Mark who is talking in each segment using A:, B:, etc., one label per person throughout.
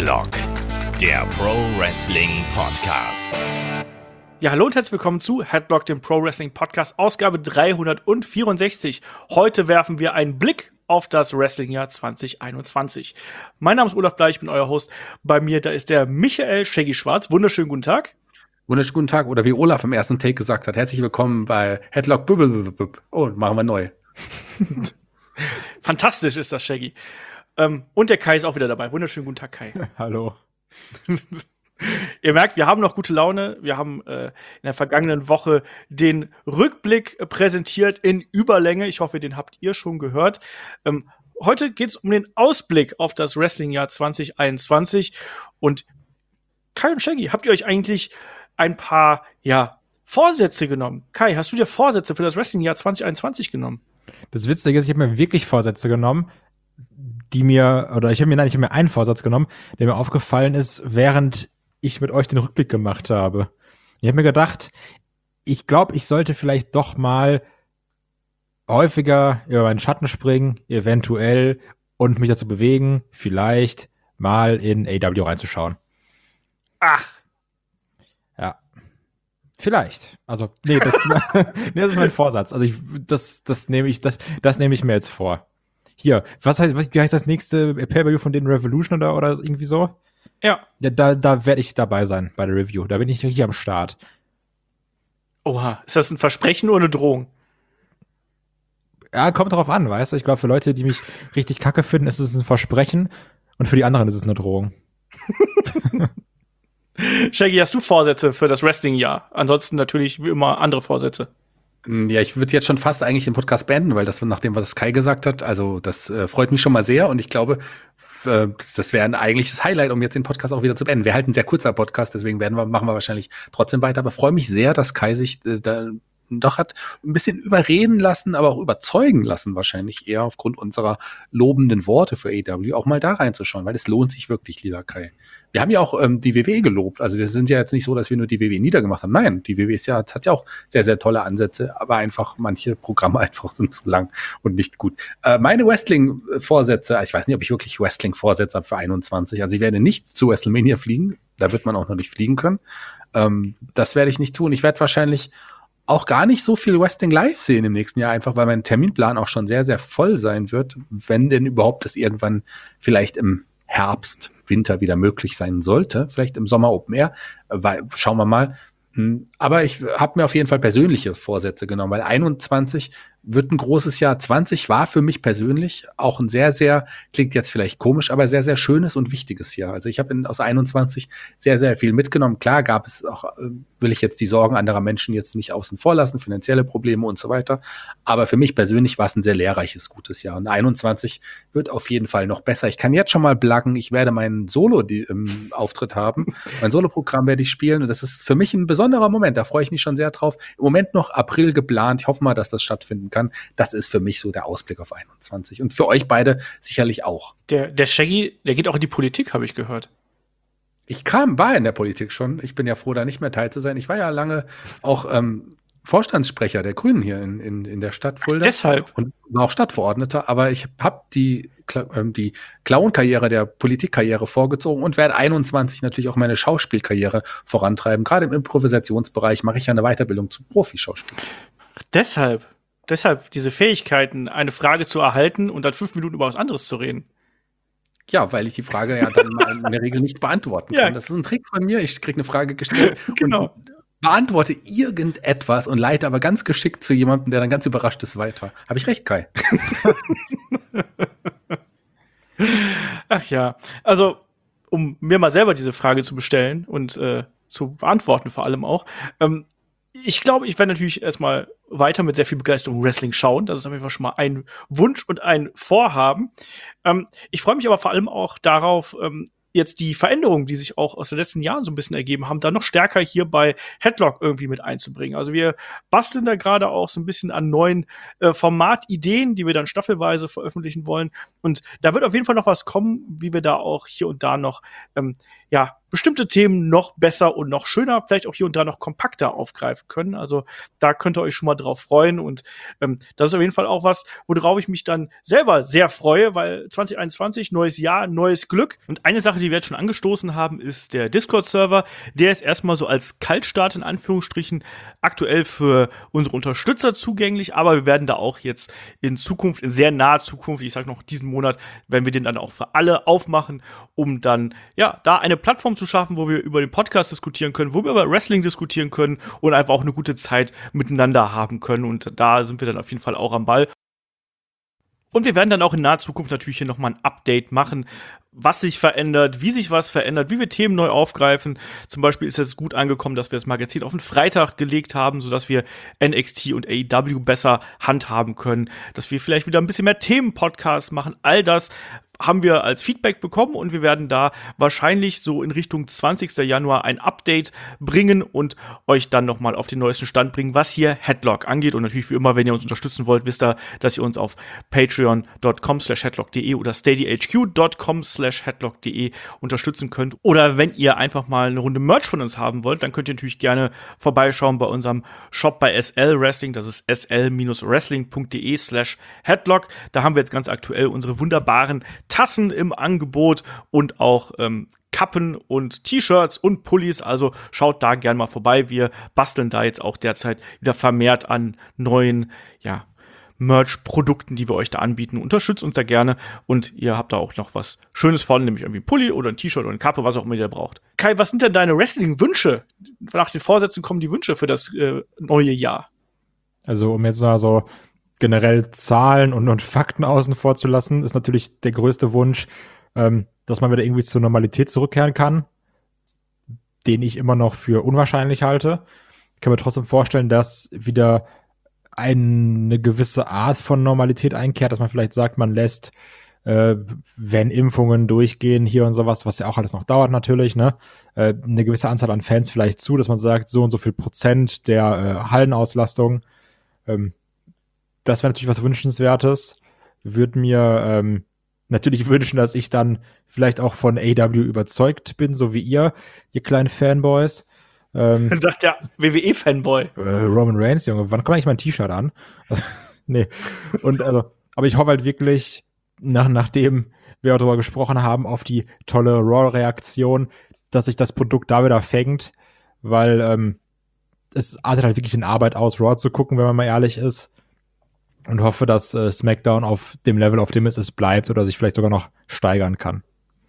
A: Headlock, der Pro Wrestling Podcast.
B: Ja, hallo und herzlich willkommen zu Headlock, dem Pro Wrestling Podcast, Ausgabe 364. Heute werfen wir einen Blick auf das Wrestling-Jahr 2021. Mein Name ist Olaf Bleich, ich bin euer Host. Bei mir, da ist der Michael Shaggy Schwarz. Wunderschönen guten Tag.
C: Wunderschönen guten Tag, oder wie Olaf im ersten Take gesagt hat, herzlich willkommen bei Headlock. Oh, machen wir neu.
B: Fantastisch ist das, Shaggy. Und der Kai ist auch wieder dabei. Wunderschönen guten Tag, Kai.
D: Hallo.
B: Ihr merkt, wir haben noch gute Laune. Wir haben in der vergangenen Woche den Rückblick präsentiert in Überlänge. Ich hoffe, den habt ihr schon gehört. Heute geht es um den Ausblick auf das Wrestling-Jahr 2021. Und Kai und Shaggy, habt ihr euch eigentlich ein paar Vorsätze genommen? Kai, hast du dir Vorsätze für das Wrestling-Jahr 2021 genommen?
D: Das Witzige ist, ich habe mir wirklich Vorsätze genommen, ich habe mir einen Vorsatz genommen, der mir aufgefallen ist, während ich mit euch den Rückblick gemacht habe. Ich habe mir gedacht, ich glaube, ich sollte vielleicht doch mal häufiger über meinen Schatten springen, eventuell, und mich dazu bewegen, vielleicht mal in AEW reinzuschauen.
B: Ach.
D: Ja. Vielleicht. Also, nee, das ist mein Vorsatz. Also, das nehme ich mir jetzt vor. Hier, wie heißt das nächste Pay-Per-View von den Revolution oder irgendwie so?
B: Ja.
D: Ja, da werde ich dabei sein bei der Review. Da bin ich richtig am Start.
B: Oha, ist das ein Versprechen oder eine Drohung?
D: Ja, kommt drauf an, weißt du? Ich glaube, für Leute, die mich richtig kacke finden, ist es ein Versprechen und für die anderen ist es eine Drohung.
B: Shaggy, hast du Vorsätze für das Wrestling-Jahr? Ansonsten natürlich wie immer andere Vorsätze.
C: Ja, ich würde jetzt schon fast eigentlich den Podcast beenden, weil nachdem was Kai gesagt hat, also das freut mich schon mal sehr und ich glaube, das wäre ein eigentliches Highlight, um jetzt den Podcast auch wieder zu beenden. Wäre halt ein sehr kurzer Podcast, deswegen machen wir wahrscheinlich trotzdem weiter, aber freue mich sehr, dass Kai sich da doch hat ein bisschen überreden lassen, aber auch überzeugen lassen, wahrscheinlich eher aufgrund unserer lobenden Worte für AEW, auch mal da reinzuschauen, weil es lohnt sich wirklich, lieber Kai. Wir haben ja auch die WWE gelobt, also wir sind ja jetzt nicht so, dass wir nur die WWE niedergemacht haben. Nein, die WWE hat ja auch sehr, sehr tolle Ansätze, aber einfach manche Programme einfach sind zu lang und nicht gut. Meine Wrestling-Vorsätze, ich weiß nicht, ob ich wirklich Wrestling-Vorsätze habe für 21, also ich werde nicht zu WrestleMania fliegen, da wird man auch noch nicht fliegen können. Das werde ich nicht tun. Ich werde wahrscheinlich auch gar nicht so viel Wrestling live sehen im nächsten Jahr, einfach weil mein Terminplan auch schon sehr, sehr voll sein wird, wenn denn überhaupt das irgendwann vielleicht im Herbst, Winter wieder möglich sein sollte, vielleicht im Sommer Open Air, weil, schauen wir mal. Aber ich habe mir auf jeden Fall persönliche Vorsätze genommen, weil 21 wird ein großes Jahr. 20 war für mich persönlich auch ein sehr, sehr, klingt jetzt vielleicht komisch, aber sehr, sehr schönes und wichtiges Jahr. Also ich habe aus 21 sehr, sehr viel mitgenommen. Klar gab es auch, will ich jetzt die Sorgen anderer Menschen jetzt nicht außen vor lassen, finanzielle Probleme und so weiter. Aber für mich persönlich war es ein sehr lehrreiches, gutes Jahr. Und 21 wird auf jeden Fall noch besser. Ich kann jetzt schon mal blaggen, ich werde meinen Solo-Auftritt haben. Mein Solo-Programm werde ich spielen und das ist für mich ein besonderer Moment. Da freue ich mich schon sehr drauf. Im Moment noch April geplant. Ich hoffe mal, dass das stattfinden kann. Das ist für mich so der Ausblick auf 21. Und für euch beide sicherlich auch.
B: Der Shaggy, der geht auch in die Politik, habe ich gehört.
C: War in der Politik schon. Ich bin ja froh, da nicht mehr Teil zu sein. Ich war ja lange auch Vorstandssprecher der Grünen hier in der Stadt Fulda.
B: Deshalb.
C: Und war auch Stadtverordneter. Aber ich habe die Clown-Karriere, der Politikkarriere vorgezogen und werde 21 natürlich auch meine Schauspielkarriere vorantreiben. Gerade im Improvisationsbereich mache ich ja eine Weiterbildung zum Profischauspieler.
B: Deshalb diese Fähigkeiten, eine Frage zu erhalten und dann 5 Minuten über was anderes zu reden.
C: Ja, weil ich die Frage ja dann in der Regel nicht beantworten kann.
B: Ja.
C: Das ist ein Trick von mir. Ich kriege eine Frage gestellt
B: Genau.
C: und beantworte irgendetwas und leite aber ganz geschickt zu jemandem, der dann ganz überrascht ist, weiter. Habe ich recht, Kai?
B: Ach ja, also um mir mal selber diese Frage zu bestellen und zu beantworten vor allem auch, ich glaube, ich werde natürlich erstmal weiter mit sehr viel Begeisterung Wrestling schauen. Das ist auf jeden Fall schon mal ein Wunsch und ein Vorhaben. Ich freue mich aber vor allem auch darauf, jetzt die Veränderungen, die sich auch aus den letzten Jahren so ein bisschen ergeben haben, da noch stärker hier bei Headlock irgendwie mit einzubringen. Also wir basteln da gerade auch so ein bisschen an neuen Formatideen, die wir dann staffelweise veröffentlichen wollen. Und da wird auf jeden Fall noch was kommen, wie wir da auch hier und da noch bestimmte Themen noch besser und noch schöner, vielleicht auch hier und da noch kompakter aufgreifen können. Also da könnt ihr euch schon mal drauf freuen. Und das ist auf jeden Fall auch was, worauf ich mich dann selber sehr freue, weil 2021, neues Jahr, neues Glück. Und eine Sache, die wir jetzt schon angestoßen haben, ist der Discord-Server. Der ist erstmal so als Kaltstart in Anführungsstrichen aktuell für unsere Unterstützer zugänglich, aber wir werden da auch jetzt in Zukunft, in sehr naher Zukunft, ich sage noch diesen Monat, werden wir den dann auch für alle aufmachen, um dann, ja, da eine Plattform zu schaffen, wo wir über den Podcast diskutieren können, wo wir über Wrestling diskutieren können und einfach auch eine gute Zeit miteinander haben können. Und da sind wir dann auf jeden Fall auch am Ball. Und wir werden dann auch in naher Zukunft natürlich hier nochmal ein Update machen, was sich verändert, wie sich was verändert, wie wir Themen neu aufgreifen. Zum Beispiel ist es gut angekommen, dass wir das Magazin auf den Freitag gelegt haben, sodass wir NXT und AEW besser handhaben können, dass wir vielleicht wieder ein bisschen mehr Themen-Podcasts machen. All das haben wir als Feedback bekommen und wir werden da wahrscheinlich so in Richtung 20. Januar ein Update bringen und euch dann nochmal auf den neuesten Stand bringen, was hier Headlock angeht. Und natürlich wie immer, wenn ihr uns unterstützen wollt, wisst ihr, dass ihr uns auf patreon.com/headlock.de oder steadyhq.com/headlock.de unterstützen könnt. Oder wenn ihr einfach mal eine Runde Merch von uns haben wollt, dann könnt ihr natürlich gerne vorbeischauen bei unserem Shop bei SL Wrestling. Das ist sl-wrestling.de/headlock. Da haben wir jetzt ganz aktuell unsere wunderbaren Tassen im Angebot und auch Kappen und T-Shirts und Pullis, also schaut da gerne mal vorbei. Wir basteln da jetzt auch derzeit wieder vermehrt an neuen, ja, Merch-Produkten, die wir euch da anbieten. Unterstützt uns da gerne und ihr habt da auch noch was Schönes von, nämlich irgendwie ein Pulli oder ein T-Shirt oder eine Kappe, was auch immer ihr braucht. Kai, was sind denn deine Wrestling-Wünsche? Nach den Vorsätzen kommen die Wünsche für das neue Jahr.
D: Also um jetzt mal so generell Zahlen und Fakten außen vor zu lassen, ist natürlich der größte Wunsch, dass man wieder irgendwie zur Normalität zurückkehren kann, den ich immer noch für unwahrscheinlich halte. Ich kann mir trotzdem vorstellen, dass wieder eine gewisse Art von Normalität einkehrt, dass man vielleicht sagt, man lässt, wenn Impfungen durchgehen hier und sowas, was ja auch alles noch dauert natürlich, ne, eine gewisse Anzahl an Fans vielleicht zu, dass man sagt, so und so viel Prozent der Hallenauslastung. Das wäre natürlich was Wünschenswertes. Würde mir natürlich wünschen, dass ich dann vielleicht auch von AEW überzeugt bin, so wie ihr kleinen Fanboys.
B: Sagt der WWE-Fanboy.
D: Roman Reigns, Junge, wann kommt eigentlich mein T-Shirt an? Nee. Und also, aber ich hoffe halt wirklich, nachdem wir auch darüber gesprochen haben, auf die tolle Raw-Reaktion, dass sich das Produkt da wieder fängt, weil es artet halt wirklich in Arbeit aus, Raw zu gucken, wenn man mal ehrlich ist. Und hoffe, dass SmackDown auf dem Level, auf dem es ist, bleibt oder sich vielleicht sogar noch steigern kann.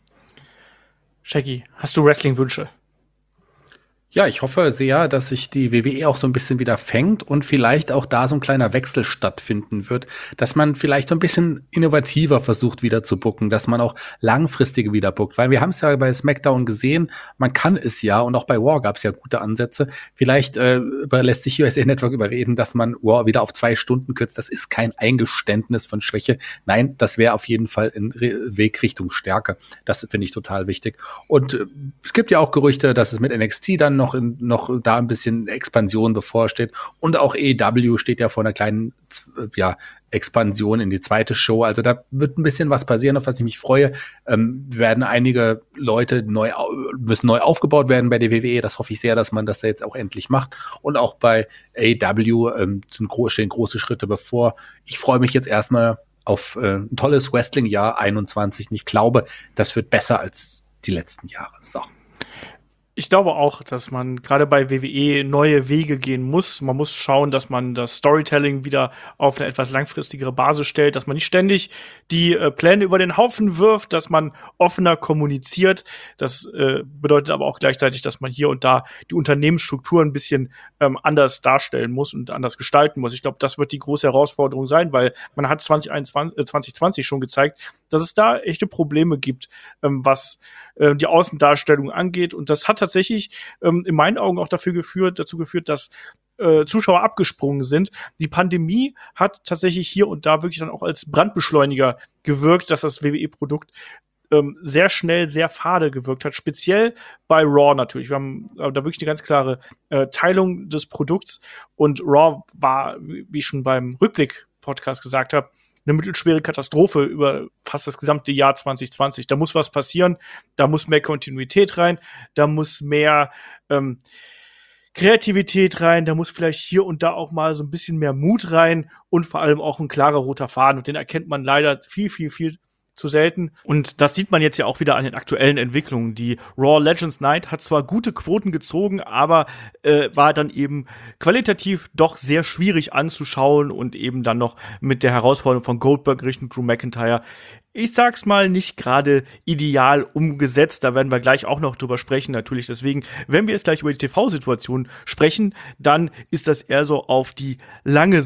B: Shaggy, hast du Wrestling-Wünsche?
C: Ja, ich hoffe sehr, dass sich die WWE auch so ein bisschen wieder fängt und vielleicht auch da so ein kleiner Wechsel stattfinden wird, dass man vielleicht so ein bisschen innovativer versucht wieder zu booken, dass man auch langfristige wieder bookt, weil wir haben es ja bei SmackDown gesehen, man kann es ja und auch bei Raw gab es ja gute Ansätze. Vielleicht lässt sich USA Network überreden, dass man Raw wieder auf 2 Stunden kürzt. Das ist kein Eingeständnis von Schwäche. Nein, das wäre auf jeden Fall ein Weg Richtung Stärke. Das finde ich total wichtig. Und es gibt ja auch Gerüchte, dass es mit NXT dann noch da ein bisschen Expansion bevorsteht. Und auch AEW steht ja vor einer kleinen Expansion in die zweite Show. Also da wird ein bisschen was passieren, auf was ich mich freue. Werden einige Leute müssen neu aufgebaut werden bei der WWE. Das hoffe ich sehr, dass man das da jetzt auch endlich macht. Und auch bei AEW stehen große Schritte bevor. Ich freue mich jetzt erstmal auf ein tolles Wrestling-Jahr 21. Ich glaube, das wird besser als die letzten Jahre. So.
B: Ich glaube auch, dass man gerade bei WWE neue Wege gehen muss. Man muss schauen, dass man das Storytelling wieder auf eine etwas langfristigere Basis stellt, dass man nicht ständig die Pläne über den Haufen wirft, dass man offener kommuniziert. Das bedeutet aber auch gleichzeitig, dass man hier und da die Unternehmensstruktur ein bisschen anders darstellen muss und anders gestalten muss. Ich glaube, das wird die große Herausforderung sein, weil man hat 2020 schon gezeigt, dass es da echte Probleme gibt, was die Außendarstellung angeht. Und das hat tatsächlich in meinen Augen auch dazu geführt, dass Zuschauer abgesprungen sind. Die Pandemie hat tatsächlich hier und da wirklich dann auch als Brandbeschleuniger gewirkt, dass das WWE-Produkt sehr schnell, sehr fade gewirkt hat. Speziell bei Raw natürlich. Wir haben da wirklich eine ganz klare Teilung des Produkts. Und Raw war, wie ich schon beim Rückblick-Podcast gesagt habe, eine mittelschwere Katastrophe über fast das gesamte Jahr 2020. Da muss was passieren, da muss mehr Kontinuität rein, da muss mehr Kreativität rein, da muss vielleicht hier und da auch mal so ein bisschen mehr Mut rein und vor allem auch ein klarer roter Faden. Und den erkennt man leider viel, viel, viel zu selten. Und das sieht man jetzt ja auch wieder an den aktuellen Entwicklungen. Die Raw Legends Night hat zwar gute Quoten gezogen, aber war dann eben qualitativ doch sehr schwierig anzuschauen und eben dann noch mit der Herausforderung von Goldberg Richtung Drew McIntyre, ich sag's mal, nicht gerade ideal umgesetzt. Da werden wir gleich auch noch drüber sprechen, natürlich. Deswegen, wenn wir jetzt gleich über die TV-Situation sprechen, dann ist das eher so auf die lange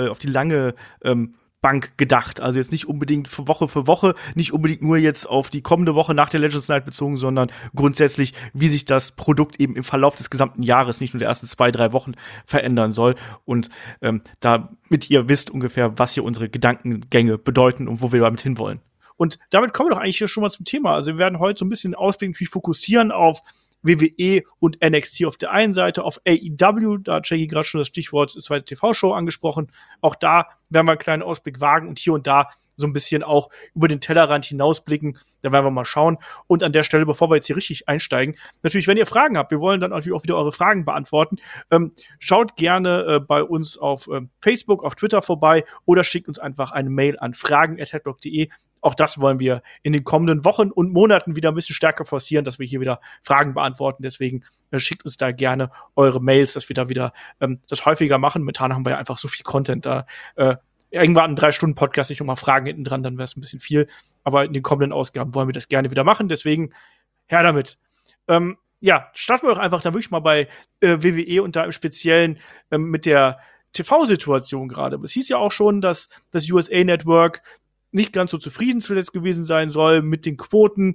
B: Bank gedacht. Also jetzt nicht unbedingt für Woche, nicht unbedingt nur jetzt auf die kommende Woche nach der Legends Night bezogen, sondern grundsätzlich, wie sich das Produkt eben im Verlauf des gesamten Jahres, nicht nur der ersten 2-3 Wochen, verändern soll. Und damit ihr wisst ungefähr, was hier unsere Gedankengänge bedeuten und wo wir damit hinwollen. Und damit kommen wir doch eigentlich hier schon mal zum Thema. Also wir werden heute so ein bisschen ausblicken, wie fokussieren auf WWE und NXT auf der einen Seite, auf AEW, da hat Jackie gerade schon das Stichwort zweite TV-Show angesprochen. Auch da werden wir einen kleinen Ausblick wagen und hier und da so ein bisschen auch über den Tellerrand hinausblicken. Da werden wir mal schauen. Und an der Stelle, bevor wir jetzt hier richtig einsteigen, natürlich, wenn ihr Fragen habt, wir wollen dann natürlich auch wieder eure Fragen beantworten. Schaut gerne bei uns auf Facebook, auf Twitter vorbei oder schickt uns einfach eine Mail an fragen@headlock.de. Auch das wollen wir in den kommenden Wochen und Monaten wieder ein bisschen stärker forcieren, dass wir hier wieder Fragen beantworten. Deswegen schickt uns da gerne eure Mails, dass wir da wieder das häufiger machen. Momentan haben wir ja einfach so viel Content da. Irgendwann einen 3-Stunden-Podcast, nicht nochmal Fragen hinten dran, dann wäre es ein bisschen viel. Aber in den kommenden Ausgaben wollen wir das gerne wieder machen. Deswegen her damit. Starten wir doch einfach dann wirklich mal bei WWE und da im Speziellen mit der TV-Situation gerade. Es hieß ja auch schon, dass das USA Network nicht ganz so zufrieden zuletzt gewesen sein soll mit den Quoten.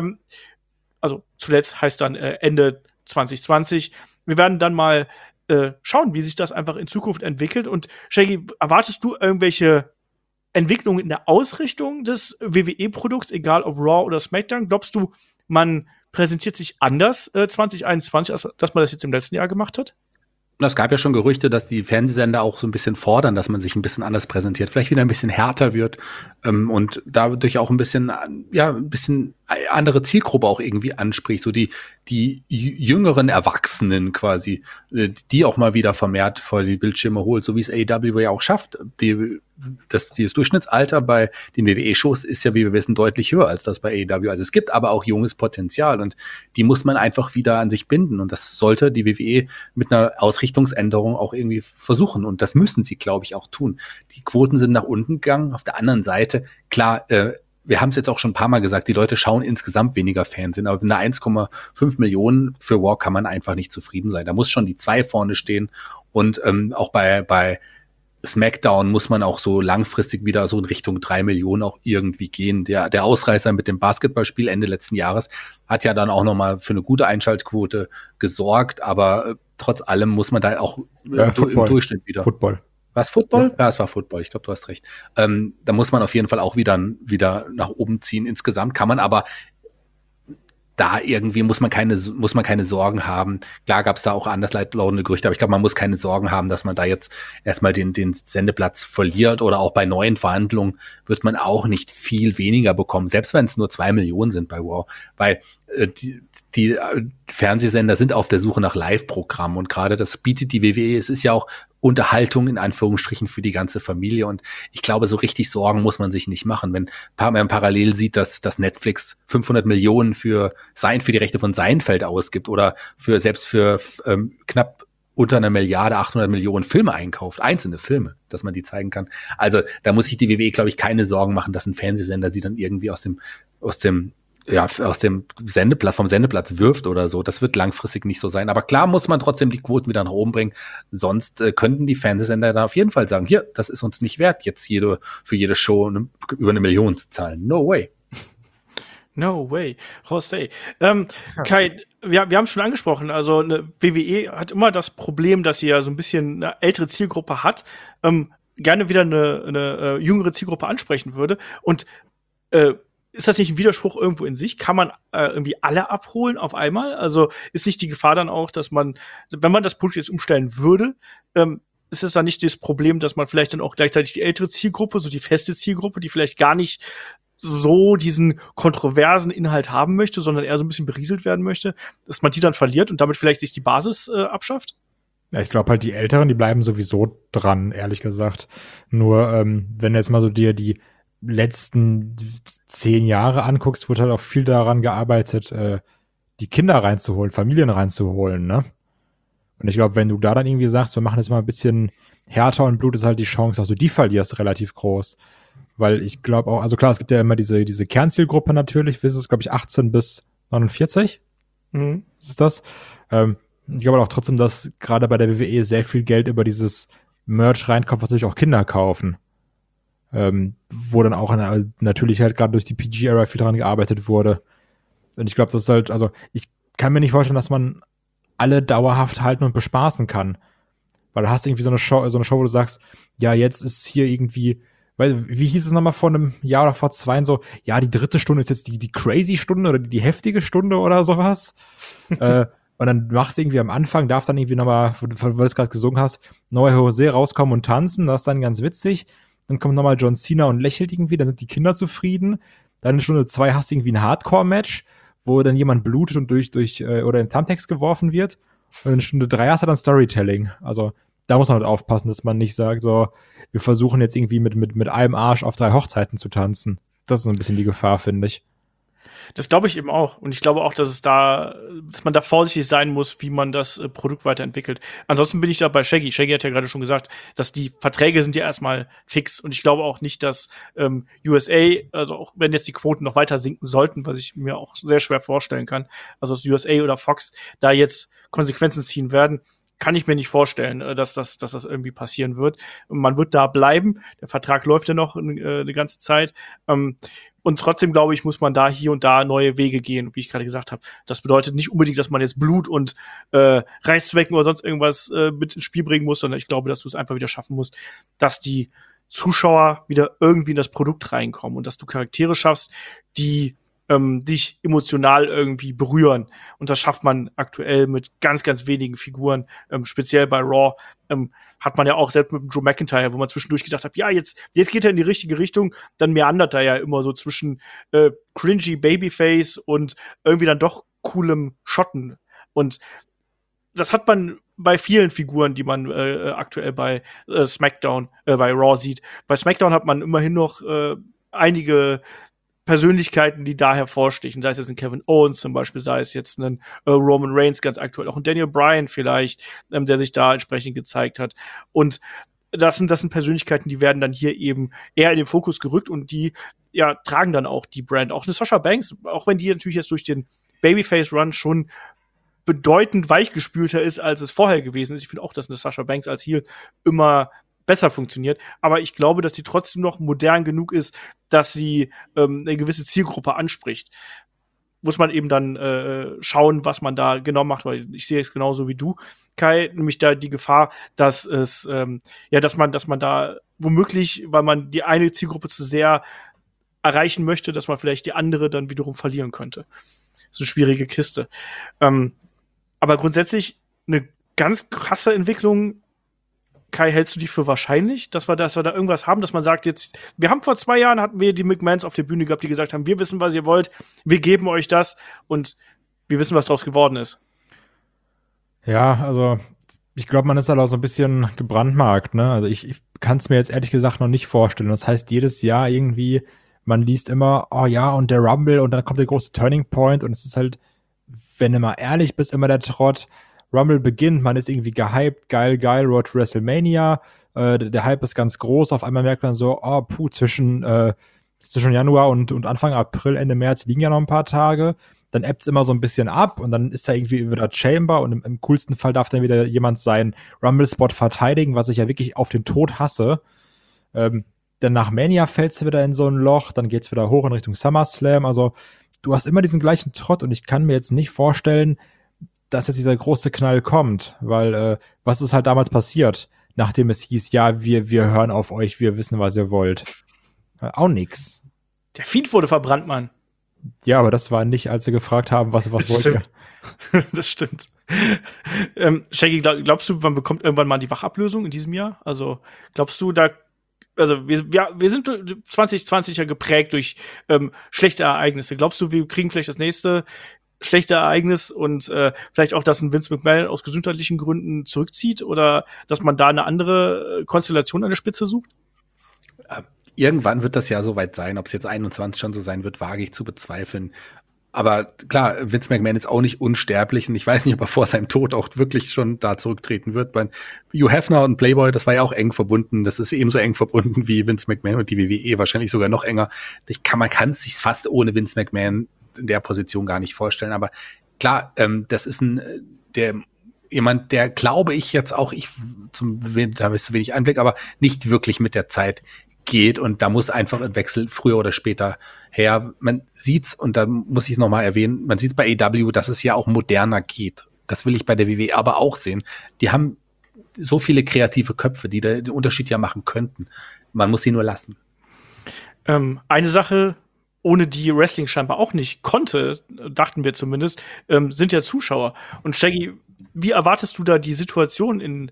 B: Also zuletzt heißt dann Ende 2020. Wir werden dann mal schauen, wie sich das einfach in Zukunft entwickelt. Und Shaggy, erwartest du irgendwelche Entwicklungen in der Ausrichtung des WWE-Produkts, egal ob Raw oder SmackDown? Glaubst du, man präsentiert sich anders 2021, als dass man das jetzt im letzten Jahr gemacht hat?
C: Es gab ja schon Gerüchte, dass die Fernsehsender auch so ein bisschen fordern, dass man sich ein bisschen anders präsentiert, vielleicht wieder ein bisschen härter wird und dadurch auch ein bisschen andere Zielgruppe auch irgendwie anspricht, so die jüngeren Erwachsenen quasi, die auch mal wieder vermehrt vor die Bildschirme holt, so wie es AEW ja auch schafft. Das Durchschnittsalter bei den WWE-Shows ist ja, wie wir wissen, deutlich höher als das bei AEW. Also es gibt aber auch junges Potenzial und die muss man einfach wieder an sich binden und das sollte die WWE mit einer Ausrichtungsänderung auch irgendwie versuchen und das müssen sie, glaube ich, auch tun. Die Quoten sind nach unten gegangen. Auf der anderen Seite, klar, wir haben es jetzt auch schon ein paar Mal gesagt, die Leute schauen insgesamt weniger Fernsehen, aber mit einer 1,5 Millionen für Raw kann man einfach nicht zufrieden sein. Da muss schon die 2 vorne stehen und auch bei SmackDown muss man auch so langfristig wieder so in Richtung 3 Millionen auch irgendwie gehen. Der Ausreißer mit dem Basketballspiel Ende letzten Jahres hat ja dann auch nochmal für eine gute Einschaltquote gesorgt, aber trotz allem muss man da auch im Durchschnitt wieder.
D: Football.
C: Was, Football? Ja, es war Football. Ich glaube, du hast recht. Da muss man auf jeden Fall auch wieder nach oben ziehen. Insgesamt kann man aber da irgendwie muss man keine Sorgen haben. Klar gab es da auch anders lautende Gerüchte, aber ich glaube, man muss keine Sorgen haben, dass man da jetzt erstmal den Sendeplatz verliert oder auch bei neuen Verhandlungen wird man auch nicht viel weniger bekommen, selbst wenn es nur 2 Millionen sind bei Raw, weil die Fernsehsender sind auf der Suche nach Live-Programmen und gerade das bietet die WWE. Es ist ja auch Unterhaltung in Anführungsstrichen für die ganze Familie und ich glaube, so richtig Sorgen muss man sich nicht machen, wenn man parallel sieht, dass Netflix 500 Millionen für die Rechte von Seinfeld ausgibt oder selbst für knapp unter 1 Milliarde 800 Millionen Filme einkauft, einzelne Filme, dass man die zeigen kann. Also da muss sich die WWE, glaube ich, keine Sorgen machen, dass ein Fernsehsender sie dann irgendwie aus dem vom Sendeplatz wirft oder so. Das wird langfristig nicht so sein. Aber klar muss man trotzdem die Quoten wieder nach oben bringen. Sonst könnten die Fernsehsender dann auf jeden Fall sagen, hier, das ist uns nicht wert, jetzt für jede Show über 1 Million zu zahlen. No way.
B: No way. José. Kai, wir haben es schon angesprochen, also eine WWE hat immer das Problem, dass sie ja so ein bisschen eine ältere Zielgruppe hat, gerne wieder eine jüngere Zielgruppe ansprechen würde. Und ist das nicht ein Widerspruch irgendwo in sich? Kann man irgendwie alle abholen auf einmal? Also ist nicht die Gefahr dann auch, dass man, wenn man das Produkt jetzt umstellen würde, ist es dann nicht das Problem, dass man vielleicht dann auch gleichzeitig die ältere Zielgruppe, so die feste Zielgruppe, die vielleicht gar nicht so diesen kontroversen Inhalt haben möchte, sondern eher so ein bisschen berieselt werden möchte, dass man die dann verliert und damit vielleicht sich die Basis abschafft?
D: Ja, ich glaube halt, die Älteren, die bleiben sowieso dran, ehrlich gesagt. Nur, wenn du jetzt mal so dir die letzten 10 Jahre anguckst, wurde halt auch viel daran gearbeitet, die Kinder reinzuholen, Familien reinzuholen, ne? Und ich glaube, wenn du da dann irgendwie sagst, wir machen jetzt mal ein bisschen härter und Blut, ist halt die Chance, dass du die verlierst, relativ groß. Weil ich glaube auch, also klar, es gibt ja immer diese Kernzielgruppe natürlich, das ist, glaube ich, 18 bis 49. Ist das? Ich glaube auch trotzdem, dass gerade bei der WWE sehr viel Geld über dieses Merch reinkommt, was natürlich auch Kinder kaufen. Wo dann auch natürlich halt gerade durch die PG-Era viel dran gearbeitet wurde. Und ich glaube, das ist halt, also ich kann mir nicht vorstellen, dass man alle dauerhaft halten und bespaßen kann. Weil du hast irgendwie so eine Show, wo du sagst, ja, jetzt ist hier irgendwie, weil, wie hieß es nochmal vor einem Jahr oder vor 2 so, ja, die 3. Stunde ist jetzt die crazy Stunde oder die heftige Stunde oder sowas. Und dann machst du irgendwie am Anfang, darf dann irgendwie nochmal, weil du es gerade gesungen hast, neue Jose rauskommen und tanzen, das ist dann ganz witzig. Dann kommt nochmal John Cena und lächelt irgendwie, dann sind die Kinder zufrieden. Dann in Stunde 2 hast du irgendwie ein Hardcore-Match, wo dann jemand blutet und durch oder in Thumbtacks geworfen wird. Und in Stunde 3 hast du dann Storytelling. Also da muss man halt aufpassen, dass man nicht sagt, so, wir versuchen jetzt irgendwie mit einem Arsch auf 3 Hochzeiten zu tanzen. Das ist so ein bisschen die Gefahr, finde ich.
B: Das glaube ich eben auch. Und ich glaube auch, dass man da vorsichtig sein muss, wie man das Produkt weiterentwickelt. Ansonsten bin ich da bei Shaggy. Shaggy hat ja gerade schon gesagt, dass die Verträge sind ja erstmal fix. Und ich glaube auch nicht, dass USA, also auch wenn jetzt die Quoten noch weiter sinken sollten, was ich mir auch sehr schwer vorstellen kann, also dass USA oder Fox da jetzt Konsequenzen ziehen werden, kann ich mir nicht vorstellen, dass das irgendwie passieren wird. Man wird da bleiben. Der Vertrag läuft ja noch eine ganze Zeit. Und trotzdem, glaube ich, muss man da hier und da neue Wege gehen, wie ich gerade gesagt habe. Das bedeutet nicht unbedingt, dass man jetzt Blut und Reißzwecken oder sonst irgendwas mit ins Spiel bringen muss, sondern ich glaube, dass du es einfach wieder schaffen musst, dass die Zuschauer wieder irgendwie in das Produkt reinkommen und dass du Charaktere schaffst, die dich emotional irgendwie berühren. Und das schafft man aktuell mit ganz, ganz wenigen Figuren. Speziell bei Raw hat man ja auch selbst mit Drew McIntyre, wo man zwischendurch gedacht hat, ja, jetzt geht er in die richtige Richtung, dann meandert er ja immer so zwischen cringy Babyface und irgendwie dann doch coolem Schotten. Und das hat man bei vielen Figuren, die man aktuell bei SmackDown, bei Raw sieht. Bei SmackDown hat man immerhin noch einige Persönlichkeiten, die da hervorstechen, sei es jetzt ein Kevin Owens zum Beispiel, sei es jetzt ein Roman Reigns ganz aktuell, auch ein Daniel Bryan vielleicht, der sich da entsprechend gezeigt hat. Und das sind Persönlichkeiten, die werden dann hier eben eher in den Fokus gerückt und die ja tragen dann auch die Brand. Auch eine Sasha Banks, auch wenn die natürlich jetzt durch den Babyface-Run schon bedeutend weichgespülter ist, als es vorher gewesen ist. Ich finde auch, dass eine Sasha Banks als Heel immer besser funktioniert, aber ich glaube, dass sie trotzdem noch modern genug ist, dass sie eine gewisse Zielgruppe anspricht. Muss man eben dann schauen, was man da genau macht, weil ich sehe es genauso wie du, Kai, nämlich da die Gefahr, dass es dass man da womöglich, weil man die eine Zielgruppe zu sehr erreichen möchte, dass man vielleicht die andere dann wiederum verlieren könnte. Das ist eine schwierige Kiste. Aber grundsätzlich eine ganz krasse Entwicklung. Kai, hältst du die für wahrscheinlich, dass wir da irgendwas haben, dass man sagt, jetzt, wir haben vor 2 Jahren, hatten wir die McMahons auf der Bühne gehabt, die gesagt haben, wir wissen, was ihr wollt, wir geben euch das und wir wissen, was daraus geworden ist.
D: Ja, also ich glaube, man ist halt auch so ein bisschen gebrandmarkt, ne? Also ich kann es mir jetzt ehrlich gesagt noch nicht vorstellen. Das heißt, jedes Jahr irgendwie, man liest immer, oh ja, und der Rumble und dann kommt der große Turning Point und es ist halt, wenn du mal ehrlich bist, immer der Trott. Rumble beginnt, man ist irgendwie gehypt, geil, Road to WrestleMania, der Hype ist ganz groß, auf einmal merkt man so, oh, zwischen Januar und Anfang April, Ende März liegen ja noch ein paar Tage, dann ebbt es immer so ein bisschen ab und dann ist da irgendwie wieder Chamber und im coolsten Fall darf dann wieder jemand seinen Rumble-Spot verteidigen, was ich ja wirklich auf den Tod hasse. Dann nach Mania fällst du wieder in so ein Loch, dann geht's wieder hoch in Richtung SummerSlam, also du hast immer diesen gleichen Trott und ich kann mir jetzt nicht vorstellen, dass jetzt dieser große Knall kommt, weil was ist halt damals passiert, nachdem es hieß, ja, wir hören auf euch, wir wissen, was ihr wollt. Auch nix.
B: Der Feed wurde verbrannt, Mann.
D: Ja, aber das war nicht, als sie gefragt haben, was wollt ihr.
B: Das stimmt. Shaggy, glaubst du, man bekommt irgendwann mal die Wachablösung in diesem Jahr? Also glaubst du, also wir sind 2020 ja geprägt durch schlechte Ereignisse. Glaubst du, wir kriegen vielleicht das nächste schlechte Ereignis und vielleicht auch, dass ein Vince McMahon aus gesundheitlichen Gründen zurückzieht oder dass man da eine andere Konstellation an der Spitze sucht?
C: Irgendwann wird das ja soweit sein. Ob es jetzt 21 schon so sein wird, wage ich zu bezweifeln. Aber klar, Vince McMahon ist auch nicht unsterblich und ich weiß nicht, ob er vor seinem Tod auch wirklich schon da zurücktreten wird. Bei Hugh Hefner und Playboy, das war ja auch eng verbunden. Das ist ebenso eng verbunden wie Vince McMahon und die WWE, wahrscheinlich sogar noch enger. Man kann es sich fast ohne Vince McMahon in der Position gar nicht vorstellen. Aber klar, das ist jemand, der, glaube ich, jetzt auch, da habe ich zu wenig Einblick, aber nicht wirklich mit der Zeit geht und da muss einfach ein Wechsel früher oder später her. Man sieht's, und da muss ich es nochmal erwähnen, man sieht bei AEW, dass es ja auch moderner geht. Das will ich bei der WWE aber auch sehen. Die haben so viele kreative Köpfe, die den Unterschied ja machen könnten. Man muss sie nur lassen.
B: Eine Sache, ohne die Wrestling scheinbar auch nicht konnte, dachten wir zumindest, sind ja Zuschauer. Und Shaggy, wie erwartest du da die Situation in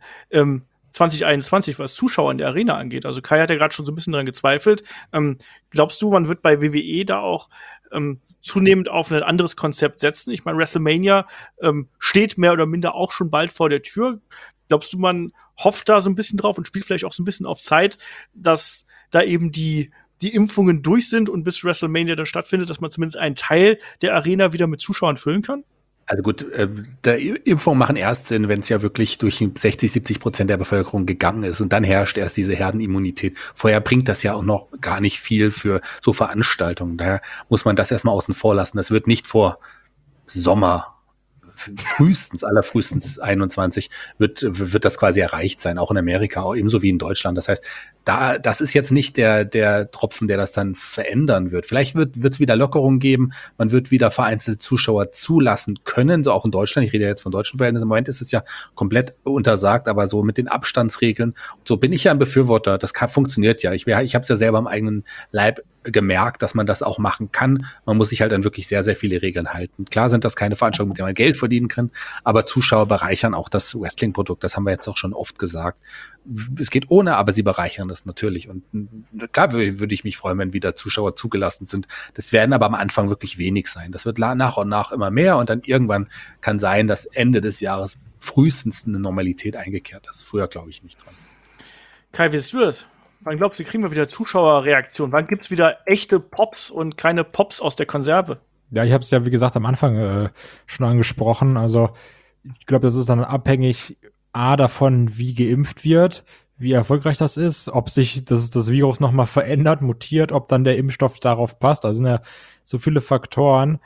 B: 2021, was Zuschauer in der Arena angeht? Also Kai hat ja gerade schon so ein bisschen dran gezweifelt. Glaubst du, man wird bei WWE da auch zunehmend auf ein anderes Konzept setzen? Ich meine, WrestleMania steht mehr oder minder auch schon bald vor der Tür. Glaubst du, man hofft da so ein bisschen drauf und spielt vielleicht auch so ein bisschen auf Zeit, dass da eben die Impfungen durch sind und bis WrestleMania dann stattfindet, dass man zumindest einen Teil der Arena wieder mit Zuschauern füllen kann?
C: Also gut, Impfungen machen erst Sinn, wenn es ja wirklich durch 60-70% der Bevölkerung gegangen ist und dann herrscht erst diese Herdenimmunität. Vorher bringt das ja auch noch gar nicht viel für so Veranstaltungen. Daher muss man das erstmal außen vor lassen. Das wird nicht vor Sommer, allerfrühestens 21 wird das quasi erreicht sein, auch in Amerika, auch ebenso wie in Deutschland. Das heißt, das ist jetzt nicht der Tropfen, der das dann verändern wird. Vielleicht wird es wieder Lockerungen geben, man wird wieder vereinzelt Zuschauer zulassen können, so auch in Deutschland. Ich rede ja jetzt von deutschen Verhältnissen. Im Moment ist es ja komplett untersagt, aber so mit den Abstandsregeln, so bin ich ja ein Befürworter. Das funktioniert ja. Ich habe es ja selber am eigenen Leib gemerkt, dass man das auch machen kann. Man muss sich halt an wirklich sehr, sehr viele Regeln halten. Klar sind das keine Veranstaltungen, mit denen man Geld verdienen kann, aber Zuschauer bereichern auch das Wrestling-Produkt. Das haben wir jetzt auch schon oft gesagt. Es geht ohne, aber sie bereichern das natürlich. Und klar würde ich mich freuen, wenn wieder Zuschauer zugelassen sind. Das werden aber am Anfang wirklich wenig sein. Das wird nach und nach immer mehr und dann irgendwann kann sein, dass Ende des Jahres frühestens eine Normalität eingekehrt ist. Früher glaube ich nicht dran.
B: Kai, wie siehst du das? Wann glaubst du, kriegen wir wieder Zuschauerreaktionen? Wann gibt's wieder echte Pops und keine Pops aus der Konserve?
D: Ja, ich habe es ja, wie gesagt, am Anfang schon angesprochen. Also ich glaube, das ist dann abhängig davon, wie geimpft wird, wie erfolgreich das ist, ob sich das Virus nochmal verändert, mutiert, ob dann der Impfstoff darauf passt. Da sind ja so viele Faktoren.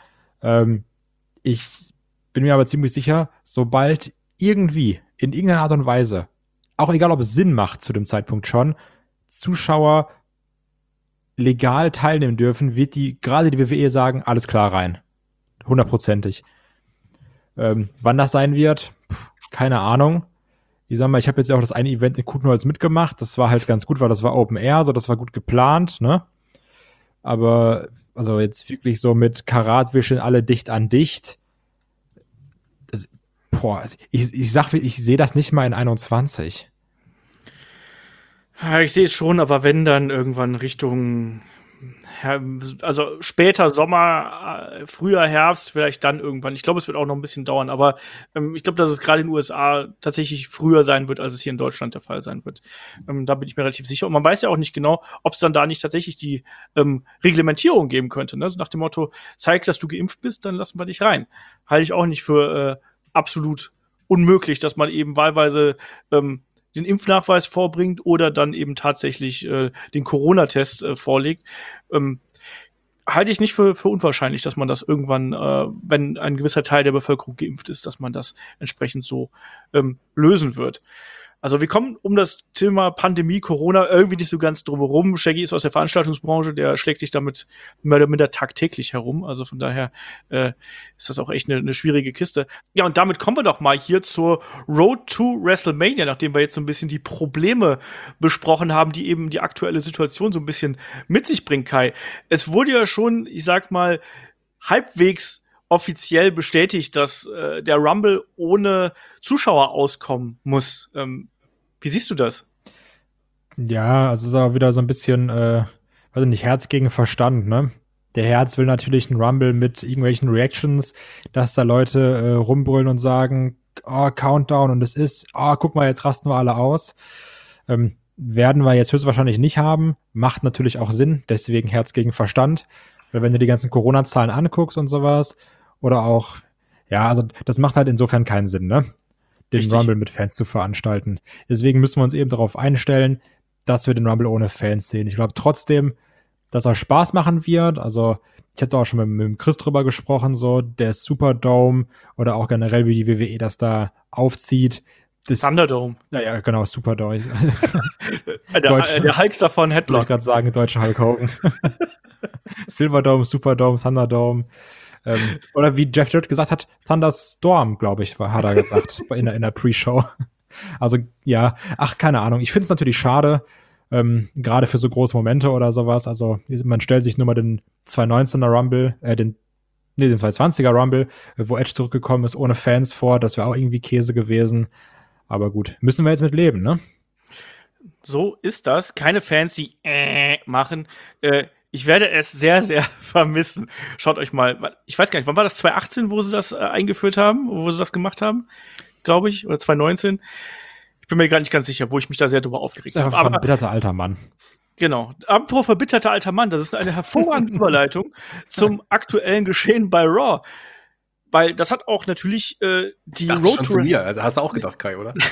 D: Ich bin mir aber ziemlich sicher, sobald irgendwie, in irgendeiner Art und Weise, auch egal, ob es Sinn macht zu dem Zeitpunkt schon, Zuschauer legal teilnehmen dürfen, wird gerade die WWE sagen, alles klar rein. 100%ig. Wann das sein wird, keine Ahnung. Ich sag mal, ich habe jetzt ja auch das eine Event in Kuttenholz mitgemacht. Das war halt ganz gut, weil das war Open Air, so das war gut geplant, ne? Aber also jetzt wirklich so mit Karat, wir stehen alle dicht an dicht. Ich sehe das nicht mal in 21.
B: Ja, ich sehe es schon, aber wenn dann irgendwann Richtung, also später Sommer, früher Herbst, vielleicht dann irgendwann. Ich glaube, es wird auch noch ein bisschen dauern, aber ich glaube, dass es gerade in den USA tatsächlich früher sein wird, als es hier in Deutschland der Fall sein wird. Da bin ich mir relativ sicher. Und man weiß ja auch nicht genau, ob es dann da nicht tatsächlich die Reglementierung geben könnte. Ne? Also nach dem Motto, zeig, dass du geimpft bist, dann lassen wir dich rein. Halte ich auch nicht für absolut unmöglich, dass man eben wahlweise den Impfnachweis vorbringt oder dann eben tatsächlich den Corona-Test vorlegt. Halte ich nicht für unwahrscheinlich, dass man das irgendwann, wenn ein gewisser Teil der Bevölkerung geimpft ist, dass man das entsprechend so lösen wird. Also wir kommen um das Thema Pandemie, Corona irgendwie nicht so ganz drum herum. Shaggy ist aus der Veranstaltungsbranche, der schlägt sich damit mehr oder minder tagtäglich herum. Also von daher ist das auch echt eine schwierige Kiste. Ja, und damit kommen wir doch mal hier zur Road to WrestleMania, nachdem wir jetzt so ein bisschen die Probleme besprochen haben, die eben die aktuelle Situation so ein bisschen mit sich bringt, Kai. Es wurde ja schon, ich sag mal, halbwegs offiziell bestätigt, dass der Rumble ohne Zuschauer auskommen muss. Wie siehst du das?
D: Ja, also es ist auch wieder so ein bisschen, weiß ich nicht, Herz gegen Verstand, ne? Der Herz will natürlich einen Rumble mit irgendwelchen Reactions, dass da Leute rumbrüllen und sagen, oh, Countdown und es ist, oh, guck mal, jetzt rasten wir alle aus. Werden wir jetzt höchstwahrscheinlich nicht haben. Macht natürlich auch Sinn, deswegen Herz gegen Verstand. Weil wenn du die ganzen Corona-Zahlen anguckst und sowas, oder auch, ja, also das macht halt insofern keinen Sinn, ne? Den
B: Richtig.
D: Rumble mit Fans zu veranstalten. Deswegen müssen wir uns eben darauf einstellen, dass wir den Rumble ohne Fans sehen. Ich glaube trotzdem, dass er Spaß machen wird. Also ich hatte auch schon mit dem Chris drüber gesprochen, so der Superdome oder auch generell, wie die WWE das da aufzieht. Das,
B: Thunderdome.
D: ja, genau, Superdome.
B: Der Hulkster von
D: Wollte ich
B: Headlock.
D: gerade sagen, deutsche Hulk Hogan. Silverdome, Superdome, Thunderdome. Oder wie Jeff Jarrett gesagt hat, Thunderstorm, glaube ich, hat er gesagt in der Pre-Show. Also ja, keine Ahnung. Ich finde es natürlich schade, gerade für so große Momente oder sowas. Also man stellt sich nur mal den 2019er Rumble, den 2020er Rumble, wo Edge zurückgekommen ist, ohne Fans vor. Das wäre auch irgendwie Käse gewesen. Aber gut, müssen wir jetzt mit leben, ne?
B: So ist das. Keine Fans, die machen. Ich werde es sehr, sehr vermissen. Schaut euch mal, ich weiß gar nicht, wann war das? 2018, wo sie das eingeführt haben, wo sie das gemacht haben? Glaube ich. Oder 2019. Ich bin mir gar nicht ganz sicher, wo ich mich da sehr drüber aufgeregt habe.
D: Aber verbitterter alter Mann.
B: Genau. Apropos verbitterter alter Mann, das ist eine hervorragende Überleitung zum aktuellen Geschehen bei Raw. Weil das hat auch natürlich die Road
C: schon
B: to
C: zu mir. Also hast du auch gedacht, Kai, oder?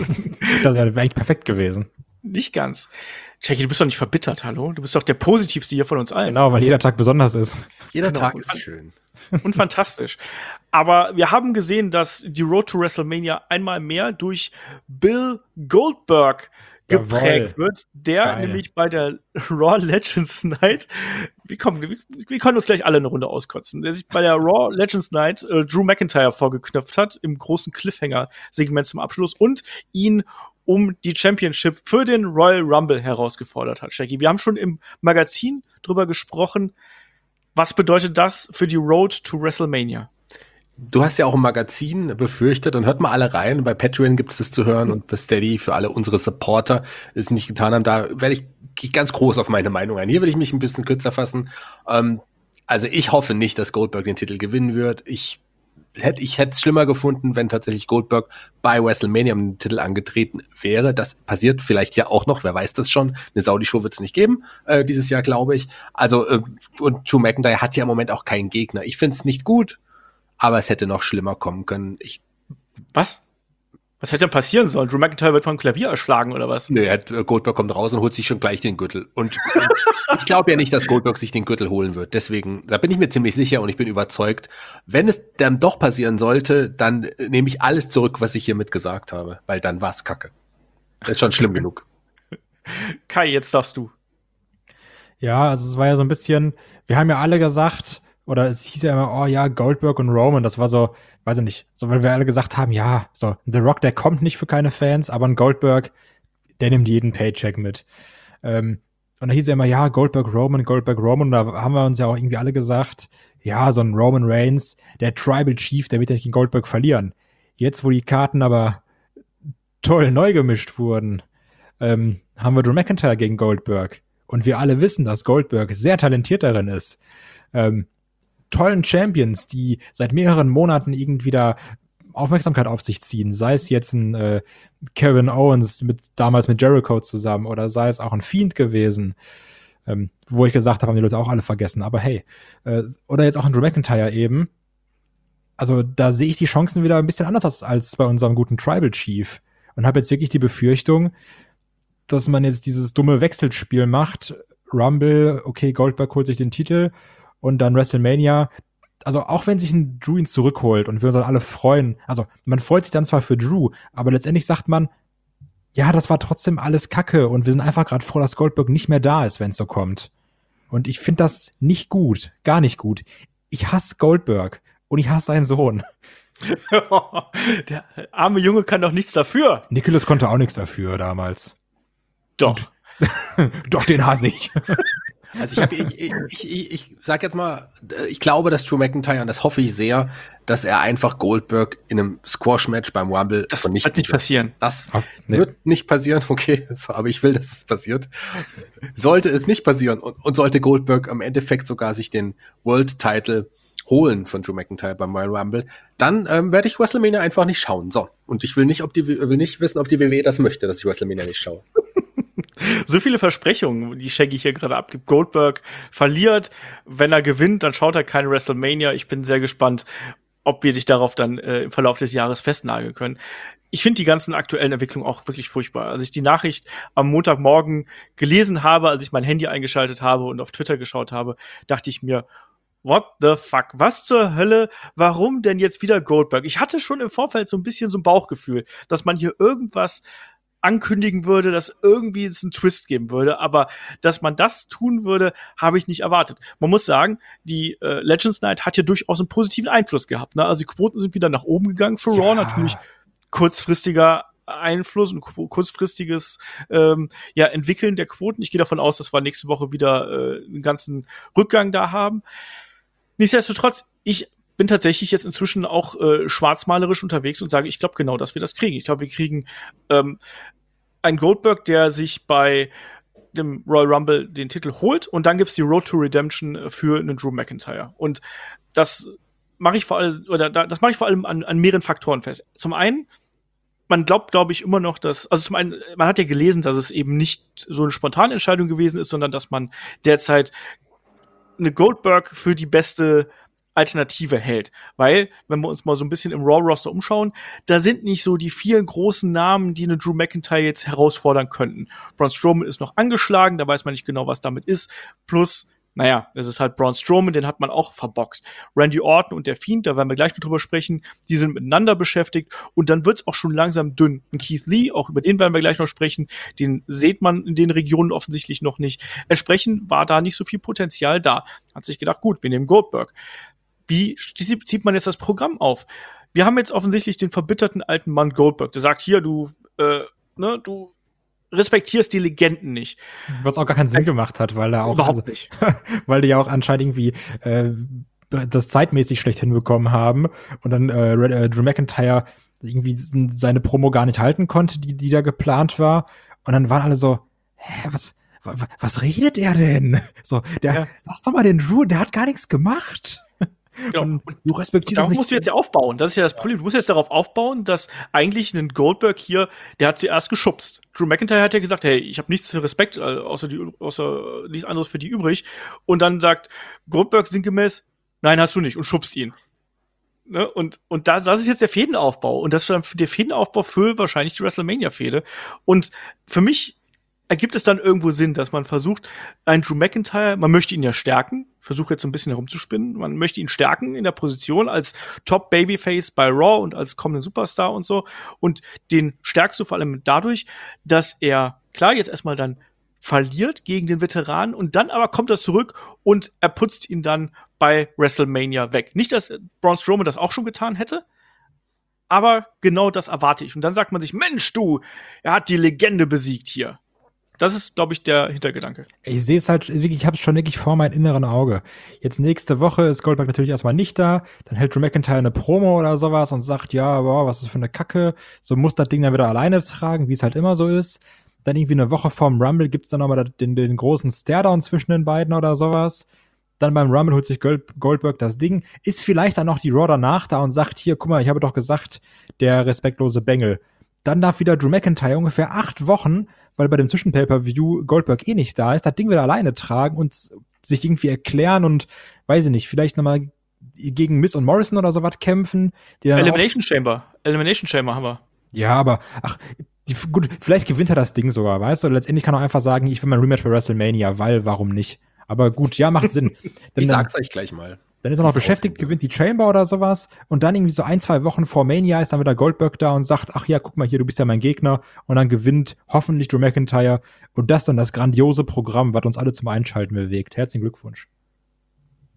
D: Das wäre eigentlich perfekt gewesen.
B: Nicht ganz. Jackie, du bist doch nicht verbittert, hallo? Du bist doch der positivste hier von uns allen.
D: Genau, weil jeder Tag besonders ist.
C: Jeder
B: Genau.
C: Tag ist schön.
B: Und fantastisch. Aber wir haben gesehen, dass die Road to WrestleMania einmal mehr durch Bill Goldberg geprägt
D: Jawohl.
B: wird, der
D: Geil.
B: nämlich bei der Raw Legends Night, wir können uns gleich alle eine Runde auskotzen, der sich bei der Raw Legends Night Drew McIntyre vorgeknöpft hat, im großen Cliffhanger-Segment zum Abschluss und ihn um die Championship für den Royal Rumble herausgefordert hat. Shaggy, wir haben schon im Magazin drüber gesprochen. Was bedeutet das für die Road to WrestleMania?
C: Du hast ja auch ein Magazin befürchtet und hört mal alle rein. Bei Patreon gibt's das zu hören und bei Steady für alle unsere Supporter, die es nicht getan haben. Da gehe ich ganz groß auf meine Meinung ein. Hier will ich mich ein bisschen kürzer fassen. Also ich hoffe nicht, dass Goldberg den Titel gewinnen wird. Ich hätte es schlimmer gefunden, wenn tatsächlich Goldberg bei WrestleMania um den Titel angetreten wäre. Das passiert vielleicht ja auch noch, wer weiß das schon. Eine Saudi-Show wird es nicht geben, dieses Jahr, glaube ich. Also, und Drew McIntyre hat ja im Moment auch keinen Gegner. Ich finde es nicht gut, aber es hätte noch schlimmer kommen können.
B: Was? Was hätte denn passieren sollen? Drew McIntyre wird vom Klavier erschlagen oder was?
C: Nö, Goldberg kommt raus und holt sich schon gleich den Gürtel. Und ich glaube ja nicht, dass Goldberg sich den Gürtel holen wird. Deswegen, da bin ich mir ziemlich sicher und ich bin überzeugt, wenn es dann doch passieren sollte, dann nehme ich alles zurück, was ich hiermit gesagt habe. Weil dann war's Kacke. Das ist schon schlimm genug.
B: Kai, jetzt darfst du.
D: Ja, also es war ja so ein bisschen, wir haben ja alle gesagt, oder es hieß ja immer, oh ja, Goldberg und Roman, das war so, weiß ich nicht, so, weil wir alle gesagt haben, ja, so, The Rock, der kommt nicht für keine Fans, aber ein Goldberg, der nimmt jeden Paycheck mit. Und da hieß ja immer, ja, Goldberg, Roman, und da haben wir uns ja auch irgendwie alle gesagt, ja, so ein Roman Reigns, der Tribal Chief, der wird ja nicht gegen Goldberg verlieren. Jetzt, wo die Karten aber toll neu gemischt wurden, haben wir Drew McIntyre gegen Goldberg. Und wir alle wissen, dass Goldberg sehr talentiert darin ist. Tollen Champions, die seit mehreren Monaten irgendwie da Aufmerksamkeit auf sich ziehen. Sei es jetzt ein Kevin Owens damals mit Jericho zusammen oder sei es auch ein Fiend gewesen, wo ich gesagt habe, haben die Leute auch alle vergessen. Aber hey, oder jetzt auch ein Drew McIntyre eben. Also da sehe ich die Chancen wieder ein bisschen anders als bei unserem guten Tribal Chief. Und habe jetzt wirklich die Befürchtung, dass man jetzt dieses dumme Wechselspiel macht. Rumble, okay, Goldberg holt sich den Titel und dann WrestleMania. Also auch wenn sich ein Drew ihn zurückholt und wir uns dann alle freuen, also man freut sich dann zwar für Drew, aber letztendlich sagt man, ja, das war trotzdem alles Kacke und wir sind einfach gerade froh, dass Goldberg nicht mehr da ist, wenn es so kommt. Und ich finde das nicht gut, gar nicht gut. Ich hasse Goldberg und ich hasse seinen Sohn.
B: Der arme Junge kann doch nichts dafür.
D: Nicholas konnte auch nichts dafür damals.
B: Doch.
D: Doch, den hasse ich.
C: Also ich sag jetzt mal, ich glaube, dass Drew McIntyre, und das hoffe ich sehr, dass er einfach Goldberg in einem Squash-Match beim Rumble
B: Das wird nicht passieren.
C: Das wird nicht passieren, okay, so, aber ich will, dass es passiert. Sollte es nicht passieren und sollte Goldberg am Endeffekt sogar sich den World-Title holen von Drew McIntyre beim Royal Rumble, dann werde ich WrestleMania einfach nicht schauen. So, und ich will nicht wissen, ob die WWE das möchte, dass ich WrestleMania nicht schaue.
B: So viele Versprechungen, die Shaggy hier gerade abgibt. Goldberg verliert, wenn er gewinnt, dann schaut er keine WrestleMania. Ich bin sehr gespannt, ob wir dich darauf dann im Verlauf des Jahres festnageln können. Ich finde die ganzen aktuellen Entwicklungen auch wirklich furchtbar. Als ich die Nachricht am Montagmorgen gelesen habe, als ich mein Handy eingeschaltet habe und auf Twitter geschaut habe, dachte ich mir, what the fuck? Was zur Hölle? Warum denn jetzt wieder Goldberg? Ich hatte schon im Vorfeld so ein bisschen so ein Bauchgefühl, dass man hier irgendwas ankündigen würde, dass irgendwie es einen Twist geben würde, aber dass man das tun würde, habe ich nicht erwartet. Man muss sagen, die Legends Night hat ja durchaus einen positiven Einfluss gehabt. Ne? Also die Quoten sind wieder nach oben gegangen für Raw, natürlich kurzfristiger Einfluss und kurzfristiges Entwickeln der Quoten. Ich gehe davon aus, dass wir nächste Woche wieder einen ganzen Rückgang da haben. Nichtsdestotrotz, ich bin tatsächlich jetzt inzwischen auch schwarzmalerisch unterwegs und sage, ich glaube genau, dass wir das kriegen. Ich glaube, wir kriegen einen Goldberg, der sich bei dem Royal Rumble den Titel holt und dann gibt's die Road to Redemption für einen Drew McIntyre. Und das mache ich vor allem an mehreren Faktoren fest. Zum einen, man glaubt, glaube ich, immer noch, dass, also zum einen, man hat ja gelesen, dass es eben nicht so eine spontane Entscheidung gewesen ist, sondern dass man derzeit eine Goldberg für die beste Alternative hält. Weil, wenn wir uns mal so ein bisschen im Raw-Roster umschauen, da sind nicht so die vielen großen Namen, die eine Drew McIntyre jetzt herausfordern könnten. Braun Strowman ist noch angeschlagen, da weiß man nicht genau, was damit ist. Plus, naja, es ist halt Braun Strowman, den hat man auch verboxt. Randy Orton und der Fiend, da werden wir gleich noch drüber sprechen, die sind miteinander beschäftigt und dann wird's auch schon langsam dünn. Und Keith Lee, auch über den werden wir gleich noch sprechen, den sieht man in den Regionen offensichtlich noch nicht. Entsprechend war da nicht so viel Potenzial da. Hat sich gedacht, gut, wir nehmen Goldberg. Wie zieht man jetzt das Programm auf? Wir haben jetzt offensichtlich den verbitterten alten Mann Goldberg, der sagt, hier, du respektierst die Legenden nicht.
D: Was auch gar keinen Sinn gemacht hat, weil er auch
B: Überhaupt nicht.
D: weil die ja auch anscheinend irgendwie das zeitmäßig schlecht hinbekommen haben und dann Drew McIntyre irgendwie seine Promo gar nicht halten konnte, die da geplant war. Und dann waren alle so, was redet er denn? So, lass doch mal den Drew, der hat gar nichts gemacht.
B: Genau.
D: Und du respektierst
B: darauf musst du jetzt ja aufbauen. Das ist ja das Problem. Du musst jetzt darauf aufbauen, dass eigentlich ein Goldberg hier, der hat zuerst geschubst. Drew McIntyre hat ja gesagt, hey, ich habe nichts für Respekt, außer nichts anderes für die übrig. Und dann sagt Goldberg sinngemäß, nein, hast du nicht, und schubst ihn. Ne? Und das ist jetzt der Fädenaufbau. Und das ist dann der Fädenaufbau für wahrscheinlich die WrestleMania-Fehde. Und für mich ergibt es dann irgendwo Sinn, dass man versucht, einen Drew McIntyre, man möchte ihn ja stärken, versuche jetzt so ein bisschen herumzuspinnen, man möchte ihn stärken in der Position als Top-Babyface bei Raw und als kommenden Superstar und so. Und den stärkst du vor allem dadurch, dass er, klar, jetzt erstmal dann verliert gegen den Veteranen und dann aber kommt er zurück und er putzt ihn dann bei WrestleMania weg. Nicht, dass Braun Strowman das auch schon getan hätte, aber genau das erwarte ich. Und dann sagt man sich, Mensch, er hat die Legende besiegt hier. Das ist, glaube ich, der Hintergedanke.
D: Ich sehe es halt wirklich, ich habe es schon wirklich vor meinem inneren Auge. Jetzt nächste Woche ist Goldberg natürlich erstmal nicht da. Dann hält Drew McIntyre eine Promo oder sowas und sagt, ja, boah, was ist das für eine Kacke. So muss das Ding dann wieder alleine tragen, wie es halt immer so ist. Dann irgendwie eine Woche vorm Rumble gibt's dann nochmal den großen Staredown zwischen den beiden oder sowas. Dann beim Rumble holt sich Goldberg das Ding. Ist vielleicht dann auch die Raw danach da und sagt, hier, guck mal, ich habe doch gesagt, der respektlose Bengel. Dann darf wieder Drew McIntyre ungefähr 8 Wochen, weil bei dem Zwischen-Pay-Per-View Goldberg eh nicht da ist, das Ding wieder alleine tragen und sich irgendwie erklären und, weiß ich nicht, vielleicht nochmal gegen Miz und Morrison oder sowas kämpfen.
B: Elimination Chamber haben wir.
D: Ja, aber, gut, vielleicht gewinnt er das Ding sogar, weißt du? Letztendlich kann er einfach sagen, ich will mein Rematch bei WrestleMania, weil, warum nicht? Aber gut, ja, macht Sinn.
C: Ich sag's euch gleich mal.
D: Dann ist er noch beschäftigt, gewinnt die Chamber oder sowas und dann irgendwie so 1-2 Wochen vor Mania ist dann wieder Goldberg da und sagt, ach ja, guck mal hier, du bist ja mein Gegner und dann gewinnt hoffentlich Drew McIntyre und das dann das grandiose Programm, was uns alle zum Einschalten bewegt. Herzlichen Glückwunsch.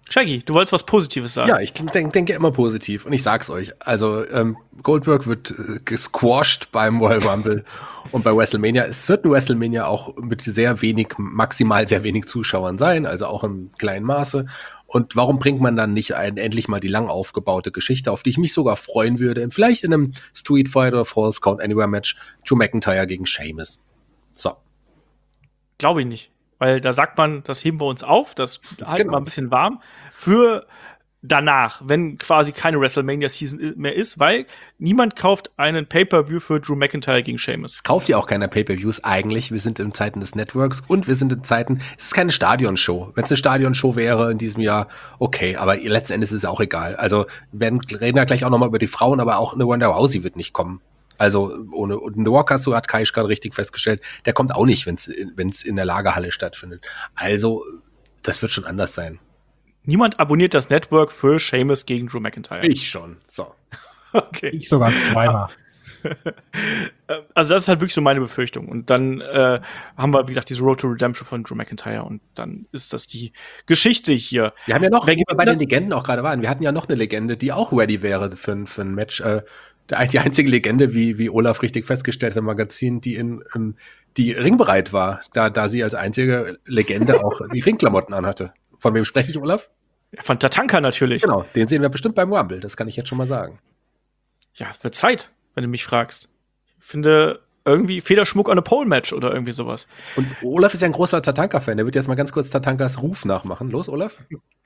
B: Shaggy, du wolltest was Positives sagen.
C: Ja, ich denke immer positiv und ich sag's euch. Also Goldberg wird gesquashed beim Royal Rumble und bei WrestleMania. Es wird ein WrestleMania auch mit maximal sehr wenig Zuschauern sein, also auch im kleinen Maße. Und warum bringt man dann nicht endlich mal die lang aufgebaute Geschichte, auf die ich mich sogar freuen würde, vielleicht in einem Street Fight oder Falls Count Anywhere Match, Drew McIntyre gegen Sheamus. So.
B: Glaube ich nicht. Weil da sagt man, das heben wir uns auf, das halten wir ein bisschen warm für danach, wenn quasi keine WrestleMania-Season mehr ist, weil niemand kauft einen Pay-Per-View für Drew McIntyre gegen Sheamus.
C: Kauft ja auch keiner Pay-Per-Views eigentlich. Wir sind in Zeiten des Networks und wir sind in Zeiten, es ist keine Stadionshow. Wenn es eine Stadionshow wäre in diesem Jahr, okay, aber letzten Endes ist es auch egal. Also wir reden ja gleich auch nochmal über die Frauen, aber auch eine Ronda Rousey wird nicht kommen. Also ohne und The Rock hast du, hat Kai gerade richtig festgestellt, der kommt auch nicht, wenn es in der Lagerhalle stattfindet. Also das wird schon anders sein.
B: Niemand abonniert das Network für Sheamus gegen Drew McIntyre.
C: Ich schon. So.
B: Okay.
D: Ich sogar zweimal.
B: Also das ist halt wirklich so meine Befürchtung. Und dann haben wir, wie gesagt, diese Road to Redemption von Drew McIntyre und dann ist das die Geschichte hier.
C: Wir haben ja noch, wo wir bei den Legenden auch gerade waren, wir hatten ja noch eine Legende, die auch ready wäre für ein Match. Die einzige Legende, wie Olaf richtig festgestellt hat im Magazin, die ringbereit war, da sie als einzige Legende auch die Ringklamotten anhatte. Von wem spreche ich, Olaf?
B: Ja, von Tatanka natürlich.
C: Genau, den sehen wir bestimmt beim Rumble, das kann ich jetzt schon mal sagen.
B: Ja, wird Zeit, wenn du mich fragst. Ich finde irgendwie Federschmuck an eine Pole-Match oder irgendwie sowas.
C: Und Olaf ist ja ein großer Tatanka-Fan, der wird jetzt mal ganz kurz Tatankas Ruf nachmachen. Los, Olaf?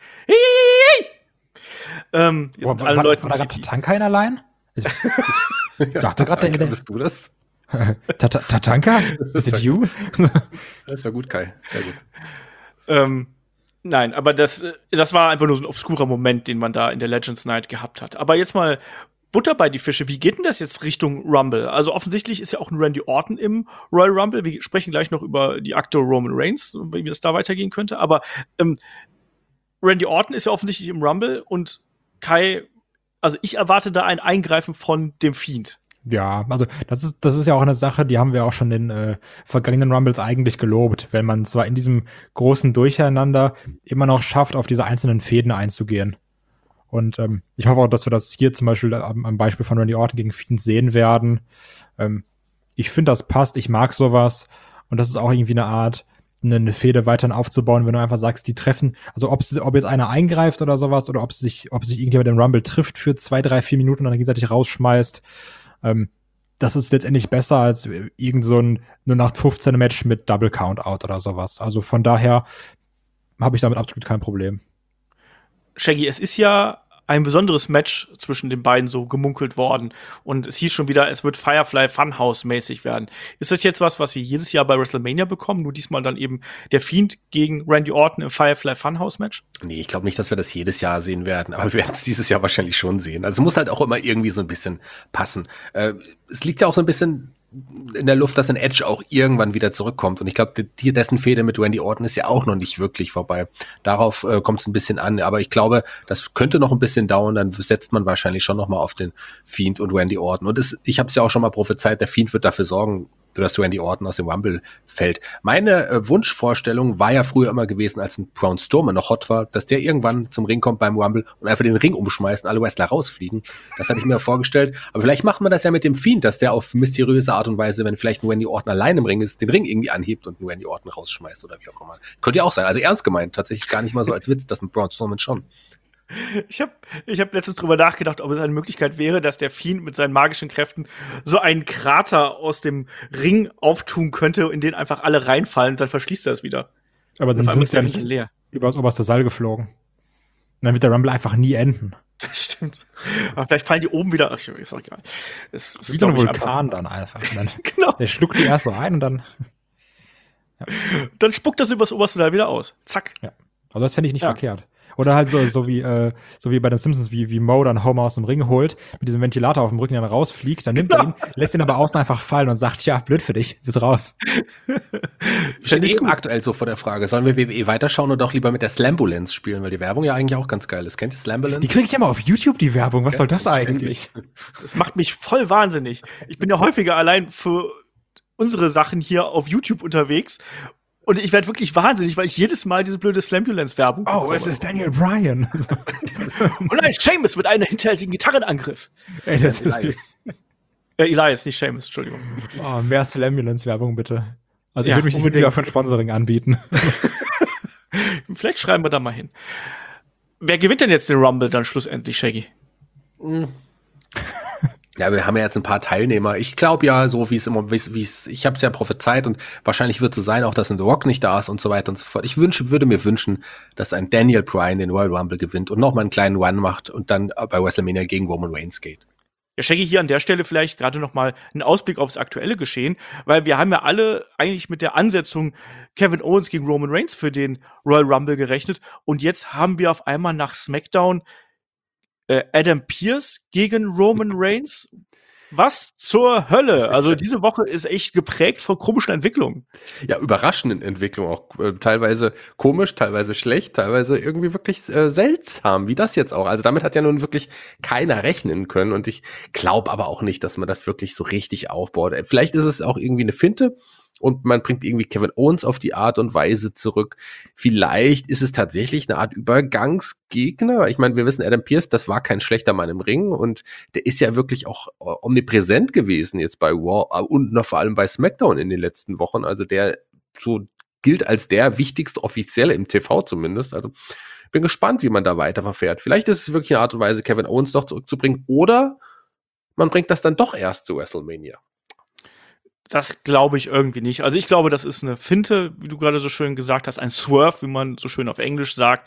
B: War
D: War da gerade Tatanka in allein? Ich dachte gerade,
C: bist du das?
D: Tatanka? Is it you?
C: Das war gut, Kai. Sehr gut.
B: Nein, aber das war einfach nur so ein obskurer Moment, den man da in der Legends Night gehabt hat. Aber jetzt mal Butter bei die Fische. Wie geht denn das jetzt Richtung Rumble? Also offensichtlich ist ja auch ein Randy Orton im Royal Rumble. Wir sprechen gleich noch über die Akte Roman Reigns, wie das da weitergehen könnte. Aber Randy Orton ist ja offensichtlich im Rumble und Kai, also ich erwarte da ein Eingreifen von dem Fiend.
D: Ja, also das ist ja auch eine Sache, die haben wir auch schon in vergangenen Rumbles eigentlich gelobt, wenn man zwar in diesem großen Durcheinander immer noch schafft, auf diese einzelnen Fäden einzugehen. Und ich hoffe auch, dass wir das hier zum Beispiel am Beispiel von Randy Orton gegen Fiend sehen werden. Ich finde, das passt, ich mag sowas und das ist auch irgendwie eine Art, eine Fehde weiterhin aufzubauen, wenn du einfach sagst, die treffen, also ob jetzt einer eingreift oder sowas oder ob sich irgendjemand im Rumble trifft für 2, 3, 4 Minuten und dann gegenseitig rausschmeißt. Das ist letztendlich besser als irgend so ein 0815 Match mit Double Count Out oder sowas. Also von daher habe ich damit absolut kein Problem.
B: Shaggy, es ist ja ein besonderes Match zwischen den beiden so gemunkelt worden. Und es hieß schon wieder, es wird Firefly Funhouse-mäßig werden. Ist das jetzt was wir jedes Jahr bei WrestleMania bekommen? Nur diesmal dann eben der Fiend gegen Randy Orton im Firefly Funhouse-Match?
C: Nee, ich glaube nicht, dass wir das jedes Jahr sehen werden. Aber wir werden es dieses Jahr wahrscheinlich schon sehen. Also es muss halt auch immer irgendwie so ein bisschen passen. Es liegt ja auch so ein bisschen in der Luft, dass ein Edge auch irgendwann wieder zurückkommt. Und ich glaube, dessen Fehde mit Randy Orton ist ja auch noch nicht wirklich vorbei. Darauf kommt es ein bisschen an. Aber ich glaube, das könnte noch ein bisschen dauern. Dann setzt man wahrscheinlich schon noch mal auf den Fiend und Randy Orton. Und ich habe es ja auch schon mal prophezeit, der Fiend wird dafür sorgen, dass Randy Orton aus dem Rumble fällt. Meine Wunschvorstellung war ja früher immer gewesen, als ein Braun Strowman noch hot war, dass der irgendwann zum Ring kommt beim Rumble und einfach den Ring umschmeißt und alle Wrestler rausfliegen. Das hatte ich mir vorgestellt. Aber vielleicht macht man das ja mit dem Fiend, dass der auf mysteriöse Art und Weise, wenn vielleicht ein Randy Orton allein im Ring ist, den Ring irgendwie anhebt und einen Randy Orton rausschmeißt oder wie auch immer. Könnte ja auch sein. Also ernst gemeint, tatsächlich gar nicht mal so als Witz, das mit Braun Strowman schon.
B: Ich hab letztens drüber nachgedacht, ob es eine Möglichkeit wäre, dass der Fiend mit seinen magischen Kräften so einen Krater aus dem Ring auftun könnte, in den einfach alle reinfallen und dann verschließt er es wieder.
D: Aber dann sind sie ja nicht
B: leer.
D: Über das oberste Seil geflogen. Und dann wird der Rumble einfach nie enden.
B: Das stimmt. Aber vielleicht fallen die oben wieder. Ach, ist auch egal. Es ist
D: wie so ein Vulkan dann einfach. Und dann
B: genau.
D: Der schluckt die erst so ein und dann.
B: Ja. Dann spuckt das übers oberste Seil wieder aus. Zack.
D: Ja. Also das fände ich nicht verkehrt. Oder halt so wie bei den Simpsons, wie Moe dann Homer aus dem Ring holt, mit diesem Ventilator auf dem Rücken dann rausfliegt, dann nimmt er ihn, lässt ihn aber außen einfach fallen und sagt, ja, blöd für dich, bist raus.
C: Stelle ich aktuell so vor der Frage, sollen wir WWE weiterschauen oder doch lieber mit der Slambulance spielen, weil die Werbung ja eigentlich auch ganz geil ist. Kennt ihr Slambulance?
D: Die kriege ich ja mal auf YouTube, die Werbung, was soll das eigentlich?
B: Das macht mich voll wahnsinnig. Ich bin ja häufiger allein für unsere Sachen hier auf YouTube unterwegs. Und ich werde wirklich wahnsinnig, weil ich jedes Mal diese blöde Slambulance-Werbung bekomme.
D: es ist Daniel Bryan.
B: Und nein, Sheamus mit einem hinterhältigen Gitarrenangriff.
D: Ey, das ist
B: Elias, nicht Sheamus, Entschuldigung.
D: mehr Slam-Ambulance-Werbung bitte. Also ich
B: Ja,
D: würde mich
B: unbedingt.
D: wieder für ein Sponsoring anbieten.
B: Vielleicht schreiben wir da mal hin. Wer gewinnt denn jetzt den Rumble dann schlussendlich, Shaggy?
C: Ja, wir haben ja jetzt ein paar Teilnehmer. Ich glaube ja, so wie es, ich habe es ja prophezeit und wahrscheinlich wird es so sein, auch dass ein The Rock nicht da ist und so weiter und so fort. Ich würde mir wünschen, dass ein Daniel Bryan den Royal Rumble gewinnt und nochmal einen kleinen Run macht und dann bei WrestleMania gegen Roman Reigns geht.
B: Ja, Shaggy, hier an der Stelle vielleicht gerade noch mal einen Ausblick aufs aktuelle Geschehen, weil wir haben ja alle eigentlich mit der Ansetzung Kevin Owens gegen Roman Reigns für den Royal Rumble gerechnet und jetzt haben wir auf einmal nach SmackDown Adam Pearce gegen Roman Reigns. Was zur Hölle? Also diese Woche ist echt geprägt von komischen Entwicklungen.
C: Ja, überraschenden Entwicklungen auch. Teilweise komisch, teilweise schlecht, teilweise irgendwie wirklich seltsam, wie das jetzt auch. Also damit hat ja nun wirklich keiner rechnen können und ich glaube aber auch nicht, dass man das wirklich so richtig aufbaut. Vielleicht ist es auch irgendwie eine Finte und man bringt irgendwie Kevin Owens auf die Art und Weise zurück. Vielleicht ist es tatsächlich eine Art Übergangsgegner. Ich meine, wir wissen, Adam Pearce, das war kein schlechter Mann im Ring und der ist ja wirklich auch omnipräsent gewesen jetzt bei Raw und noch vor allem bei SmackDown in den letzten Wochen. Also der so gilt als der wichtigste Offizielle im TV zumindest. Also bin gespannt, wie man da weiter verfährt. Vielleicht ist es wirklich eine Art und Weise, Kevin Owens doch zurückzubringen oder man bringt das dann doch erst zu WrestleMania.
B: Das glaube ich irgendwie nicht. Also ich glaube, das ist eine Finte, wie du gerade so schön gesagt hast, ein Swerve, wie man so schön auf Englisch sagt.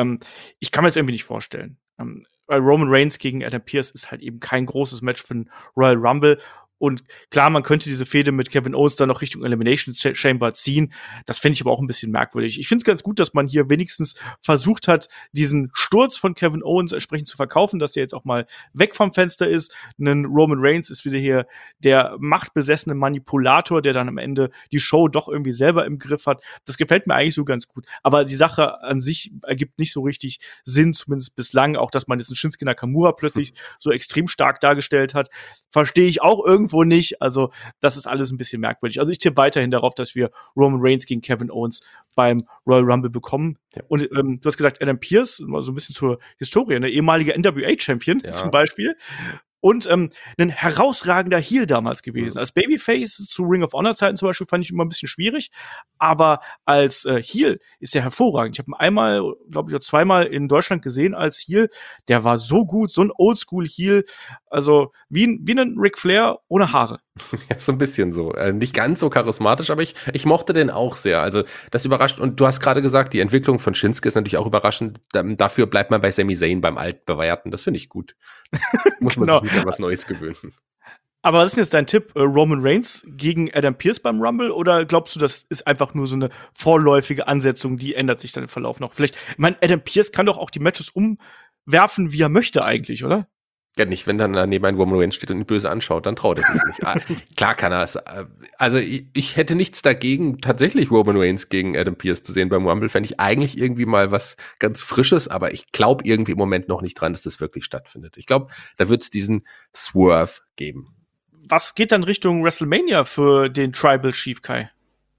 B: Ich kann mir das irgendwie nicht vorstellen. Weil Roman Reigns gegen Adam Pearce ist halt eben kein großes Match für den Royal Rumble. Und klar, man könnte diese Fehde mit Kevin Owens dann noch Richtung Elimination Chamber ziehen. Das fände ich aber auch ein bisschen merkwürdig. Ich finde es ganz gut, dass man hier wenigstens versucht hat, diesen Sturz von Kevin Owens entsprechend zu verkaufen, dass der jetzt auch mal weg vom Fenster ist. Ein Roman Reigns ist wieder hier der machtbesessene Manipulator, der dann am Ende die Show doch irgendwie selber im Griff hat. Das gefällt mir eigentlich so ganz gut. Aber die Sache an sich ergibt nicht so richtig Sinn, zumindest bislang. Auch, dass man jetzt einen Shinsuke Nakamura plötzlich so extrem stark dargestellt hat, verstehe ich auch irgendwie nicht. Also, das ist alles ein bisschen merkwürdig. Also, ich tippe weiterhin darauf, dass wir Roman Reigns gegen Kevin Owens beim Royal Rumble bekommen. Ja. Und du hast gesagt, Adam Pearce, mal so ein bisschen zur Historie, eine ehemalige NWA-Champion zum Beispiel. Und ein herausragender Heel damals gewesen. Als Babyface zu Ring of Honor-Zeiten zum Beispiel fand ich immer ein bisschen schwierig. Aber als Heel ist er hervorragend. Ich habe ihn einmal, glaube ich, oder zweimal in Deutschland gesehen als Heel. Der war so gut, so ein Oldschool-Heel. Also wie ein Ric Flair ohne Haare.
C: Ja, so ein bisschen so. Nicht ganz so charismatisch, aber ich mochte den auch sehr. Also das überrascht. Und du hast gerade gesagt, die Entwicklung von Shinsuke ist natürlich auch überraschend. Dafür bleibt man bei Sami Zayn beim Altbewährten. Das finde ich gut. Muss man sich nicht an was Neues gewöhnen.
B: Aber was ist denn jetzt dein Tipp? Roman Reigns gegen Adam Pearce beim Rumble? Oder glaubst du, das ist einfach nur so eine vorläufige Ansetzung, die ändert sich dann im Verlauf noch? Vielleicht, ich meine, Adam Pearce kann doch auch die Matches umwerfen, wie er möchte eigentlich, oder?
C: Ja, nicht, wenn dann daneben ein Roman Reigns steht und ihn böse anschaut, dann traut er sich nicht. Klar kann er es. Also ich hätte nichts dagegen, tatsächlich Roman Reigns gegen Adam Pearce zu sehen beim Rumble. Fände ich eigentlich irgendwie mal was ganz Frisches, aber ich glaube irgendwie im Moment noch nicht dran, dass das wirklich stattfindet. Ich glaube, da wird es diesen Swerve geben.
B: Was geht dann Richtung WrestleMania für den Tribal Chief, Kai?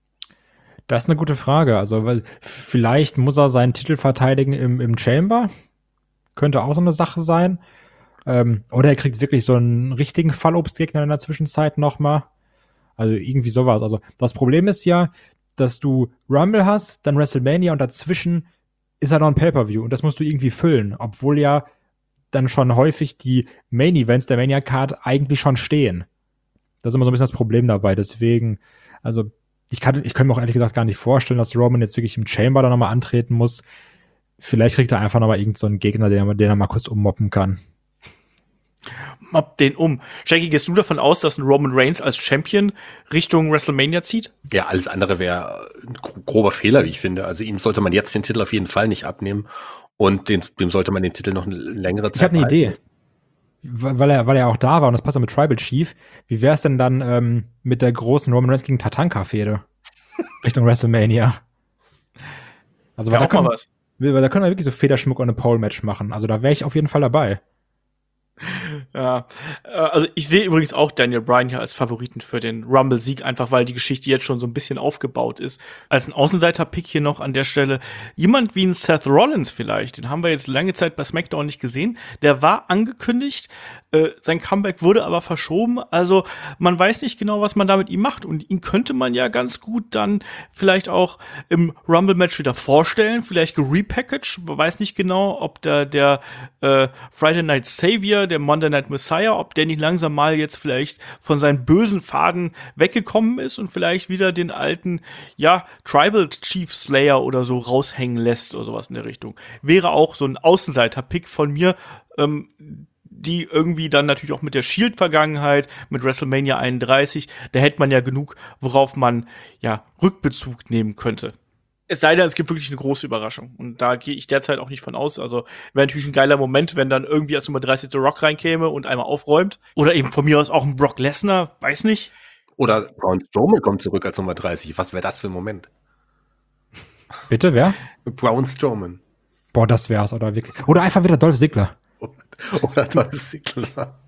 D: Das ist eine gute Frage. Also, weil vielleicht muss er seinen Titel verteidigen im Chamber. Könnte auch so eine Sache sein. Oder er kriegt wirklich so einen richtigen Fallobstgegner in der Zwischenzeit nochmal. Also irgendwie sowas. Also das Problem ist ja, dass du Rumble hast, dann WrestleMania und dazwischen ist halt noch ein Pay-Per-View und das musst du irgendwie füllen, obwohl ja dann schon häufig die Main-Events der Mania-Card eigentlich schon stehen. Das ist immer so ein bisschen das Problem dabei. Deswegen, also ich kann mir auch ehrlich gesagt gar nicht vorstellen, dass Roman jetzt wirklich im Chamber da nochmal antreten muss. Vielleicht kriegt er einfach nochmal irgend so einen Gegner, den er mal kurz ummoppen kann.
B: Mob den um. Jackie, gehst du davon aus, dass ein Roman Reigns als Champion Richtung WrestleMania zieht?
C: Ja, alles andere wäre ein grober Fehler, wie ich finde. Also ihm sollte man jetzt den Titel auf jeden Fall nicht abnehmen und dem sollte man den Titel noch eine längere Zeit
D: Ich habe eine Idee. Weil er auch da war und das passt ja mit Tribal Chief. Wie wäre es denn dann mit der großen Roman Reigns gegen Tatanka-Fehde Richtung WrestleMania? Also weil da können wir wirklich so Federschmuck und ein Pole-Match machen. Also da wäre ich auf jeden Fall dabei.
B: Ja, also ich sehe übrigens auch Daniel Bryan hier als Favoriten für den Rumble-Sieg, einfach weil die Geschichte jetzt schon so ein bisschen aufgebaut ist. Als ein Außenseiter-Pick hier noch an der Stelle jemand wie ein Seth Rollins vielleicht, den haben wir jetzt lange Zeit bei SmackDown nicht gesehen. Der war angekündigt, sein Comeback wurde aber verschoben, also man weiß nicht genau, was man da mit ihm macht und ihn könnte man ja ganz gut dann vielleicht auch im Rumble-Match wieder vorstellen, vielleicht gerepackaged, man weiß nicht genau, ob der Friday Night Savior, der Monday Night Messiah, ob der nicht langsam mal jetzt vielleicht von seinen bösen Faden weggekommen ist und vielleicht wieder den alten, ja, Tribal Chief Slayer oder so raushängen lässt oder sowas in der Richtung. Wäre auch so ein Außenseiter-Pick von mir, die irgendwie dann natürlich auch mit der Shield-Vergangenheit, mit WrestleMania 31, da hätte man ja genug, worauf man ja Rückbezug nehmen könnte. Es sei denn, es gibt wirklich eine große Überraschung. Und da gehe ich derzeit auch nicht von aus. Also wäre natürlich ein geiler Moment, wenn dann irgendwie als Nummer 30 The Rock reinkäme und einmal aufräumt. Oder eben von mir aus auch ein Brock Lesnar, weiß nicht.
C: Oder Braun Strowman kommt zurück als Nummer 30. Was wäre das für ein Moment?
D: Bitte, wer?
C: Braun Strowman.
D: Boah, das wär's, oder wirklich. Oder einfach wieder Dolph Ziggler.
C: Oder Dolph Ziggler.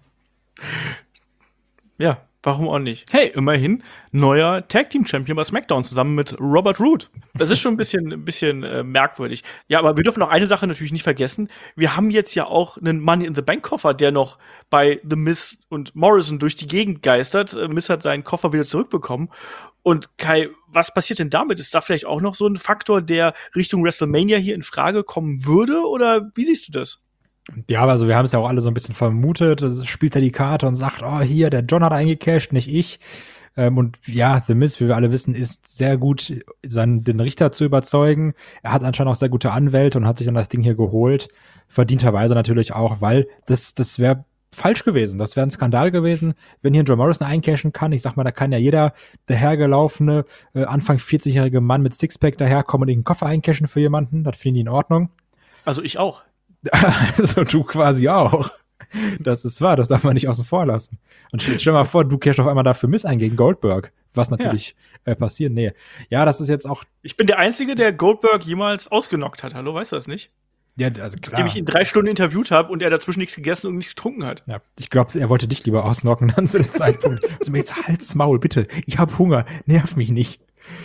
B: Ja, warum auch nicht? Hey, immerhin neuer Tag-Team-Champion bei SmackDown zusammen mit Robert Roode. Das ist schon ein bisschen merkwürdig. Ja, aber wir dürfen noch eine Sache natürlich nicht vergessen. Wir haben jetzt ja auch einen Money-in-the-Bank-Koffer, der noch bei The Miz und Morrison durch die Gegend geistert. Miz hat seinen Koffer wieder zurückbekommen. Und Kai, was passiert denn damit? Ist da vielleicht auch noch so ein Faktor, der Richtung WrestleMania hier in Frage kommen würde? Oder wie siehst du das?
D: Ja, also wir haben es ja auch alle so ein bisschen vermutet. Das spielt er die Karte und sagt, oh, hier, der John hat eingecasht, nicht ich. Und ja, The Miz, wie wir alle wissen, ist sehr gut, den Richter zu überzeugen. Er hat anscheinend auch sehr gute Anwälte und hat sich dann das Ding hier geholt. Verdienterweise natürlich auch, weil das wäre falsch gewesen. Das wäre ein Skandal gewesen, wenn hier ein John Morrison eincashen kann. Ich sag mal, da kann ja jeder dahergelaufene, Anfang 40-jährige Mann mit Sixpack daherkommen und einen Koffer eincashen für jemanden. Das finden die in Ordnung.
B: Also ich auch.
D: Also du quasi auch. Das ist wahr, das darf man nicht außen vor lassen. Und stell dir mal vor, du cashst auf einmal dafür Miss ein gegen Goldberg. Was natürlich passiert. Nee. Ja, das ist jetzt auch.
B: Ich bin der Einzige, der Goldberg jemals ausgenockt hat. Hallo, weißt du das nicht?
D: Ja, also klar.
B: Nachdem ich ihn 3 Stunden interviewt habe und er dazwischen nichts gegessen und nichts getrunken hat.
D: Ja, ich glaube, er wollte dich lieber ausnocken dann zu dem Zeitpunkt. Also mir jetzt Hals, Maul, bitte. Ich habe Hunger. Nerv mich nicht.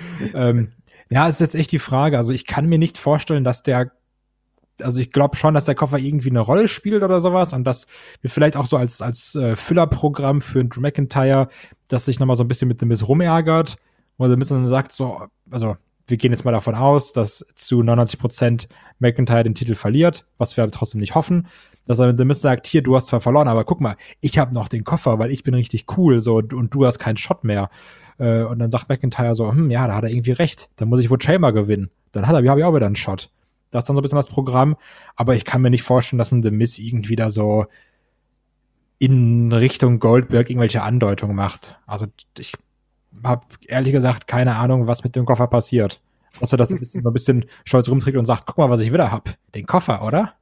D: Ja, es ist jetzt echt die Frage. Also ich kann mir nicht vorstellen, dass also ich glaube schon, dass der Koffer irgendwie eine Rolle spielt oder sowas und dass wir vielleicht auch so als Füllerprogramm für Drew McIntyre, das sich nochmal so ein bisschen mit dem Miz rumärgert, wo der Miz dann sagt so, also wir gehen jetzt mal davon aus, dass zu 99% McIntyre den Titel verliert, was wir aber trotzdem nicht hoffen, dass er mit dem Miz sagt, hier, du hast zwar verloren, aber guck mal, ich habe noch den Koffer, weil ich bin richtig cool so und du hast keinen Shot mehr. Und dann sagt McIntyre so, ja, da hat er irgendwie recht, dann muss ich wohl Chamber gewinnen. Dann habe ich auch wieder einen Shot. Das ist dann so ein bisschen das Programm, aber ich kann mir nicht vorstellen, dass ein The Miz irgendwie da so in Richtung Goldberg irgendwelche Andeutungen macht. Also ich habe ehrlich gesagt keine Ahnung, was mit dem Koffer passiert. Außer, dass er ein bisschen stolz rumträgt und sagt, guck mal, was ich wieder hab. Den Koffer, oder?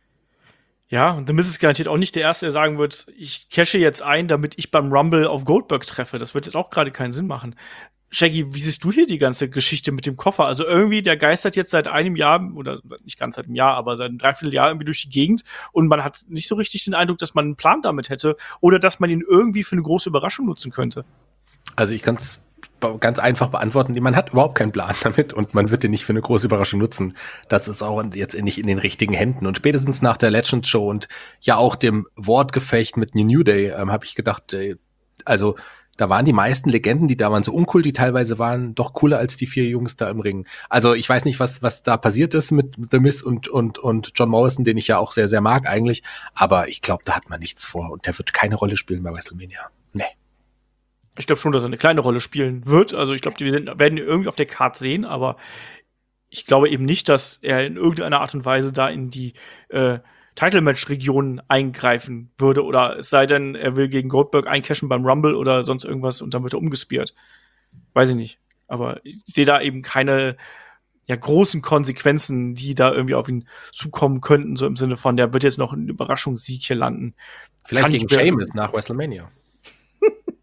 B: Ja, und The Miz ist garantiert auch nicht der Erste, der sagen wird, ich cashe jetzt ein, damit ich beim Rumble auf Goldberg treffe. Das wird jetzt auch gerade keinen Sinn machen. Shaggy, wie siehst du hier die ganze Geschichte mit dem Koffer? Also irgendwie, der geistert jetzt seit einem Jahr, oder nicht ganz seit einem Jahr, aber seit einem Dreivierteljahr irgendwie durch die Gegend und man hat nicht so richtig den Eindruck, dass man einen Plan damit hätte oder dass man ihn irgendwie für eine große Überraschung nutzen könnte.
C: Also ich kann es ganz einfach beantworten. Man hat überhaupt keinen Plan damit und man wird den nicht für eine große Überraschung nutzen. Das ist auch jetzt nicht in den richtigen Händen. Und spätestens nach der Legends Show und ja auch dem Wortgefecht mit New Day habe ich gedacht, also da waren die meisten Legenden, die da waren, so uncool die teilweise waren, doch cooler als die 4 Jungs da im Ring. Also ich weiß nicht, was da passiert ist mit The Miz und John Morrison, den ich ja auch sehr, sehr mag eigentlich. Aber ich glaube, da hat man nichts vor und der wird keine Rolle spielen bei WrestleMania. Nee.
B: Ich glaube schon, dass er eine kleine Rolle spielen wird. Also ich glaube, die werden ihn irgendwie auf der Karte sehen, aber ich glaube eben nicht, dass er in irgendeiner Art und Weise da in die Title-Match-Region eingreifen würde. Oder es sei denn, er will gegen Goldberg eincashen beim Rumble oder sonst irgendwas und dann wird er umgespielt. Weiß ich nicht. Aber ich sehe da eben keine großen Konsequenzen, die da irgendwie auf ihn zukommen könnten, so im Sinne von, der wird jetzt noch einen Überraschungssieg hier landen.
C: Vielleicht gegen Sheamus nach WrestleMania.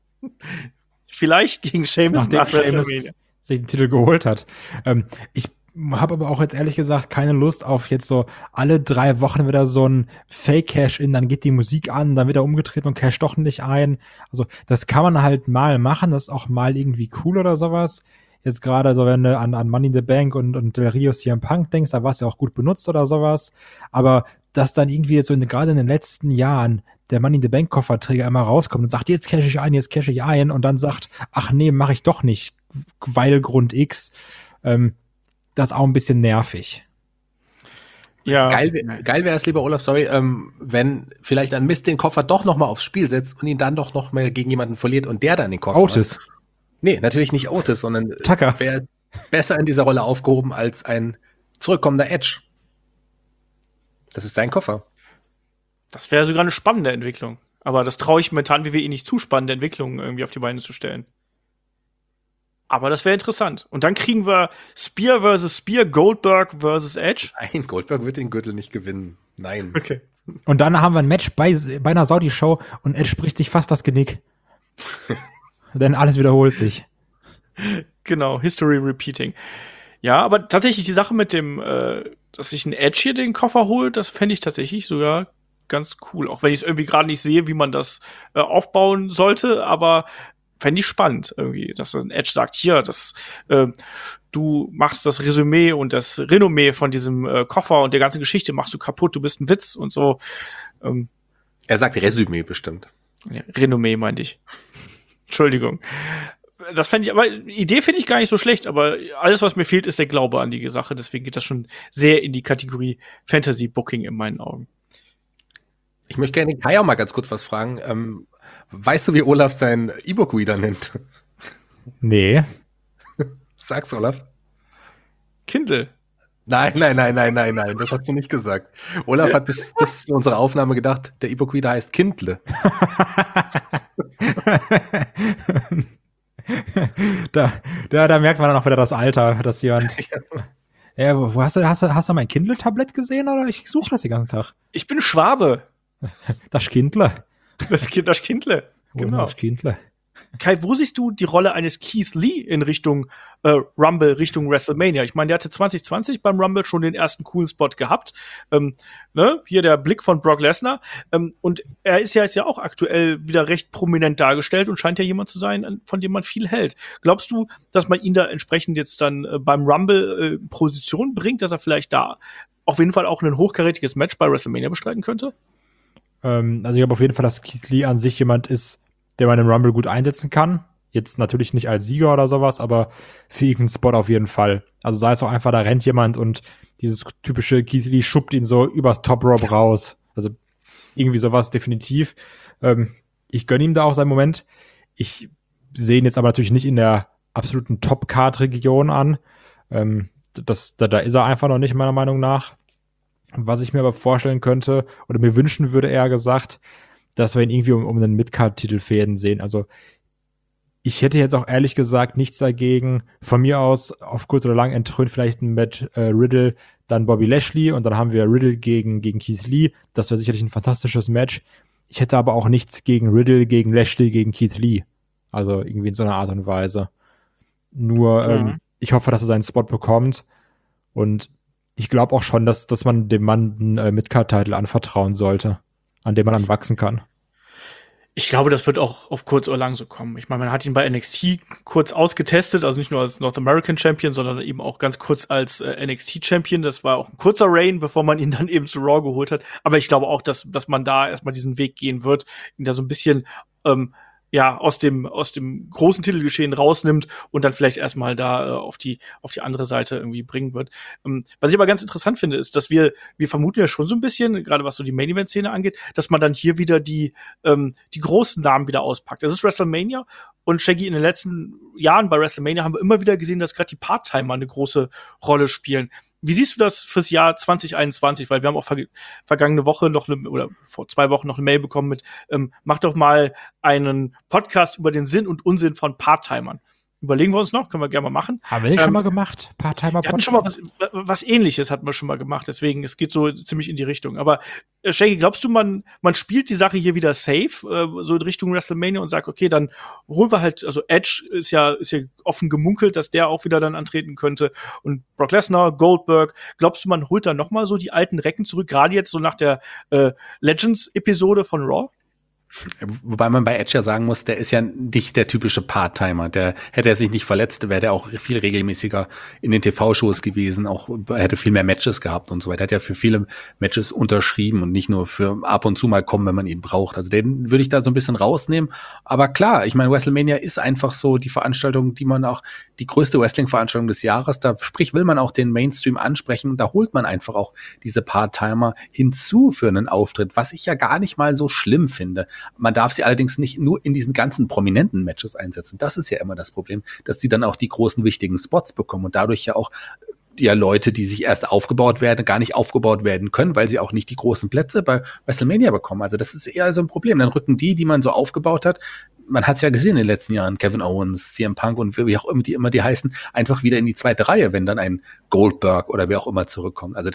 B: Vielleicht gegen Sheamus nach WrestleMania.
D: Sich den Titel geholt hat. habe aber auch jetzt ehrlich gesagt keine Lust auf jetzt so alle 3 Wochen wieder so ein Fake-Cash-In, dann geht die Musik an, dann wird er umgetreten und cash doch nicht ein. Also das kann man halt mal machen, das ist auch mal irgendwie cool oder sowas. Jetzt gerade so, wenn du an Money in the Bank und Del Rio CM Punk denkst, da war es ja auch gut benutzt oder sowas. Aber dass dann irgendwie jetzt so gerade in den letzten Jahren der Money in the Bank Kofferträger immer rauskommt und sagt, jetzt cash ich ein und dann sagt, ach nee, mache ich doch nicht, weil Grund X, das ist auch ein bisschen nervig.
B: Ja.
C: Geil wäre es, lieber Olaf, sorry, wenn vielleicht ein Mist den Koffer doch noch mal aufs Spiel setzt und ihn dann doch noch mal gegen jemanden verliert und der dann den Koffer
D: Otis.
C: hat. Nee, natürlich nicht Otis, sondern
D: Tucker.
C: wäre besser in dieser Rolle aufgehoben als ein zurückkommender Edge. Das ist sein Koffer.
B: Das wäre sogar eine spannende Entwicklung. Aber das traue ich momentan WWE nicht zu, spannende Entwicklungen irgendwie auf die Beine zu stellen. Aber das wäre interessant. Und dann kriegen wir Spear versus Spear, Goldberg versus Edge.
C: Nein, Goldberg wird den Gürtel nicht gewinnen. Nein.
B: Okay.
D: Und dann haben wir ein Match bei einer Saudi-Show und Edge spricht sich fast das Genick. Denn alles wiederholt sich.
B: Genau, History repeating. Ja, aber tatsächlich die Sache mit dem, dass sich ein Edge hier den Koffer holt, das fände ich tatsächlich sogar ganz cool. Auch wenn ich es irgendwie gerade nicht sehe, wie man das aufbauen sollte, aber fände ich spannend irgendwie, dass ein Edge sagt, hier, du machst das Resümee und das Renommee von diesem Koffer und der ganzen Geschichte machst du kaputt, du bist ein Witz und so.
C: Er sagt Resümee bestimmt.
B: Ja, Renommee meinte ich. Entschuldigung. Das fände ich, aber Idee finde ich gar nicht so schlecht, aber alles, was mir fehlt, ist der Glaube an die Sache. Deswegen geht das schon sehr in die Kategorie Fantasy-Booking in meinen Augen.
C: Ich möchte gerne Kai auch mal ganz kurz was fragen. Weißt du, wie Olaf seinen E-Book-Reader nennt?
D: Nee.
C: Sag's, Olaf.
B: Kindle.
C: Nein, das hast du nicht gesagt. Olaf hat bis zu unserer Aufnahme gedacht, der E-Book-Reader heißt Kindle.
D: Da merkt man dann auch wieder das Alter, dass jemand. Ja, wo hast du mein Kindle-Tablett gesehen oder? Ich suche das den ganzen Tag.
B: Ich bin Schwabe.
D: Das Kindle.
B: Das Kindle. Genau.
D: Das Kindle.
B: Kai, wo siehst du die Rolle eines Keith Lee in Richtung Rumble, Richtung WrestleMania? Ich meine, der hatte 2020 beim Rumble schon den ersten coolen Spot gehabt. Ne? Hier der Blick von Brock Lesnar. Und er ist ja jetzt ja auch aktuell wieder recht prominent dargestellt und scheint ja jemand zu sein, von dem man viel hält. Glaubst du, dass man ihn da entsprechend jetzt dann beim Rumble Position bringt, dass er vielleicht da auf jeden Fall auch ein hochkarätiges Match bei WrestleMania bestreiten könnte?
D: Also ich glaube auf jeden Fall, dass Keith Lee an sich jemand ist, der man im Rumble gut einsetzen kann. Jetzt natürlich nicht als Sieger oder sowas, aber für irgendeinen Spot auf jeden Fall. Also sei es auch einfach, da rennt jemand und dieses typische Keith Lee schubbt ihn so übers Top Rope raus. Also irgendwie sowas definitiv. Ich gönne ihm da auch seinen Moment. Ich sehe ihn jetzt aber natürlich nicht in der absoluten Top-Card-Region an. Da ist er einfach noch nicht, meiner Meinung nach. Was ich mir aber vorstellen könnte, oder mir wünschen würde, eher gesagt, dass wir ihn irgendwie um einen Mid-Card-Titel fäden sehen. Also ich hätte jetzt auch ehrlich gesagt nichts dagegen. Von mir aus, auf kurz oder lang, entthrönt vielleicht ein Matt Riddle, dann Bobby Lashley und dann haben wir Riddle gegen Keith Lee. Das wäre sicherlich ein fantastisches Match. Ich hätte aber auch nichts gegen Riddle, gegen Lashley, gegen Keith Lee. Also irgendwie in so einer Art und Weise. Nur ich hoffe, dass er seinen Spot bekommt und ich glaube auch schon, dass man dem Mann einen Mid-Card-Titel anvertrauen sollte, an dem man dann wachsen kann.
B: Ich glaube, das wird auch auf kurz oder lang so kommen. Ich meine, man hat ihn bei NXT kurz ausgetestet, also nicht nur als North American Champion, sondern eben auch ganz kurz als NXT Champion. Das war auch ein kurzer Reign, bevor man ihn dann eben zu Raw geholt hat. Aber ich glaube auch, dass man da erstmal diesen Weg gehen wird, ihn da so ein bisschen aus dem großen Titelgeschehen rausnimmt und dann vielleicht erstmal da auf die andere Seite irgendwie bringen wird. Was ich aber ganz interessant finde, ist, dass wir vermuten ja schon so ein bisschen, gerade was so die Main-Event-Szene angeht, dass man dann hier wieder die großen Namen wieder auspackt. Es ist WrestleMania und Shaggy, in den letzten Jahren bei WrestleMania haben wir immer wieder gesehen, dass gerade die Part-Timer eine große Rolle spielen. Wie siehst du das fürs Jahr 2021? Weil wir haben auch vergangene Woche oder vor 2 Wochen noch eine Mail bekommen mit, mach doch mal einen Podcast über den Sinn und Unsinn von Part-Timern. überlegen wir uns noch, können wir gerne mal machen.
D: Haben wir den schon mal gemacht? Part-Timer
B: Wir hatten schon mal was Ähnliches hatten wir schon mal gemacht, deswegen, es geht so ziemlich in die Richtung. Aber Shaggy, glaubst du, man spielt die Sache hier wieder safe, so in Richtung WrestleMania und sagt, okay, dann holen wir halt, also Edge ist ja offen gemunkelt, dass der auch wieder dann antreten könnte und Brock Lesnar, Goldberg. Glaubst du, man holt dann noch mal so die alten Recken zurück, gerade jetzt so nach der Legends-Episode von Raw?
C: Wobei man bei Edge ja sagen muss, der ist ja nicht der typische Part-Timer. Der hätte er sich nicht verletzt, wäre der auch viel regelmäßiger in den TV-Shows gewesen, auch hätte viel mehr Matches gehabt und so weiter. Er hat ja für viele Matches unterschrieben und nicht nur für ab und zu mal kommen, wenn man ihn braucht. Also den würde ich da so ein bisschen rausnehmen. Aber klar, ich meine, WrestleMania ist einfach so die Veranstaltung, die man auch, die größte Wrestling-Veranstaltung des Jahres, da sprich will man auch den Mainstream ansprechen und da holt man einfach auch diese Part-Timer hinzu für einen Auftritt, was ich ja gar nicht mal so schlimm finde. Man darf sie allerdings nicht nur in diesen ganzen prominenten Matches einsetzen. Das ist ja immer das Problem, dass die dann auch die großen wichtigen Spots bekommen und dadurch ja auch Leute, die sich erst aufgebaut werden, gar nicht aufgebaut werden können, weil sie auch nicht die großen Plätze bei WrestleMania bekommen. Also das ist eher so ein Problem. Dann rücken die man so aufgebaut hat, man hat es ja gesehen in den letzten Jahren, Kevin Owens, CM Punk und wie auch immer die heißen, einfach wieder in die zweite Reihe, wenn dann ein Goldberg oder wer auch immer zurückkommt. Also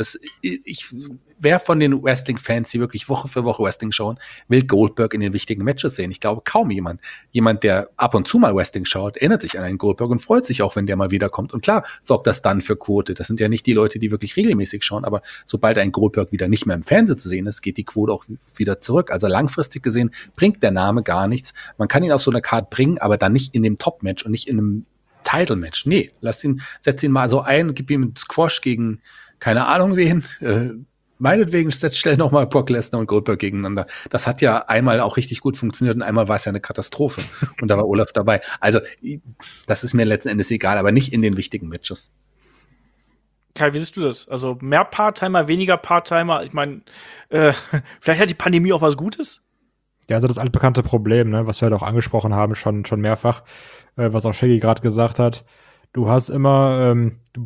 C: wer von den Wrestling-Fans, die wirklich Woche für Woche Wrestling schauen, will Goldberg in den wichtigen Matches sehen? Ich glaube kaum jemand. Jemand, der ab und zu mal Wrestling schaut, erinnert sich an einen Goldberg und freut sich auch, wenn der mal wiederkommt. Und klar, sorgt das dann für Quote. Das sind ja nicht die Leute, die wirklich regelmäßig schauen, aber sobald ein Goldberg wieder nicht mehr im Fernsehen zu sehen ist, geht die Quote auch wieder zurück. Also langfristig gesehen bringt der Name gar nichts. Man kann ihn auf so eine Card bringen, aber dann nicht in dem Top-Match und nicht in einem Title-Match. Nee, setz ihn mal so ein, gib ihm einen Squash gegen keine Ahnung wen. Meinetwegen stell noch mal Brock Lesnar und Goldberg gegeneinander. Das hat ja einmal auch richtig gut funktioniert und einmal war es ja eine Katastrophe. Und da war Olaf dabei. Also, das ist mir letzten Endes egal, aber nicht in den wichtigen Matches.
B: Kai, wie siehst du das? Also mehr Part-Timer, weniger Part-Timer? Ich meine, vielleicht hat die Pandemie auch was Gutes?
D: Ja, also das altbekannte Problem, ne, was wir halt auch angesprochen haben, schon mehrfach, was auch Shaggy gerade gesagt hat. Du hast immer,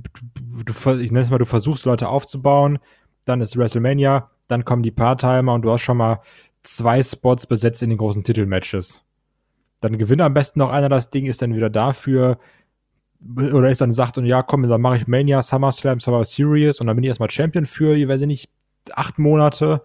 D: ich nenne es mal, du versuchst Leute aufzubauen, dann ist WrestleMania, dann kommen die Part-Timer und du hast schon mal 2 Spots besetzt in den großen Titelmatches. Dann gewinnt am besten noch einer das Ding, ist dann wieder dafür, oder ist dann sagt, und ja, komm, dann mache ich Mania, SummerSlam, Survivor Series und dann bin ich erstmal Champion für, ich weiß nicht, 8 Monate.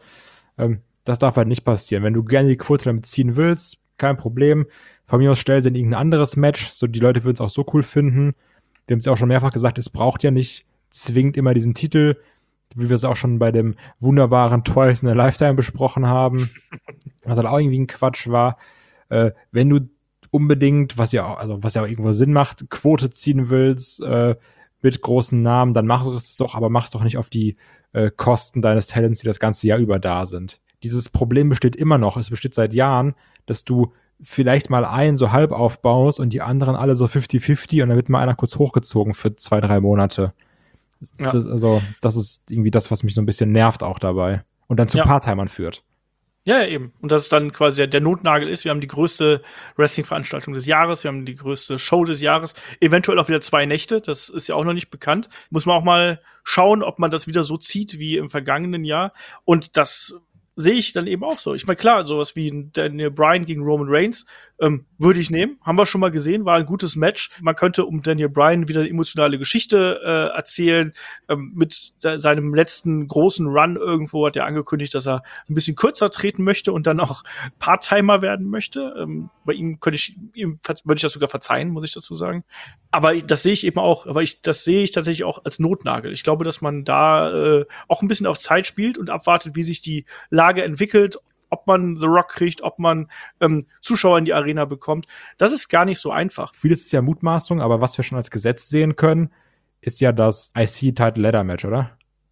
D: Das darf halt nicht passieren. Wenn du gerne die Quote damit ziehen willst, kein Problem. Von mir aus stellen sie in irgendein anderes Match. So, die Leute würden es auch so cool finden. Wir haben es ja auch schon mehrfach gesagt, es braucht ja nicht zwingend immer diesen Titel, wie wir es auch schon bei dem wunderbaren Twice in a Lifetime besprochen haben. Was halt auch irgendwie ein Quatsch war. Wenn du unbedingt, was ja auch irgendwo Sinn macht, Quote ziehen willst, mit großen Namen, dann mach es doch, aber mach es doch nicht auf die Kosten deines Talents, die das ganze Jahr über da sind. Dieses Problem besteht immer noch. Es besteht seit Jahren, dass du vielleicht mal einen so halb aufbaust und die anderen alle so 50-50 und dann wird mal einer kurz hochgezogen für 2-3 Monate. Ja. Das ist irgendwie das, was mich so ein bisschen nervt auch dabei. Und dann zu Part-Timern führt.
B: Ja, eben. Und das ist dann quasi der Notnagel ist. Wir haben die größte Wrestling-Veranstaltung des Jahres, wir haben die größte Show des Jahres, eventuell auch wieder 2 Nächte, das ist ja auch noch nicht bekannt. Muss man auch mal schauen, ob man das wieder so zieht wie im vergangenen Jahr. Und das sehe ich dann eben auch so. Ich meine, klar, sowas wie Daniel Bryan gegen Roman Reigns würde ich nehmen. Haben wir schon mal gesehen, war ein gutes Match. Man könnte um Daniel Bryan wieder eine emotionale Geschichte erzählen. Mit seinem letzten großen Run irgendwo hat er angekündigt, dass er ein bisschen kürzer treten möchte und dann auch Part-Timer werden möchte. Bei ihm würde ich das sogar verzeihen, muss ich dazu sagen. Aber das sehe ich eben auch. Das sehe ich tatsächlich auch als Notnagel. Ich glaube, dass man da auch ein bisschen auf Zeit spielt und abwartet, wie sich die Lage entwickelt, ob man The Rock kriegt, ob man Zuschauer in die Arena bekommt. Das ist gar nicht so einfach.
D: Vieles ist ja Mutmaßung, aber was wir schon als Gesetz sehen können, ist ja das IC-Title-Ladder-Match, oder?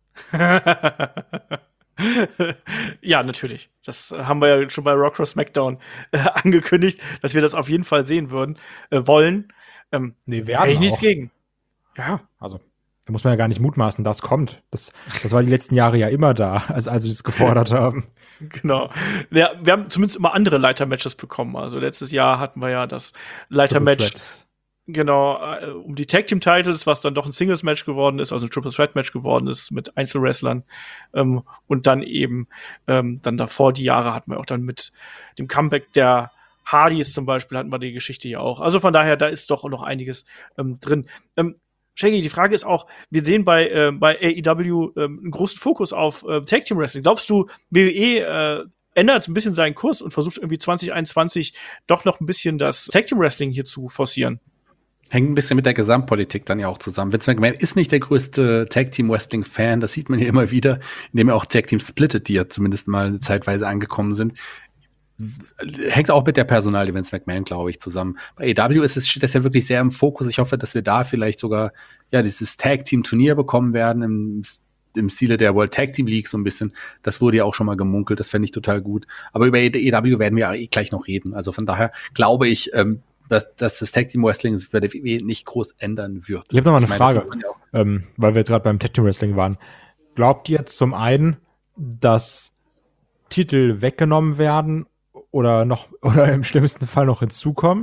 B: Ja, natürlich. Das haben wir ja schon bei Raw Cross SmackDown angekündigt, dass wir das auf jeden Fall sehen wollen.
D: Nee, wir
B: habe ich nichts gegen.
D: Ja, also da muss man ja gar nicht mutmaßen, das kommt. Das war die letzten Jahre ja immer da, als sie es gefordert haben.
B: Genau. Ja, wir haben zumindest immer andere Leiter-Matches bekommen. Also letztes Jahr hatten wir ja das Leiter-Match, genau, um die Tag-Team-Titles, was dann doch ein Singles-Match geworden ist, also ein Triple-Threat-Match geworden ist mit Einzelwrestlern. Und dann eben, dann davor die Jahre hatten wir auch dann mit dem Comeback der Hardys zum Beispiel hatten wir die Geschichte hier auch. Also von daher, da ist doch noch einiges drin. Shaggy, die Frage ist auch, wir sehen bei AEW einen großen Fokus auf Tag Team Wrestling. Glaubst du, WWE ändert ein bisschen seinen Kurs und versucht irgendwie 2021 doch noch ein bisschen das Tag Team Wrestling hier zu forcieren?
C: Hängt ein bisschen mit der Gesamtpolitik dann ja auch zusammen. Vince McMahon ist nicht der größte Tag-Team-Wrestling-Fan. Das sieht man ja immer wieder, indem er auch Tag-Team splittet, die ja zumindest mal zeitweise angekommen sind. Hängt auch mit der Personalie Vince McMahon, glaube ich, zusammen. Bei AEW steht das ja wirklich sehr im Fokus. Ich hoffe, dass wir da vielleicht sogar dieses Tag-Team-Turnier bekommen werden im Stile der World Tag Team League so ein bisschen. Das wurde ja auch schon mal gemunkelt. Das fände ich total gut. Aber über AEW werden wir gleich noch reden. Also von daher glaube ich, dass das Tag Team Wrestling sich bei der WWE nicht groß ändern wird.
D: Ich habe noch mal eine Frage, weil wir jetzt gerade beim Tag Team Wrestling waren. Glaubt ihr zum einen, dass Titel weggenommen werden oder im schlimmsten Fall noch hinzukommen?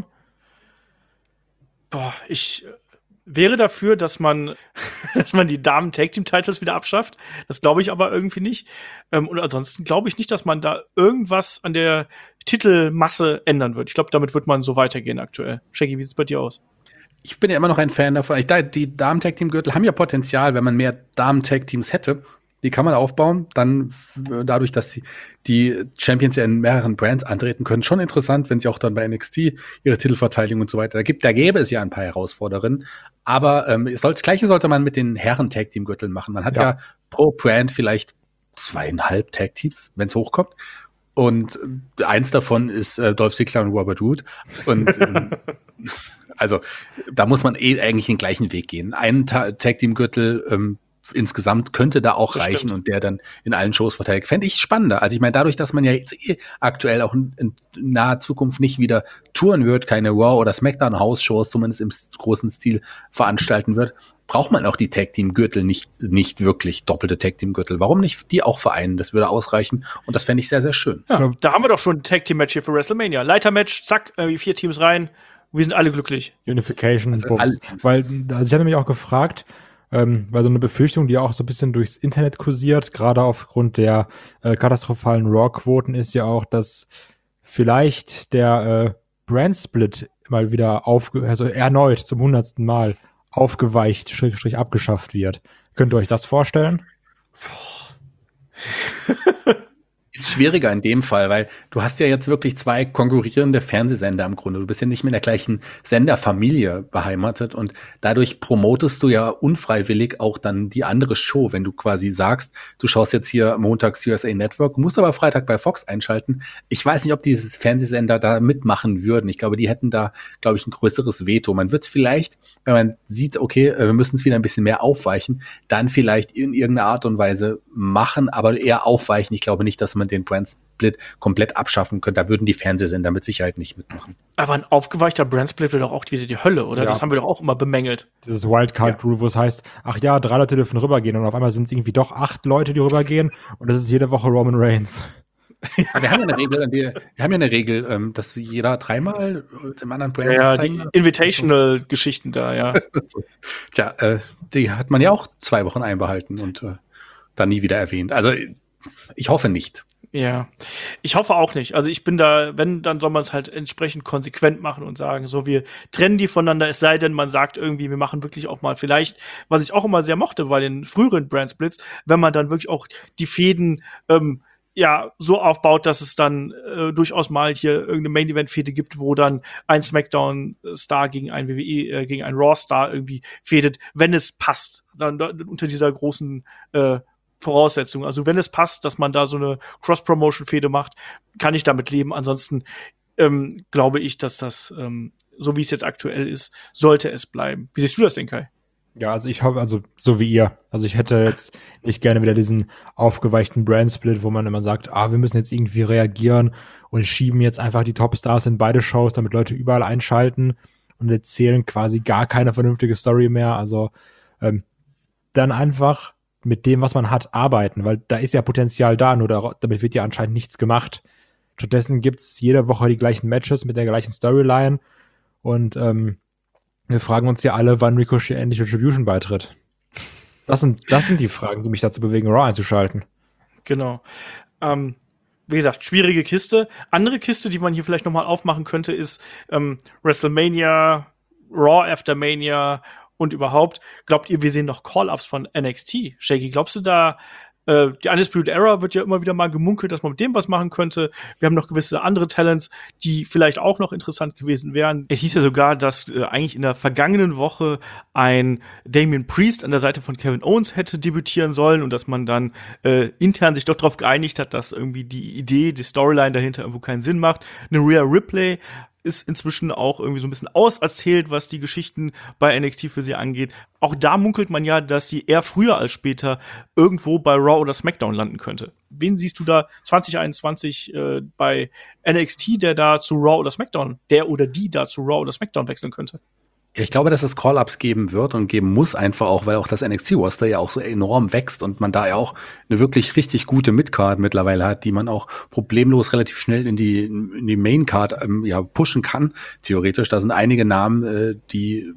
B: Boah, ich wäre dafür, dass man die Damen-Tag-Team-Titles wieder abschafft. Das glaube ich aber irgendwie nicht. Und ansonsten glaube ich nicht, dass man da irgendwas an der Titelmasse ändern wird. Ich glaube, damit wird man so weitergehen aktuell. Shaggy, wie sieht's bei dir aus?
C: Ich bin ja immer noch ein Fan davon. Die Damen-Tag-Team-Gürtel haben ja Potenzial, wenn man mehr Damen-Tag-Teams hätte. Die kann man aufbauen, dann dadurch, dass die Champions ja in mehreren Brands antreten können, schon interessant, wenn sie auch dann bei NXT ihre Titelverteidigung und so weiter, da gäbe es ja ein paar Herausforderungen, aber das Gleiche sollte man mit den Herren-Tag-Team-Gürteln machen. Man hat ja pro Brand vielleicht 2,5 Tag-Teams, wenn es hochkommt, und eins davon ist Dolph Ziggler und Robert Roode, und also da muss man eigentlich den gleichen Weg gehen. Einen Tag-Team-Gürtel insgesamt könnte da auch reichen, stimmt. Und der dann in allen Shows verteidigt. Fände ich spannender. Also ich meine, dadurch, dass man ja jetzt aktuell auch in naher Zukunft nicht wieder touren wird, keine Raw- oder Smackdown-House-Shows zumindest im großen Stil veranstalten wird, braucht man auch die Tag-Team-Gürtel nicht wirklich, doppelte Tag-Team-Gürtel. Warum nicht die auch vereinen? Das würde ausreichen und das fände ich sehr, sehr schön.
B: Ja, da haben wir doch schon ein Tag-Team-Match hier für WrestleMania. Leiter-Match, zack, 4 Teams rein. Wir sind alle glücklich.
D: Unification, also weil, also ich hatte mich auch gefragt, weil so eine Befürchtung, die auch so ein bisschen durchs Internet kursiert, gerade aufgrund der katastrophalen Raw-Quoten, ist ja auch, dass vielleicht der Brand-Split mal wieder erneut zum 100. Mal aufgeweicht, / abgeschafft wird. Könnt ihr euch das vorstellen?
C: Ist schwieriger in dem Fall, weil du hast ja jetzt wirklich 2 konkurrierende Fernsehsender im Grunde. Du bist ja nicht mehr in der gleichen Senderfamilie beheimatet und dadurch promotest du ja unfreiwillig auch dann die andere Show, wenn du quasi sagst, du schaust jetzt hier montags USA Network, musst aber Freitag bei Fox einschalten. Ich weiß nicht, ob dieses Fernsehsender da mitmachen würden. Ich glaube, die hätten da, glaube ich, ein größeres Veto. Man wird es vielleicht, wenn man sieht, okay, wir müssen es wieder ein bisschen mehr aufweichen, dann vielleicht in irgendeiner Art und Weise machen, aber eher aufweichen. Ich glaube nicht, dass man den Brand-Split komplett abschaffen könnte. Da würden die Fernsehsender mit Sicherheit nicht mitmachen.
B: Aber ein aufgeweichter Brand-Split wäre doch auch wieder die Hölle, oder? Ja. Das haben wir doch auch immer bemängelt.
D: Dieses Wildcard-Rule, wo es heißt, 3 Leute dürfen rübergehen und auf einmal sind es irgendwie doch 8 Leute, die rübergehen und das ist jede Woche Roman Reigns.
C: Ja, wir haben ja eine Regel, dass jeder 3-mal dem anderen Brand
B: zeigen. Die Invitational-Geschichten da, ja.
C: Tja, die hat man ja auch 2 Wochen einbehalten und dann nie wieder erwähnt. Also ich hoffe nicht.
B: Ja, ich hoffe auch nicht. Also ich bin da, wenn, dann soll man es halt entsprechend konsequent machen und sagen, so, wir trennen die voneinander, es sei denn, man sagt irgendwie, wir machen wirklich auch mal vielleicht, was ich auch immer sehr mochte bei den früheren Brand-Splits, wenn man dann wirklich auch die Fäden so aufbaut, dass es dann durchaus mal hier irgendeine Main-Event-Fehde gibt, wo dann ein SmackDown-Star gegen ein WWE, gegen einen Raw-Star irgendwie fädet, wenn es passt, dann unter dieser großen Voraussetzung. Also wenn es passt, dass man da so eine Cross-Promotion-Fehde macht, kann ich damit leben. Ansonsten glaube ich, dass das, so wie es jetzt aktuell ist, sollte es bleiben. Wie siehst du das denn, Kai?
D: Ja, also ich hoffe, also so wie ihr. Also ich hätte jetzt nicht gerne wieder diesen aufgeweichten Brand-Split, wo man immer sagt, wir müssen jetzt irgendwie reagieren und schieben jetzt einfach die Top-Stars in beide Shows, damit Leute überall einschalten und erzählen quasi gar keine vernünftige Story mehr. Also dann einfach mit dem, was man hat, arbeiten, weil da ist ja Potenzial da, nur damit wird ja anscheinend nichts gemacht. Stattdessen gibt's jede Woche die gleichen Matches mit der gleichen Storyline und wir fragen uns ja alle, wann Ricochet endlich Retribution beitritt. Das sind die Fragen, die mich dazu bewegen, Raw einzuschalten.
B: Genau. wie gesagt, schwierige Kiste. Andere Kiste, die man hier vielleicht noch mal aufmachen könnte, ist WrestleMania, Raw After Mania und überhaupt. Glaubt ihr, wir sehen noch Call-Ups von NXT? Shaggy, glaubst du da, die Undisputed Era wird ja immer wieder mal gemunkelt, dass man mit dem was machen könnte. Wir haben noch gewisse andere Talents, die vielleicht auch noch interessant gewesen wären. Es hieß ja sogar, dass eigentlich in der vergangenen Woche ein Damian Priest an der Seite von Kevin Owens hätte debütieren sollen und dass man dann intern sich doch darauf geeinigt hat, dass irgendwie die Idee, die Storyline dahinter irgendwo keinen Sinn macht. Eine Rhea Ripley ist inzwischen auch irgendwie so ein bisschen auserzählt, was die Geschichten bei NXT für sie angeht. Auch da munkelt man ja, dass sie eher früher als später irgendwo bei Raw oder SmackDown landen könnte. Wen siehst du da 2021 bei NXT, der da zu Raw oder SmackDown, der oder die da zu Raw oder SmackDown wechseln könnte?
C: Ich glaube, dass es Call-Ups geben wird und geben muss einfach auch, weil auch das NXT-Roster ja auch so enorm wächst und man da ja auch eine wirklich richtig gute Midcard mittlerweile hat, die man auch problemlos relativ schnell in die Maincard pushen kann, theoretisch. Da sind einige Namen, die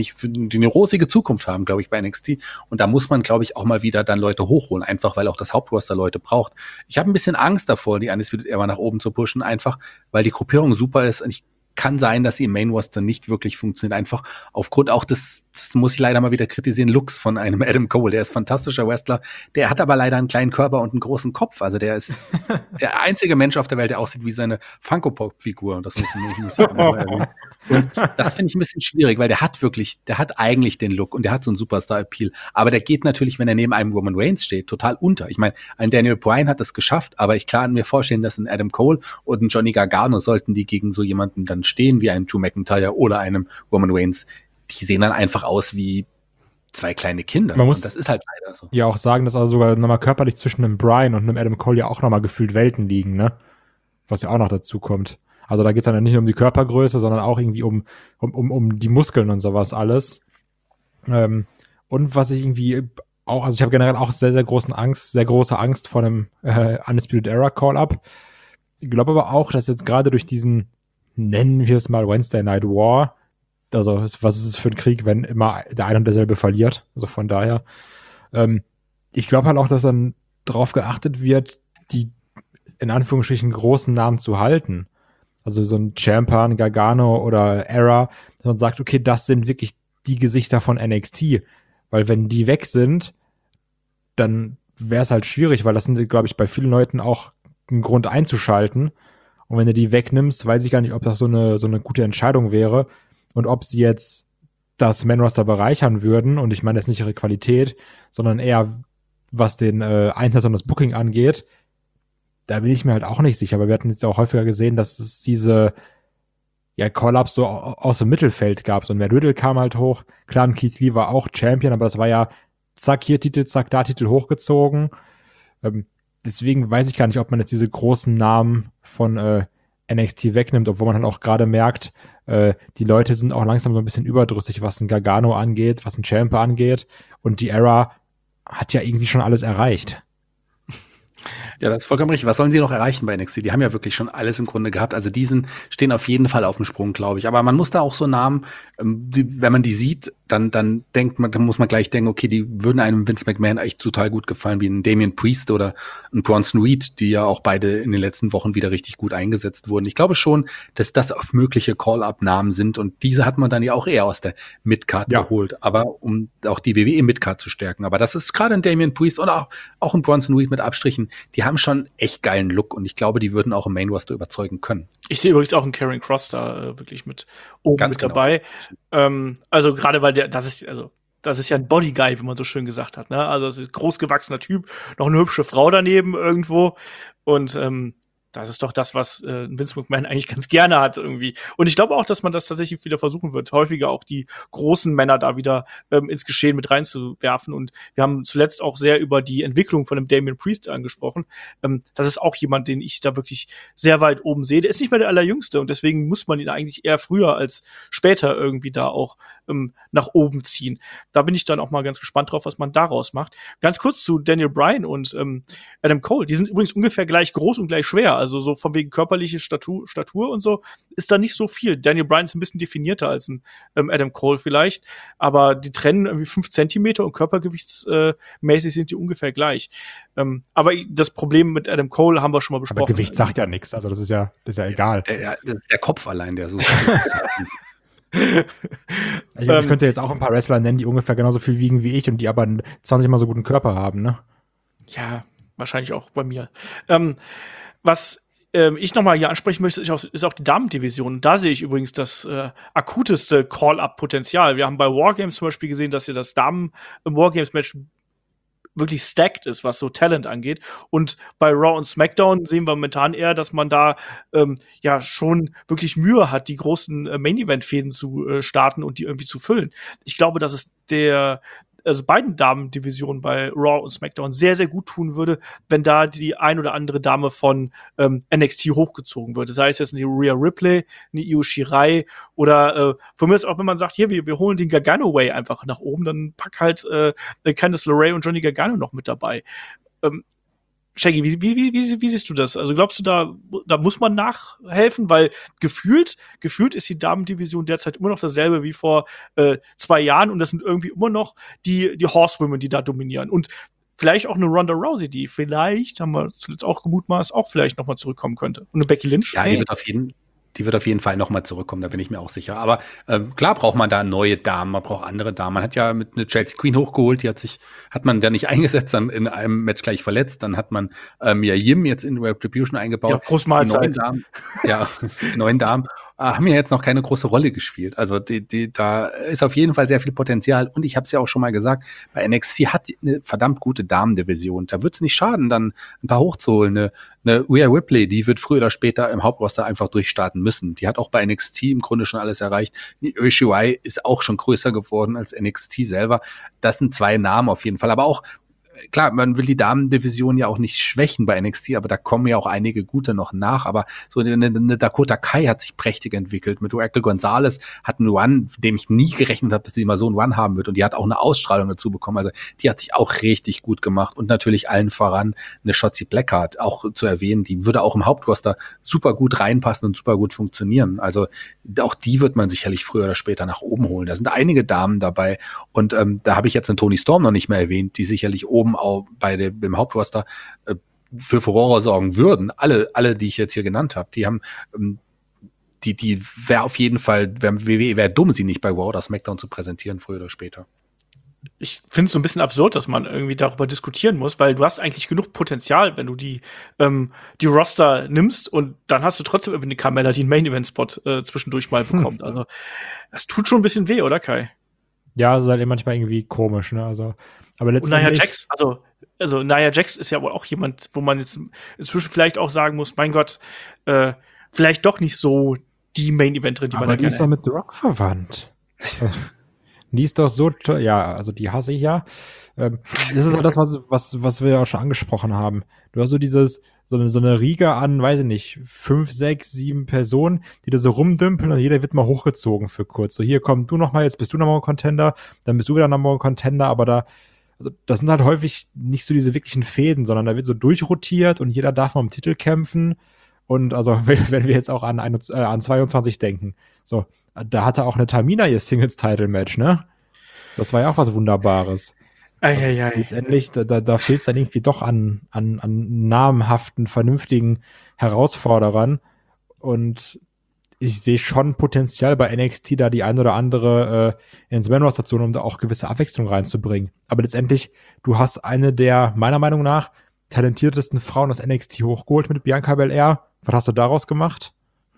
C: eine rosige Zukunft haben, glaube ich, bei NXT. Und da muss man, glaube ich, auch mal wieder dann Leute hochholen, einfach weil auch das Hauptroster Leute braucht. Ich habe ein bisschen Angst davor, die Undisputed Era nach oben zu pushen, einfach weil die Gruppierung super ist und kann sein, dass sie im Main Roster nicht wirklich funktioniert. Einfach aufgrund auch des, das muss ich leider mal wieder kritisieren, Looks von einem Adam Cole. Der ist ein fantastischer Wrestler. Der hat aber leider einen kleinen Körper und einen großen Kopf. Also der ist der einzige Mensch auf der Welt, der aussieht wie seine Funko-Pop-Figur. Und das muss ich mal erwähnen. Und das finde ich ein bisschen schwierig, weil der hat eigentlich den Look und der hat so einen Superstar-Appeal. Aber der geht natürlich, wenn er neben einem Roman Reigns steht, total unter. Ich meine, ein Daniel Bryan hat das geschafft, aber ich kann mir vorstellen, dass ein Adam Cole und ein Johnny Gargano sollten die gegen so jemanden dann stehen, wie einem Drew McIntyre oder einem Roman Reigns, die sehen dann einfach aus wie zwei kleine Kinder.
D: Man muss
C: und das ist halt leider so.
D: ja auch sagen, dass also sogar nochmal körperlich zwischen einem Bryan und einem Adam Cole ja auch nochmal gefühlt Welten liegen, ne? Was ja auch noch dazu kommt. Also da geht's dann nicht nur um die Körpergröße, sondern auch irgendwie um die Muskeln und sowas alles. Und was ich irgendwie auch, also ich habe generell auch sehr große Angst vor einem Undisputed Era Call-Up. Ich glaube aber auch, dass jetzt gerade durch diesen, nennen wir es mal Wednesday Night War, also was ist es für ein Krieg, wenn immer der eine und derselbe verliert? Also von daher, ich glaube halt auch, dass dann drauf geachtet wird, die in Anführungsstrichen großen Namen zu halten. Also so ein Ciampa, ein Gargano oder Era, dass man sagt, okay, das sind wirklich die Gesichter von NXT. Weil wenn die weg sind, dann wäre es halt schwierig, weil das sind, glaube ich, bei vielen Leuten auch ein Grund einzuschalten. Und wenn du die wegnimmst, weiß ich gar nicht, ob das so eine gute Entscheidung wäre und ob sie jetzt das Man-Roster bereichern würden. Und ich meine jetzt nicht ihre Qualität, sondern eher, was den Einsatz und das Booking angeht. Da bin ich mir halt auch nicht sicher, aber wir hatten jetzt auch häufiger gesehen, dass es diese Call-Ups so aus dem Mittelfeld gab. So ein Matt Riddle kam halt hoch. Klar, ein Keith Lee war auch Champion, aber das war ja zack, hier Titel, zack, da Titel hochgezogen. Deswegen weiß ich gar nicht, ob man jetzt diese großen Namen von NXT wegnimmt, obwohl man halt auch gerade merkt, die Leute sind auch langsam so ein bisschen überdrüssig, was ein Gargano angeht, was ein Ciampa angeht. Und die Era hat ja irgendwie schon alles erreicht.
C: Ja, das ist vollkommen richtig. Was sollen sie noch erreichen bei NXT? Die haben ja wirklich schon alles im Grunde gehabt. Also stehen auf jeden Fall auf dem Sprung, glaube ich. Aber man muss da auch so Namen, wenn man die sieht, dann muss man gleich denken, okay, die würden einem Vince McMahon echt total gut gefallen, wie ein Damian Priest oder ein Bronson Reed, die ja auch beide in den letzten Wochen wieder richtig gut eingesetzt wurden. Ich glaube schon, dass das auf mögliche Call-Up-Namen sind und diese hat man dann ja auch eher aus der Midcard geholt, aber um auch die WWE Midcard zu stärken. Aber das ist gerade ein Damian Priest und auch ein Bronson Reed mit Abstrichen, die haben schon echt geilen Look und ich glaube, die würden auch im Main Roster überzeugen können.
B: Ich sehe übrigens auch einen Karrion Kross da wirklich mit oben
C: Ganz
B: mit
C: genau.
B: dabei. Also gerade weil das ist ja ein Bodyguy, wie man so schön gesagt hat, ne? Also das ist ein großgewachsener Typ, noch eine hübsche Frau daneben irgendwo und das ist doch das, was Vince McMahon eigentlich ganz gerne hat irgendwie. Und ich glaube auch, dass man das tatsächlich wieder versuchen wird, häufiger auch die großen Männer da wieder ins Geschehen mit reinzuwerfen. Und wir haben zuletzt auch sehr über die Entwicklung von dem Damian Priest angesprochen. Das ist auch jemand, den ich da wirklich sehr weit oben sehe. Der ist nicht mehr der Allerjüngste und deswegen muss man ihn eigentlich eher früher als später irgendwie da auch nach oben ziehen. Da bin ich dann auch mal ganz gespannt drauf, was man daraus macht. Ganz kurz zu Daniel Bryan und Adam Cole. Die sind übrigens ungefähr gleich groß und gleich schwer. Also so von wegen körperliche Statur und so ist da nicht so viel. Daniel Bryan ist ein bisschen definierter als ein Adam Cole vielleicht, aber die trennen irgendwie 5 Zentimeter und körpergewichtsmäßig sind die ungefähr gleich. Aber das Problem mit Adam Cole haben wir schon mal besprochen.
D: Aber Gewicht sagt ja nichts, also das ist ja egal.
C: Das ist der Kopf allein, der so.
D: Ich könnte jetzt auch ein paar Wrestler nennen, die ungefähr genauso viel wiegen wie ich und die aber einen 20 Mal so guten Körper haben, ne?
B: Ja, wahrscheinlich auch bei mir. Was ich noch mal hier ansprechen möchte, ist auch die Damendivision. Da sehe ich übrigens das akuteste Call-Up-Potenzial. Wir haben bei Wargames zum Beispiel gesehen, dass ja das Damen-Wargames-Match wirklich stacked ist, was so Talent angeht. Und bei Raw und SmackDown sehen wir momentan eher, dass man da ja schon wirklich Mühe hat, die großen Main-Event-Fäden zu starten und die irgendwie zu füllen. Ich glaube, dass es beiden Damen-Divisionen bei Raw und SmackDown sehr, sehr gut tun würde, wenn da die ein oder andere Dame von NXT hochgezogen würde. Sei es jetzt eine Rhea Ripley, eine Io Shirai oder von mir ist auch, wenn man sagt, hier, wir holen den Gargano-Way einfach nach oben, dann pack halt Candice LeRae und Johnny Gargano noch mit dabei. Shaggy, wie siehst du das? Also glaubst du, da muss man nachhelfen? Weil gefühlt ist die Damendivision derzeit immer noch dasselbe wie vor 2 Jahren und das sind irgendwie immer noch die Horsewomen, die da dominieren. Und vielleicht auch eine Ronda Rousey, die vielleicht, haben wir zuletzt auch gemutmaßt, auch vielleicht noch mal zurückkommen könnte. Und eine Becky Lynch?
C: Ja, die wird auf jeden Fall noch mal zurückkommen, da bin ich mir auch sicher. Aber klar braucht man da neue Damen, man braucht andere Damen. Man hat ja mit eine Chelsea Queen hochgeholt, hat man da nicht eingesetzt, dann in einem Match gleich verletzt. Dann hat man Mia Yim jetzt in Retribution eingebaut. Ja,
B: Prost Mahlzeit.
C: Die neuen Damen haben ja jetzt noch keine große Rolle gespielt. Also da ist auf jeden Fall sehr viel Potenzial. Und ich habe es ja auch schon mal gesagt, bei NXT hat eine verdammt gute Damendivision. Da wird es nicht schaden, dann ein paar hochzuholen. Eine Rhea Ripley, die wird früher oder später im Hauptroster einfach durchstarten müssen. Die hat auch bei NXT im Grunde schon alles erreicht. Io Shirai ist auch schon größer geworden als NXT selber. Das sind 2 Namen auf jeden Fall. Aber auch, klar, man will die Damendivision ja auch nicht schwächen bei NXT, aber da kommen ja auch einige gute noch nach. Aber so eine Dakota Kai hat sich prächtig entwickelt. Mit Raquel Gonzalez hat einen Run, dem ich nie gerechnet habe, dass sie mal so einen Run haben wird. Und die hat auch eine Ausstrahlung dazu bekommen. Also die hat sich auch richtig gut gemacht. Und natürlich allen voran eine Shotzi Blackheart auch zu erwähnen. Die würde auch im Hauptroster super gut reinpassen und super gut funktionieren. Also auch die wird man sicherlich früher oder später nach oben holen. Da sind einige Damen dabei. Und da habe ich jetzt einen Toni Storm noch nicht mehr erwähnt, die sicherlich oben auch im Hauptroster für Furore sorgen würden. Alle, die ich jetzt hier genannt habe, die haben die wäre auf jeden Fall, wäre dumm, sie nicht bei Raw oder SmackDown zu präsentieren, früher oder später.
B: Ich finde es so ein bisschen absurd, dass man irgendwie darüber diskutieren muss, weil du hast eigentlich genug Potenzial, wenn du die Roster nimmst und dann hast du trotzdem irgendwie eine Carmella, die einen Main-Event-Spot zwischendurch mal bekommt. Also das tut schon ein bisschen weh, oder Kai?
D: Ja, das ist halt manchmal irgendwie komisch, ne? Also, aber letztendlich.
B: Und Nia Jax, also Nia Jax ist ja wohl auch jemand, wo man jetzt inzwischen vielleicht auch sagen muss, mein Gott, vielleicht doch nicht so die Main-Eventerin, die man da
D: gerne. Aber die ist doch mit The Rock verwandt. Die ist doch so toll. Ja, also die hasse ich ja. Das ist auch das, was wir auch schon angesprochen haben. Du hast so eine Riege an, weiß ich nicht, 5, 6, 7 Personen, die da so rumdümpeln und jeder wird mal hochgezogen für kurz. So, hier komm du noch mal, jetzt bist du noch mal ein Contender, dann bist du wieder noch mal ein Contender, aber das sind halt häufig nicht so diese wirklichen Fäden, sondern da wird so durchrotiert und jeder darf mal um Titel kämpfen. Und also, wenn wir jetzt auch an 22 denken, so, da hatte auch eine Tamina ihr Singles-Title-Match, ne? Das war ja auch was Wunderbares. Letztendlich, da fehlt es dann irgendwie doch an namhaften, vernünftigen Herausforderern. Und ich sehe schon Potenzial bei NXT, da die ein oder andere ins Main-Roster zu holen, um da auch gewisse Abwechslung reinzubringen. Aber letztendlich, du hast eine der, meiner Meinung nach, talentiertesten Frauen aus NXT hochgeholt mit Bianca Belair. Was hast du daraus gemacht?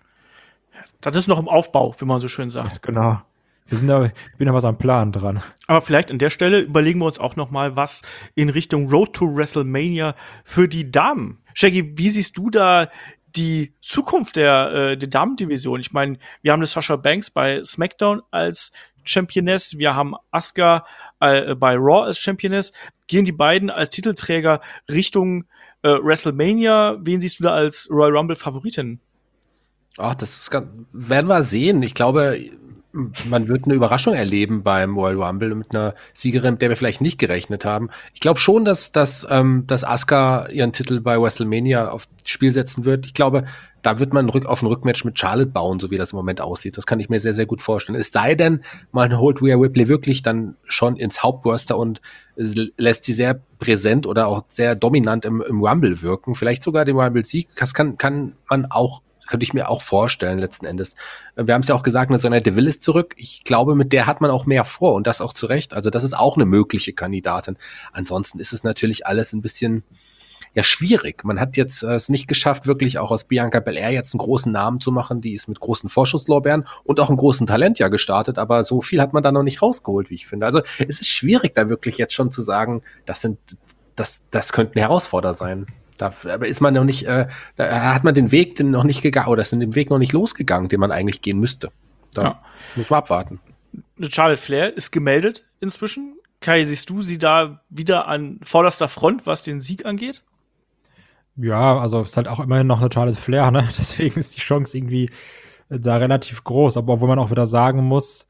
B: Das ist noch im Aufbau, wie man so schön sagt.
D: Ja, genau. Ich bin da was am Plan dran.
B: Aber vielleicht an der Stelle überlegen wir uns auch noch mal was in Richtung Road to WrestleMania für die Damen. Shaggy, wie siehst du da die Zukunft der Damendivision? Ich meine, wir haben eine Sasha Banks bei SmackDown als Championess, wir haben Asuka bei Raw als Championess. Gehen die beiden als Titelträger Richtung WrestleMania? Wen siehst du da als Royal Rumble Favoritin?
C: Ach, werden wir sehen. Ich glaube, man wird eine Überraschung erleben beim Royal Rumble mit einer Siegerin, mit der wir vielleicht nicht gerechnet haben. Ich glaube schon, dass Asuka ihren Titel bei WrestleMania aufs Spiel setzen wird. Ich glaube, da wird man auf ein Rückmatch mit Charlotte bauen, so wie das im Moment aussieht. Das kann ich mir sehr, sehr gut vorstellen. Es sei denn, man holt Rhea Ripley wirklich dann schon ins Hauptroster und lässt sie sehr präsent oder auch sehr dominant im Rumble wirken. Vielleicht sogar den Rumble-Sieg. Das könnte ich mir auch vorstellen, letzten Endes. Wir haben es ja auch gesagt, mit Sonya Deville ist zurück. Ich glaube, mit der hat man auch mehr vor und das auch zu Recht. Also das ist auch eine mögliche Kandidatin. Ansonsten ist es natürlich alles ein bisschen schwierig. Man hat jetzt es nicht geschafft, wirklich auch aus Bianca Belair jetzt einen großen Namen zu machen. Die ist mit großen Vorschusslorbeeren und auch einem großen Talent ja gestartet, aber so viel hat man da noch nicht rausgeholt, wie ich finde. Also es ist schwierig, da wirklich jetzt schon zu sagen, das könnten Herausforderer sein. Da ist man noch nicht, da hat man den Weg noch nicht gegangen, oder ist den Weg noch nicht losgegangen, den man eigentlich gehen müsste. Da muss man abwarten.
B: Charlotte Flair ist gemeldet inzwischen. Kai, siehst du sie da wieder an vorderster Front, was den Sieg angeht?
D: Ja, also ist halt auch immerhin noch eine Charlotte Flair, ne? Deswegen ist die Chance irgendwie da relativ groß. Aber obwohl man auch wieder sagen muss,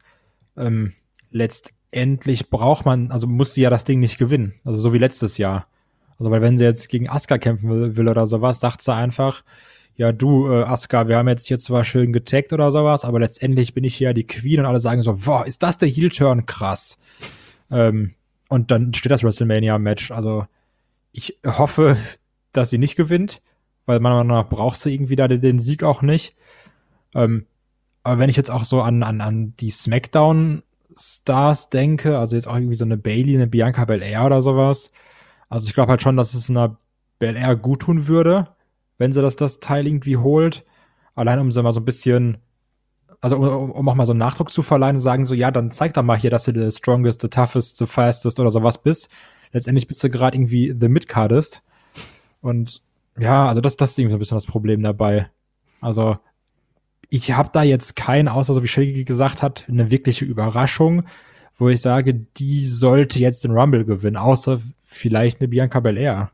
D: letztendlich muss sie ja das Ding nicht gewinnen. Also so wie letztes Jahr. Also, weil wenn sie jetzt gegen Asuka kämpfen will oder sowas, sagt sie einfach, ja du, Asuka, wir haben jetzt hier zwar schön getaggt oder sowas, aber letztendlich bin ich hier die Queen und alle sagen so, boah, ist das der Heel-Turn? Krass. Und dann steht das WrestleMania-Match. Also, ich hoffe, dass sie nicht gewinnt, weil meiner Meinung nach braucht sie irgendwie da den Sieg auch nicht. Aber wenn ich jetzt auch so an die SmackDown-Stars denke, also jetzt auch irgendwie so eine Bayley, eine Bianca Belair oder sowas, also ich glaube halt schon, dass es einer Belair gut tun würde, wenn sie das Teil irgendwie holt. Allein um sie mal so ein bisschen, also um auch mal so einen Nachdruck zu verleihen und sagen so, ja, dann zeig doch mal hier, dass du the strongest, the toughest, the fastest oder sowas bist. Letztendlich bist du gerade irgendwie the mid-cardest. Und ja, also das ist irgendwie so ein bisschen das Problem dabei. Also ich habe da jetzt keinen, außer so wie Shaggy gesagt hat, eine wirkliche Überraschung, wo ich sage, die sollte jetzt den Rumble gewinnen, außer vielleicht eine Bianca Belair.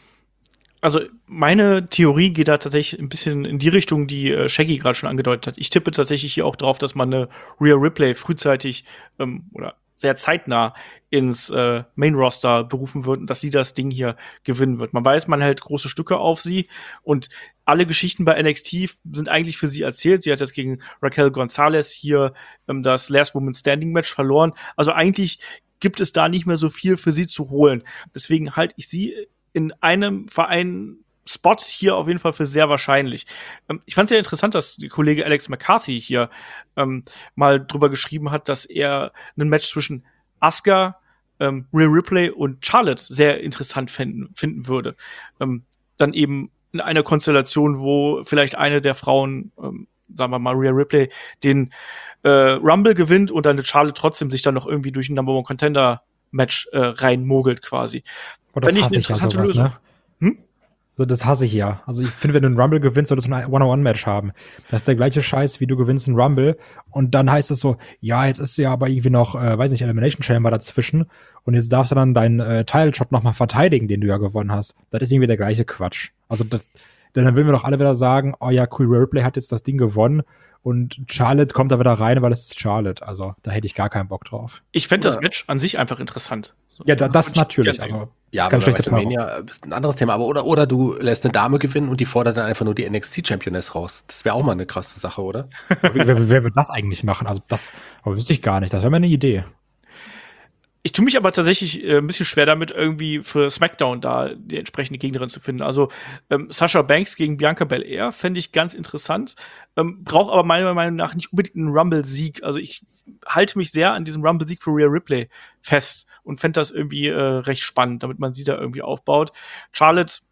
B: Also meine Theorie geht da tatsächlich ein bisschen in die Richtung, die Shaggy gerade schon angedeutet hat. Ich tippe tatsächlich hier auch drauf, dass man eine Rhea Ripley frühzeitig oder sehr zeitnah ins Main-Roster berufen wird und dass sie das Ding hier gewinnen wird. Man weiß, man hält große Stücke auf sie und alle Geschichten bei NXT sind eigentlich für sie erzählt. Sie hat jetzt gegen Raquel Gonzalez hier das Last Woman Standing Match verloren. Also eigentlich gibt es da nicht mehr so viel für sie zu holen. Deswegen halte ich sie in einem Verein Spot hier auf jeden Fall für sehr wahrscheinlich. Ich fand es sehr interessant, dass der Kollege Alex McCarthy hier mal drüber geschrieben hat, dass er ein Match zwischen Asuka, Rhea Ripley und Charlotte sehr interessant finden würde. Dann eben in einer Konstellation, wo vielleicht eine der Frauen, sagen wir mal Rhea Ripley, den Rumble gewinnt und dann eine Charlotte trotzdem sich dann noch irgendwie durch ein Number One Contender Match reinmogelt quasi.
D: Oh, das
B: Fände ich
D: hasse
B: eine
D: ich ja
B: interessante
D: sowas,
B: Lösung.
D: ne? Also das hasse ich ja. Also ich finde, wenn du einen Rumble gewinnst, solltest du ein One-on-One-Match haben. Das ist der gleiche Scheiß, wie du gewinnst einen Rumble und dann heißt es so, ja, jetzt ist ja aber irgendwie noch, weiß nicht, Elimination Chamber dazwischen und jetzt darfst du dann deinen Title-Shot nochmal verteidigen, den du ja gewonnen hast. Das ist irgendwie der gleiche Quatsch. Also dann würden wir doch alle wieder sagen, oh ja, cool, Ripley hat jetzt das Ding gewonnen und Charlotte kommt da wieder rein, weil es ist Charlotte. Also da hätte ich gar keinen Bock drauf.
B: Ich fände das Match an sich einfach interessant. So,
D: ja, das natürlich. Also,
C: ja, aber WrestleMania ist ein anderes Thema. Aber oder du lässt eine Dame gewinnen und die fordert dann einfach nur die NXT-Championess raus. Das wäre auch mal eine krasse Sache, oder?
D: Wer wird das eigentlich machen? Also das wüsste ich gar nicht. Das wäre mal eine Idee.
B: Ich tue mich aber tatsächlich ein bisschen schwer damit, irgendwie für SmackDown da die entsprechende Gegnerin zu finden. Also Sasha Banks gegen Bianca Belair fände ich ganz interessant. Braucht aber meiner Meinung nach nicht unbedingt einen Rumble-Sieg. Also ich halte mich sehr an diesem Rumble-Sieg für Rhea Ripley fest und fände das irgendwie recht spannend, damit man sie da irgendwie aufbaut. Charlotte,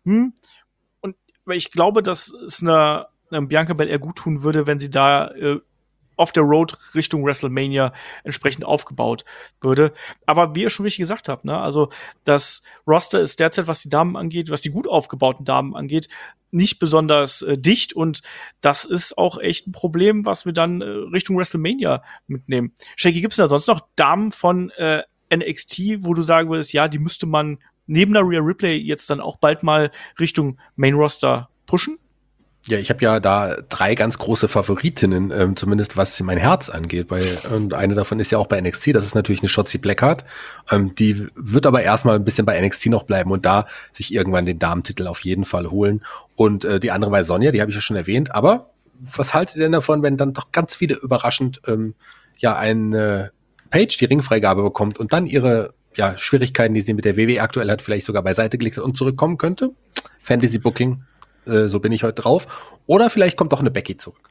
B: aber ich glaube, dass es einer Bianca Belair gut tun würde, wenn sie da auf der Road Richtung WrestleMania entsprechend aufgebaut würde. Aber wie ihr schon richtig gesagt habt, ne, also das Roster ist derzeit, was die Damen angeht, was die gut aufgebauten Damen angeht, nicht besonders dicht und das ist auch echt ein Problem, was wir dann Richtung WrestleMania mitnehmen. Shaggy, gibt's da sonst noch Damen von NXT, wo du sagen würdest, ja, die müsste man neben der Rhea Ripley jetzt dann auch bald mal Richtung Main Roster pushen?
C: Ja, ich habe ja da 3 ganz große Favoritinnen, zumindest was mein Herz angeht, weil eine davon ist ja auch bei NXT, das ist natürlich eine Shotzi Blackheart. Die wird aber erstmal ein bisschen bei NXT noch bleiben und da sich irgendwann den Damentitel auf jeden Fall holen. Und die andere war Sonja, die habe ich ja schon erwähnt. Aber was haltet ihr denn davon, wenn dann doch ganz viele überraschend eine Page die Ringfreigabe bekommt und dann ihre Schwierigkeiten, die sie mit der WWE aktuell hat, vielleicht sogar beiseite gelegt hat und zurückkommen könnte? Fantasy Booking. So bin ich heute drauf. Oder vielleicht kommt doch eine Becky zurück.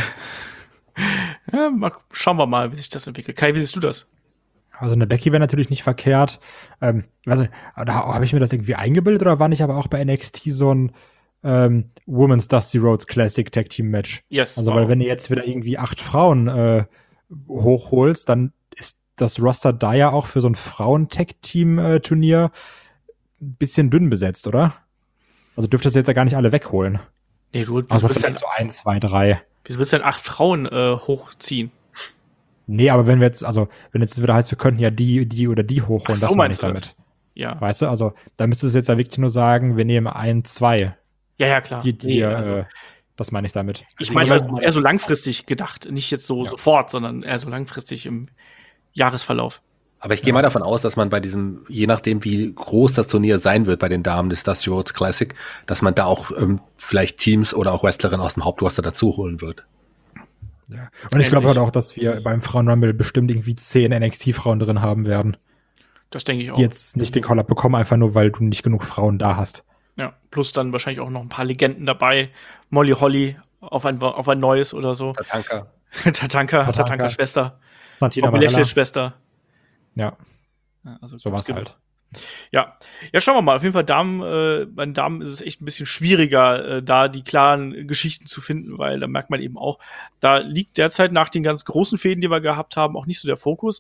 B: Ja, schauen wir mal, wie sich das entwickelt. Kai, wie siehst du das?
D: Also eine Becky wäre natürlich nicht verkehrt. Weiß nicht, da habe ich mir das irgendwie eingebildet oder war nicht aber auch bei NXT so ein Women's Dusty Rhodes Classic Tag Team Match?
B: Yes.
D: Also weil wenn du jetzt wieder irgendwie 8 Frauen hochholst, dann ist das Roster da ja auch für so ein Frauen-Tag-Team-Turnier ein bisschen dünn besetzt, oder? Also dürftest du jetzt ja gar nicht alle wegholen.
B: Nee,
D: also vielleicht so 1, 2, 3.
B: Wieso willst du denn 8 Frauen hochziehen?
D: Nee, aber wenn jetzt wieder heißt, wir könnten ja die oder die hochholen,
B: so
D: das meine ich
B: meinst du das?
D: damit.
B: Ja.
D: Weißt du, also da müsstest du jetzt ja wirklich nur sagen, wir nehmen 1, 2.
B: Ja, klar.
D: Das meine ich damit.
B: Ich meine halt eher so langfristig gedacht, nicht jetzt so sofort, sondern eher so langfristig im Jahresverlauf.
C: Aber ich gehe mal davon aus, dass man bei diesem, je nachdem wie groß das Turnier sein wird bei den Damen des Dusty Rhodes Classic, dass man da auch vielleicht Teams oder auch Wrestlerinnen aus dem Hauptroster dazu holen wird.
D: Ja. Und ich glaube halt auch, dass wir beim Frauen-Rumble bestimmt irgendwie 10 NXT-Frauen drin haben werden.
B: Das denke ich auch.
D: Die jetzt nicht den Call-Up bekommen, einfach nur, weil du nicht genug Frauen da hast.
B: Ja, plus dann wahrscheinlich auch noch ein paar Legenden dabei. Molly Holly auf ein neues oder so. Tatanka Schwester.
D: Santina
B: Bobby Lashley's Schwester.
D: Ja.
B: Also
D: so war's halt.
B: Ja, schauen wir mal. Auf jeden Fall bei den Damen ist es echt ein bisschen schwieriger, da die klaren Geschichten zu finden, weil da merkt man eben auch, da liegt derzeit nach den ganz großen Fäden, die wir gehabt haben, auch nicht so der Fokus.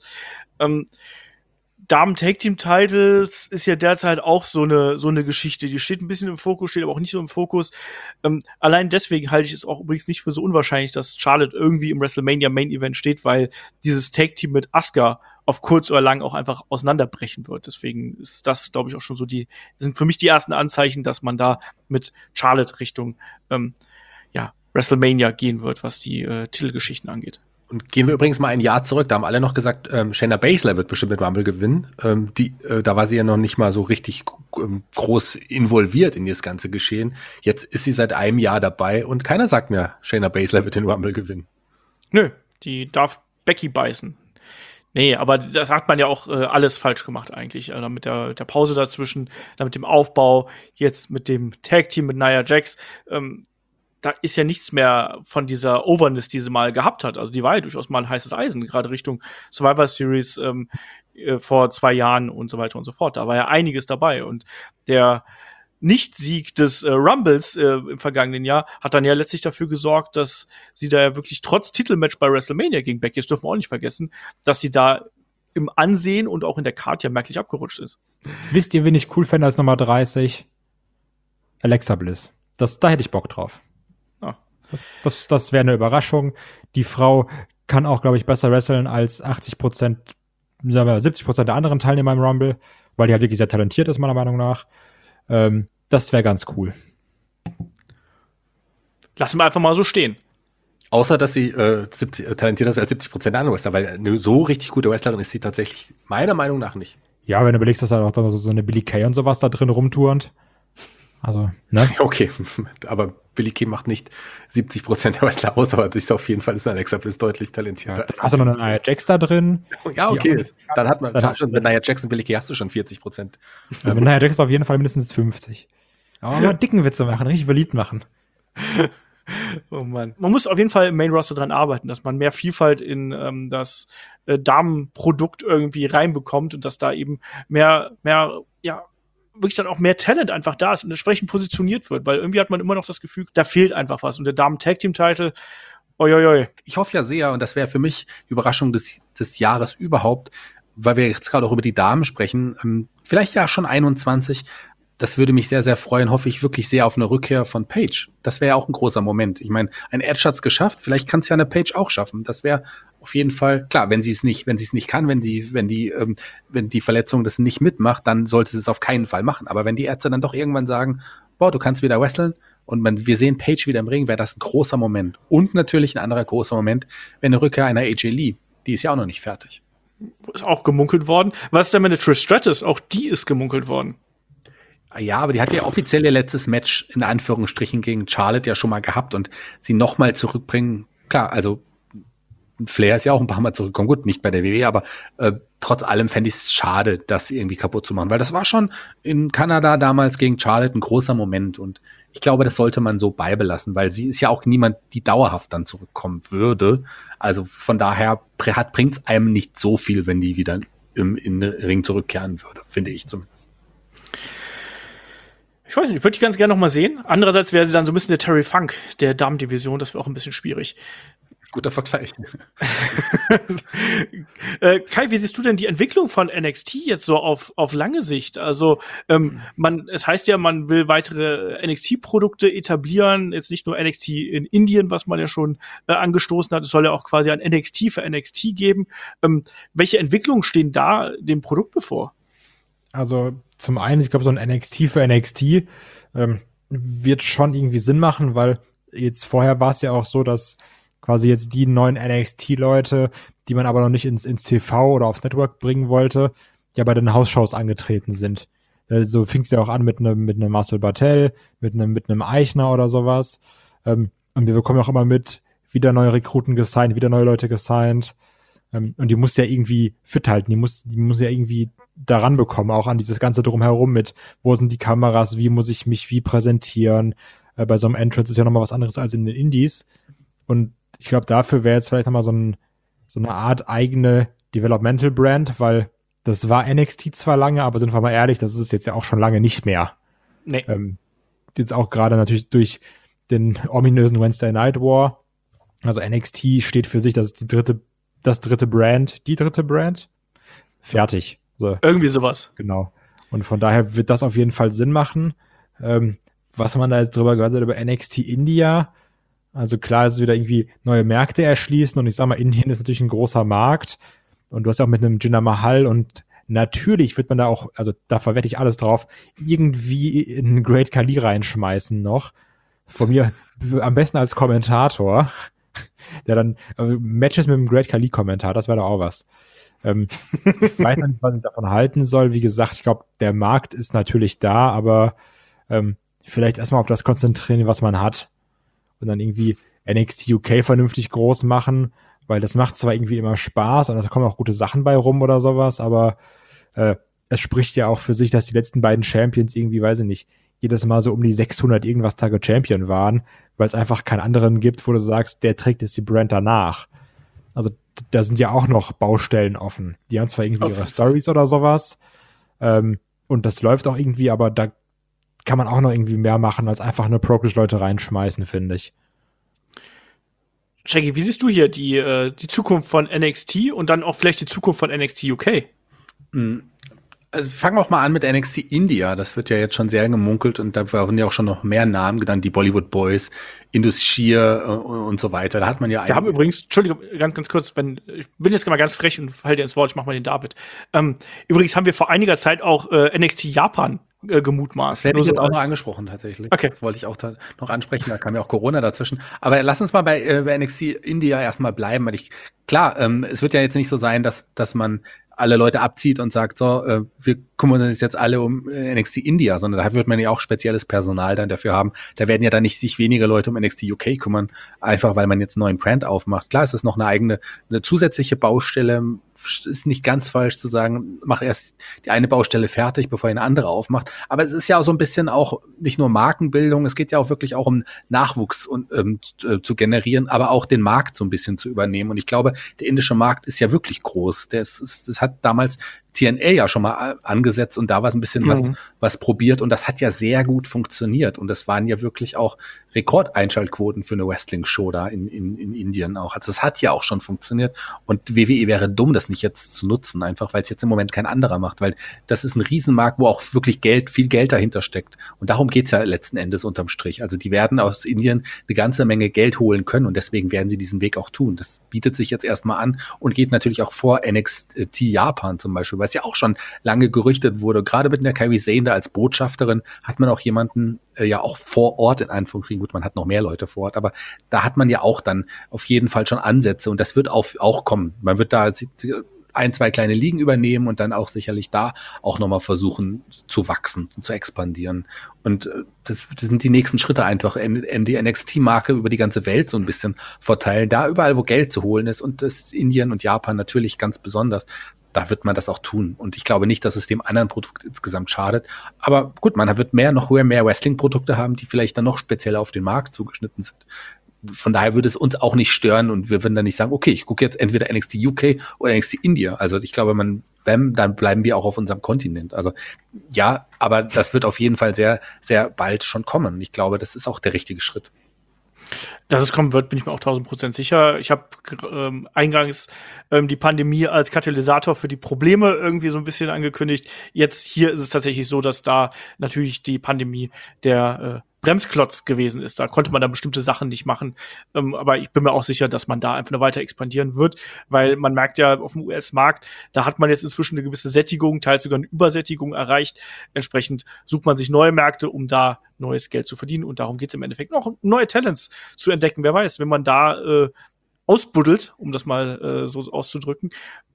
B: Damen-Tag-Team-Titles ist ja derzeit auch so eine Geschichte. Die steht ein bisschen im Fokus, steht aber auch nicht so im Fokus. Allein deswegen halte ich es auch übrigens nicht für so unwahrscheinlich, dass Charlotte irgendwie im WrestleMania Main Event steht, weil dieses Tag-Team mit Asuka auf kurz oder lang auch einfach auseinanderbrechen wird. Deswegen ist das, glaube ich, auch schon so sind für mich die ersten Anzeichen, dass man da mit Charlotte Richtung WrestleMania gehen wird, was die Titelgeschichten angeht.
C: Und gehen wir übrigens mal ein Jahr zurück, da haben alle noch gesagt, Shayna Baszler wird bestimmt mit Rumble gewinnen. Da war sie ja noch nicht mal so richtig groß involviert in das ganze Geschehen. Jetzt ist sie seit einem Jahr dabei und keiner sagt mir, Shayna Baszler wird den Rumble gewinnen.
B: Nö, die darf Becky beißen. Nee, aber das hat man ja auch alles falsch gemacht eigentlich. Mit der Pause dazwischen, dann mit dem Aufbau, jetzt mit dem Tag-Team mit Nia Jax. Da ist ja nichts mehr von dieser Overness, die sie mal gehabt hat. Also die war ja durchaus mal ein heißes Eisen, gerade Richtung Survivor Series vor 2 Jahren und so weiter und so fort. Da war ja einiges dabei. Und der Nicht-Sieg des Rumbles im vergangenen Jahr hat dann ja letztlich dafür gesorgt, dass sie da ja wirklich trotz Titelmatch bei WrestleMania gegen Becky, das dürfen wir auch nicht vergessen, dass sie da im Ansehen und auch in der Card ja merklich abgerutscht ist.
D: Wisst ihr, wen ich cool fände als Nummer 30? Alexa Bliss. Da hätte ich Bock drauf. Das wäre eine Überraschung. Die Frau kann auch, glaube ich, besser wresteln als 80%, sagen wir 70% der anderen Teilnehmer im Rumble, weil die halt wirklich sehr talentiert ist, meiner Meinung nach. Das wäre ganz cool.
B: Lassen wir einfach mal so stehen.
C: Außer, dass sie talentierter ist als 70% der anderen Wrestler, weil eine so richtig gute Wrestlerin ist sie tatsächlich meiner Meinung nach nicht.
D: Ja, wenn du überlegst, dass da auch so eine Billie Kay und sowas da drin rumturnt. Also, ne?
C: Okay, aber Billie Kay macht nicht 70% der Wrestler aus, aber das ist auf jeden Fall ist Alexa Bliss deutlich talentierter.
D: Ja, hast du noch eine Nia Jax da drin?
C: Ja, okay. Dann hat man schon mit Nia Jax und Billie Kay hast du schon 40%.
D: Mit Nia Jax auf jeden Fall mindestens 50. Aber mal dicken Witze machen, richtig beliebt machen.
B: Oh Mann. Man muss auf jeden Fall im Main Roster dran arbeiten, dass man mehr Vielfalt in das Damenprodukt irgendwie reinbekommt und dass da eben mehr wirklich dann auch mehr Talent einfach da ist und entsprechend positioniert wird, weil irgendwie hat man immer noch das Gefühl, da fehlt einfach was. Und der Damen-Tag-Team-Title, oi.
C: Ich hoffe ja sehr, und das wäre für mich Überraschung des Jahres überhaupt, weil wir jetzt gerade auch über die Damen sprechen, vielleicht ja schon 21, das würde mich sehr, sehr freuen, hoffe ich wirklich sehr auf eine Rückkehr von Paige. Das wäre ja auch ein großer Moment. Ich meine, ein Edge hat's geschafft, vielleicht kann es ja eine Paige auch schaffen. Das wäre auf jeden Fall, klar, wenn sie es nicht kann, wenn die Verletzung das nicht mitmacht, dann sollte sie es auf keinen Fall machen. Aber wenn die Ärzte dann doch irgendwann sagen, boah, du kannst wieder wresteln und wir sehen Paige wieder im Ring, wäre das ein großer Moment. Und natürlich ein anderer großer Moment, wenn eine Rückkehr einer AJ Lee, die ist ja auch noch nicht fertig.
B: Ist auch gemunkelt worden. Was ist denn mit der Trish Stratus? Auch die ist gemunkelt worden.
C: Ja, aber die hat ja offiziell ihr letztes Match in Anführungsstrichen gegen Charlotte ja schon mal gehabt und sie nochmal zurückbringen. Klar, also Flair ist ja auch ein paar Mal zurückgekommen. Gut, nicht bei der WWE, aber trotz allem fände ich es schade, das irgendwie kaputt zu machen, weil das war schon in Kanada damals gegen Charlotte ein großer Moment und ich glaube, das sollte man so beibelassen, weil sie ist ja auch niemand, die dauerhaft dann zurückkommen würde. Also von daher bringt es einem nicht so viel, wenn die wieder in den Ring zurückkehren würde, finde ich zumindest.
B: Ich weiß nicht, ich würde die ganz gerne noch mal sehen. Andererseits wäre sie dann so ein bisschen der Terry Funk der Damendivision. Das wäre auch ein bisschen schwierig.
C: Guter Vergleich.
B: Kai, wie siehst du denn die Entwicklung von NXT jetzt so auf lange Sicht? Also es heißt ja, man will weitere NXT-Produkte etablieren, jetzt nicht nur NXT in Indien, was man ja schon angestoßen hat, es soll ja auch quasi ein NXT für NXT geben. Welche Entwicklungen stehen da dem Produkt bevor?
D: Also zum einen, ich glaube, so ein NXT für NXT wird schon irgendwie Sinn machen, weil jetzt vorher war es ja auch so, dass quasi jetzt die neuen NXT-Leute, die man aber noch nicht ins TV oder aufs Network bringen wollte, ja bei den Hausshows angetreten sind. So fing es ja auch an mit einem Marcel Barthel, mit einem Eichner oder sowas. Und wir bekommen auch immer mit, wieder neue Rekruten gesigned, wieder neue Leute gesigned. Und die muss ja irgendwie fit halten, die muss ja irgendwie daran bekommen, auch an dieses ganze Drumherum mit, wo sind die Kameras, wie muss ich mich wie präsentieren. Bei so einem Entrance ist ja nochmal was anderes als in den Indies. Und ich glaube, dafür wäre jetzt vielleicht nochmal so eine Art eigene Developmental Brand, weil das war NXT zwar lange, aber sind wir mal ehrlich, das ist es jetzt ja auch schon lange nicht mehr.
B: Nee.
D: Jetzt auch gerade natürlich durch den ominösen Wednesday Night War. Also NXT steht für sich, das ist die dritte Brand. Fertig. So.
B: Irgendwie sowas.
D: Genau. Und von daher wird das auf jeden Fall Sinn machen. Was man da jetzt drüber gehört hat über NXT India, also klar ist es wieder irgendwie neue Märkte erschließen und ich sag mal, Indien ist natürlich ein großer Markt und du hast ja auch mit einem Jinder Mahal und natürlich wird man da auch, also da verwette ich alles drauf, irgendwie in Great Khali reinschmeißen noch. Von mir am besten als Kommentator, der dann Matches mit dem Great Khali Kommentar, das wäre doch auch was. Ich weiß nicht, was ich davon halten soll. Wie gesagt, ich glaube, der Markt ist natürlich da, aber vielleicht erstmal auf das konzentrieren, was man hat. Und dann irgendwie NXT UK vernünftig groß machen, weil das macht zwar irgendwie immer Spaß und da kommen auch gute Sachen bei rum oder sowas, aber es spricht ja auch für sich, dass die letzten beiden Champions irgendwie, weiß ich nicht, jedes Mal so um die 600 irgendwas Tage Champion waren, weil es einfach keinen anderen gibt, wo du sagst, der trägt jetzt die Brand danach. Also da sind ja auch noch Baustellen offen. Die haben zwar irgendwie ihre Stories oder sowas und das läuft auch irgendwie, aber da kann man auch noch irgendwie mehr machen, als einfach nur Progress-Leute reinschmeißen, finde ich.
B: Shaggy, wie siehst du hier die Zukunft von NXT und dann auch vielleicht die Zukunft von NXT UK?
C: Also fangen wir auch mal an mit NXT India. Das wird ja jetzt schon sehr gemunkelt und da wurden ja auch schon noch mehr Namen genannt, die Bollywood Boys, Indus Shear und so weiter. Da hat man ja
B: Wir haben übrigens, Entschuldigung, ganz kurz, ich bin jetzt mal ganz frech und falle dir ins Wort, ich mach mal den David. Übrigens haben wir vor einiger Zeit auch NXT Japan gemutmaßt.
C: Das hätte ich jetzt auch noch angesprochen, tatsächlich.
B: Okay.
C: Das wollte ich auch noch ansprechen, da kam ja auch Corona dazwischen. Aber lass uns mal bei NXT India erstmal bleiben, weil es wird ja jetzt nicht so sein, dass man alle Leute abzieht und sagt, so, wir kümmern uns jetzt alle um NXT India, sondern da wird man ja auch spezielles Personal dann dafür haben. Da werden ja dann nicht sich weniger Leute um NXT UK kümmern, einfach weil man jetzt einen neuen Brand aufmacht. Klar, es ist noch eine zusätzliche Baustelle. Ist nicht ganz falsch zu sagen, mach erst die eine Baustelle fertig, bevor ihr eine andere aufmacht. Aber es ist ja auch so ein bisschen auch nicht nur Markenbildung, es geht ja auch wirklich auch um Nachwuchs zu generieren, aber auch den Markt so ein bisschen zu übernehmen. Und ich glaube, der indische Markt ist ja wirklich groß. Das hat damals TNA ja schon mal angesetzt und da war es ein bisschen was probiert und das hat ja sehr gut funktioniert und das waren ja wirklich auch Rekordeinschaltquoten für eine Wrestling-Show da in Indien auch. Also das hat ja auch schon funktioniert und WWE wäre dumm, das nicht jetzt zu nutzen, einfach weil es jetzt im Moment kein anderer macht, weil das ist ein Riesenmarkt, wo auch wirklich viel Geld dahinter steckt und darum geht's ja letzten Endes unterm Strich. Also die werden aus Indien eine ganze Menge Geld holen können und deswegen werden sie diesen Weg auch tun. Das bietet sich jetzt erstmal an und geht natürlich auch vor NXT Japan zum Beispiel, was ja auch schon lange gerüchtet wurde. Gerade mit der Kairi Sane da als Botschafterin hat man auch jemanden ja auch vor Ort in Anführungsstrichen. Gut, man hat noch mehr Leute vor Ort, aber da hat man ja auch dann auf jeden Fall schon Ansätze und das wird auch kommen. Man wird da 1, 2 kleine Ligen übernehmen und dann auch sicherlich da auch nochmal versuchen zu wachsen, zu expandieren. Und das sind die nächsten Schritte einfach, die NXT-Marke über die ganze Welt so ein bisschen verteilen. Da überall, wo Geld zu holen ist und das ist Indien und Japan natürlich ganz besonders, da wird man das auch tun. Und ich glaube nicht, dass es dem anderen Produkt insgesamt schadet. Aber gut, man wird mehr Wrestling-Produkte haben, die vielleicht dann noch spezieller auf den Markt zugeschnitten sind. Von daher würde es uns auch nicht stören und wir würden dann nicht sagen, okay, ich gucke jetzt entweder NXT UK oder NXT India. Also ich glaube, dann bleiben wir auch auf unserem Kontinent. Also ja, aber das wird auf jeden Fall sehr, sehr bald schon kommen. Ich glaube, das ist auch der richtige Schritt.
B: Dass es kommen wird, bin ich mir auch 1000% sicher. Ich habe eingangs die Pandemie als Katalysator für die Probleme irgendwie so ein bisschen angekündigt. Jetzt hier ist es tatsächlich so, dass da natürlich die Pandemie der Bremsklotz gewesen ist. Da konnte man dann bestimmte Sachen nicht machen. Aber ich bin mir auch sicher, dass man da einfach noch weiter expandieren wird, weil man merkt ja auf dem US-Markt, da hat man jetzt inzwischen eine gewisse Sättigung, teils sogar eine Übersättigung erreicht. Entsprechend sucht man sich neue Märkte, um da neues Geld zu verdienen. Und darum geht es im Endeffekt auch, neue Talents zu entdecken. Wer weiß, wenn man da ausbuddelt, um das mal so auszudrücken,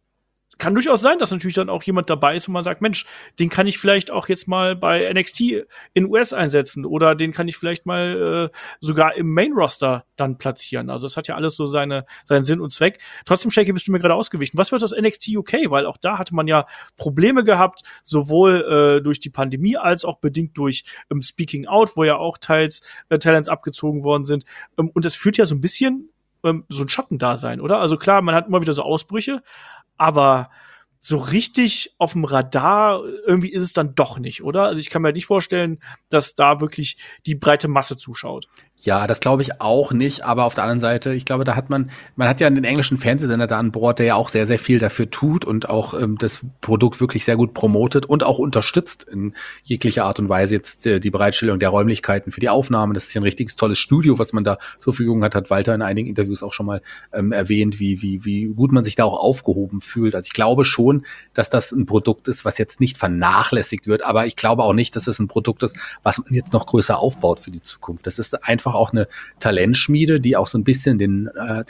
B: kann durchaus sein, dass natürlich dann auch jemand dabei ist, wo man sagt, Mensch, den kann ich vielleicht auch jetzt mal bei NXT in US einsetzen oder den kann ich vielleicht mal sogar im Main-Roster dann platzieren. Also es hat ja alles so seinen Sinn und Zweck. Trotzdem, Shaky, bist du mir gerade ausgewichen. Was wird aus NXT UK? Weil auch da hatte man ja Probleme gehabt, sowohl durch die Pandemie als auch bedingt durch Speaking Out, wo ja auch teils Talents abgezogen worden sind. Und das führt ja so ein bisschen so ein Schattendasein, oder? Also klar, man hat immer wieder so Ausbrüche, aber so richtig auf dem Radar irgendwie ist es dann doch nicht, oder? Also ich kann mir nicht vorstellen, dass da wirklich die breite Masse zuschaut.
C: Ja, das glaube ich auch nicht, aber auf der anderen Seite, ich glaube, da hat man hat ja einen englischen Fernsehsender da an Bord, der ja auch sehr, sehr viel dafür tut und auch das Produkt wirklich sehr gut promotet und auch unterstützt in jeglicher Art und Weise jetzt die Bereitstellung der Räumlichkeiten für die Aufnahme. Das ist ja ein richtig tolles Studio, was man da zur Verfügung hat Walter in einigen Interviews auch schon mal erwähnt, wie gut man sich da auch aufgehoben fühlt. Also ich glaube schon, dass das ein Produkt ist, was jetzt nicht vernachlässigt wird, aber ich glaube auch nicht, dass es ein Produkt ist, was man jetzt noch größer aufbaut für die Zukunft. Das ist einfach auch eine Talentschmiede, die auch so ein bisschen den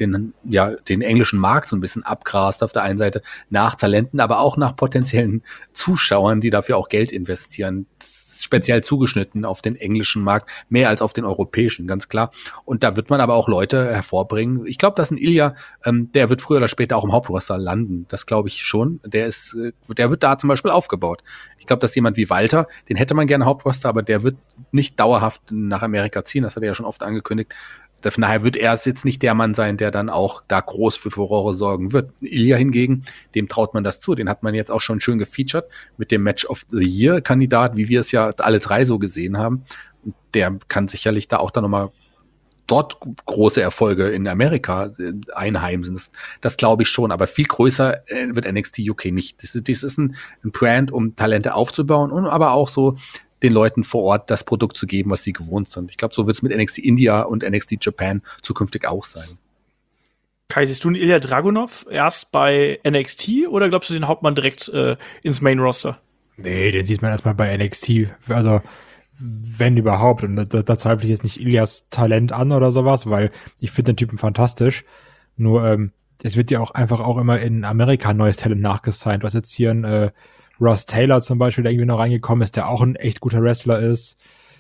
C: englischen Markt so ein bisschen abgrast auf der einen Seite nach Talenten, aber auch nach potenziellen Zuschauern, die dafür auch Geld investieren. Speziell zugeschnitten auf den englischen Markt, mehr als auf den europäischen, ganz klar. Und da wird man aber auch Leute hervorbringen. Ich glaube, dass ein Ilja, der wird früher oder später auch im Hauptroster landen. Das glaube ich schon. Der wird da zum Beispiel aufgebaut. Ich glaube, dass jemand wie Walter, den hätte man gerne Hauptroster, aber der wird nicht dauerhaft nach Amerika ziehen. Das hat er ja schon oft angekündigt. Von daher wird er jetzt nicht der Mann sein, der dann auch da groß für Furore sorgen wird. Ilja hingegen, dem traut man das zu. Den hat man jetzt auch schon schön gefeatured mit dem Match of the Year-Kandidat, wie wir es ja alle drei so gesehen haben. Der kann sicherlich da auch dann nochmal dort große Erfolge in Amerika einheimsen. Das glaube ich schon, aber viel größer wird NXT UK nicht. Das ist ein Brand, um Talente aufzubauen und aber auch so den Leuten vor Ort das Produkt zu geben, was sie gewohnt sind. Ich glaube, so wird es mit NXT India und NXT Japan zukünftig auch sein.
B: Kai, siehst du einen Ilja Dragunov erst bei NXT oder glaubst du den Hauptmann direkt ins Main-Roster?
D: Nee, den sieht man erstmal bei NXT. Also, wenn überhaupt. Und da zweifle ich jetzt nicht Ilias Talent an oder sowas, weil ich finde den Typen fantastisch. Nur, es wird ja auch einfach auch immer in Amerika neues Talent nachgesigned. Du hast jetzt hier einen Ross Taylor zum Beispiel, der irgendwie noch reingekommen ist, der auch ein echt guter Wrestler ist.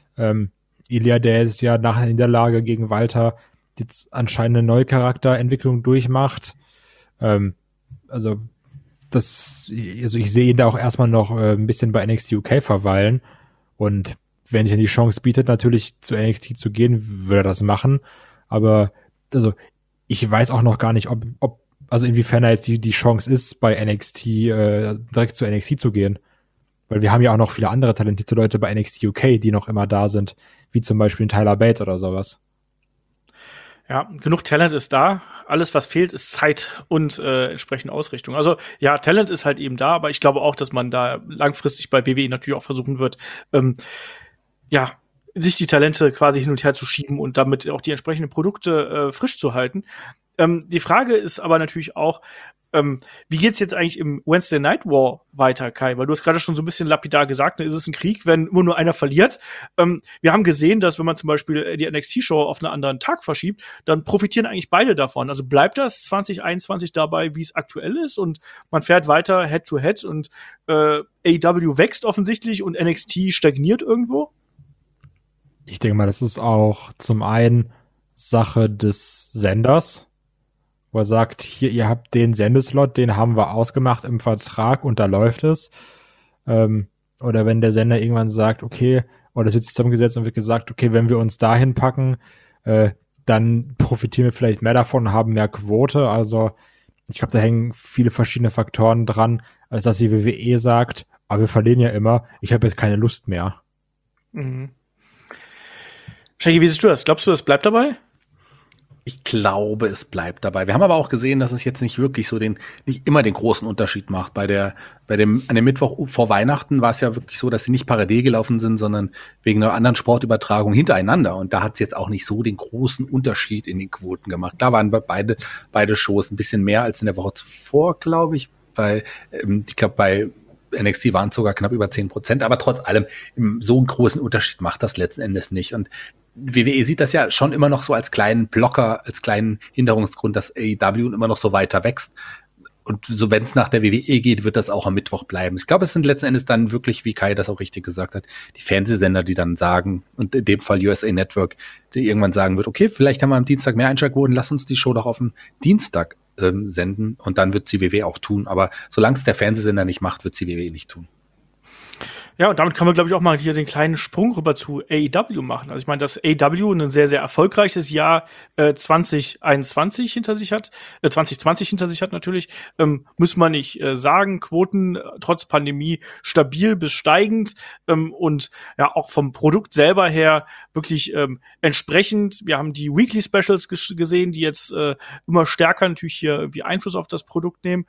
D: Ilja, der ist ja nach der Niederlage gegen Walter jetzt anscheinend eine neue Charakterentwicklung durchmacht. Also ich sehe ihn da auch erstmal noch ein bisschen bei NXT UK verweilen. Und wenn sich dann die Chance bietet, natürlich zu NXT zu gehen, würde er das machen. Aber also ich weiß auch noch gar nicht, also inwiefern da jetzt die Chance ist, bei NXT direkt zu NXT zu gehen. Weil wir haben ja auch noch viele andere talentierte Leute bei NXT UK, die noch immer da sind, wie zum Beispiel Tyler Bate oder sowas.
B: Ja, genug Talent ist da. Alles, was fehlt, ist Zeit und entsprechende Ausrichtung. Also ja, Talent ist halt eben da, aber ich glaube auch, dass man da langfristig bei WWE natürlich auch versuchen wird, sich die Talente quasi hin und her zu schieben und damit auch die entsprechenden Produkte frisch zu halten. Die Frage ist aber natürlich auch, wie geht's jetzt eigentlich im Wednesday Night War weiter, Kai? Weil du hast gerade schon so ein bisschen lapidar gesagt, ne, ist es ein Krieg, wenn immer nur einer verliert. Wir haben gesehen, dass wenn man zum Beispiel die NXT-Show auf einen anderen Tag verschiebt, dann profitieren eigentlich beide davon. Also bleibt das 2021 dabei, wie es aktuell ist, und man fährt weiter Head-to-Head und AEW wächst offensichtlich und NXT stagniert irgendwo?
D: Ich denke mal, das ist auch zum einen Sache des Senders, wo er sagt, hier, ihr habt den Sendeslot, den haben wir ausgemacht im Vertrag und da läuft es. Oder wenn der Sender irgendwann sagt, okay, oder es wird zusammengesetzt und wird gesagt, okay, wenn wir uns dahin packen, dann profitieren wir vielleicht mehr davon und haben mehr Quote. Also ich glaube, da hängen viele verschiedene Faktoren dran, als dass die WWE sagt, aber wir verlieren ja immer, ich habe jetzt keine Lust mehr.
B: Mhm. Shaggy, wie siehst du das? Glaubst du, das bleibt dabei?
C: Ich glaube, es bleibt dabei. Wir haben aber auch gesehen, dass es jetzt nicht wirklich nicht immer den großen Unterschied macht. An dem Mittwoch vor Weihnachten war es ja wirklich so, dass sie nicht parallel gelaufen sind, sondern wegen einer anderen Sportübertragung hintereinander. Und da hat es jetzt auch nicht so den großen Unterschied in den Quoten gemacht. Da waren beide Shows ein bisschen mehr als in der Woche zuvor, glaube ich. Bei NXT waren es sogar knapp über 10%, aber trotz allem, so einen großen Unterschied macht das letzten Endes nicht. Und WWE sieht das ja schon immer noch so als kleinen Blocker, als kleinen Hinderungsgrund, dass AEW immer noch so weiter wächst. Und so, wenn es nach der WWE geht, wird das auch am Mittwoch bleiben. Ich glaube, es sind letzten Endes dann wirklich, wie Kai das auch richtig gesagt hat, die Fernsehsender, die dann sagen, und in dem Fall USA Network, die irgendwann sagen wird, okay, vielleicht haben wir am Dienstag mehr Einschaltquoten, lass uns die Show doch auf dem Dienstag senden, und dann wird die WWE auch tun. Aber solange es der Fernsehsender nicht macht, wird die WWE nicht tun.
B: Ja, und damit können wir, glaube ich, auch mal hier den kleinen Sprung rüber zu AEW machen. Also ich meine, dass AEW ein sehr, sehr erfolgreiches Jahr 2021 hinter sich hat, 2020 hinter sich hat natürlich, muss man nicht sagen. Quoten trotz Pandemie stabil bis steigend, und ja, auch vom Produkt selber her wirklich entsprechend. Wir haben die Weekly Specials gesehen, die jetzt immer stärker natürlich hier irgendwie Einfluss auf das Produkt nehmen.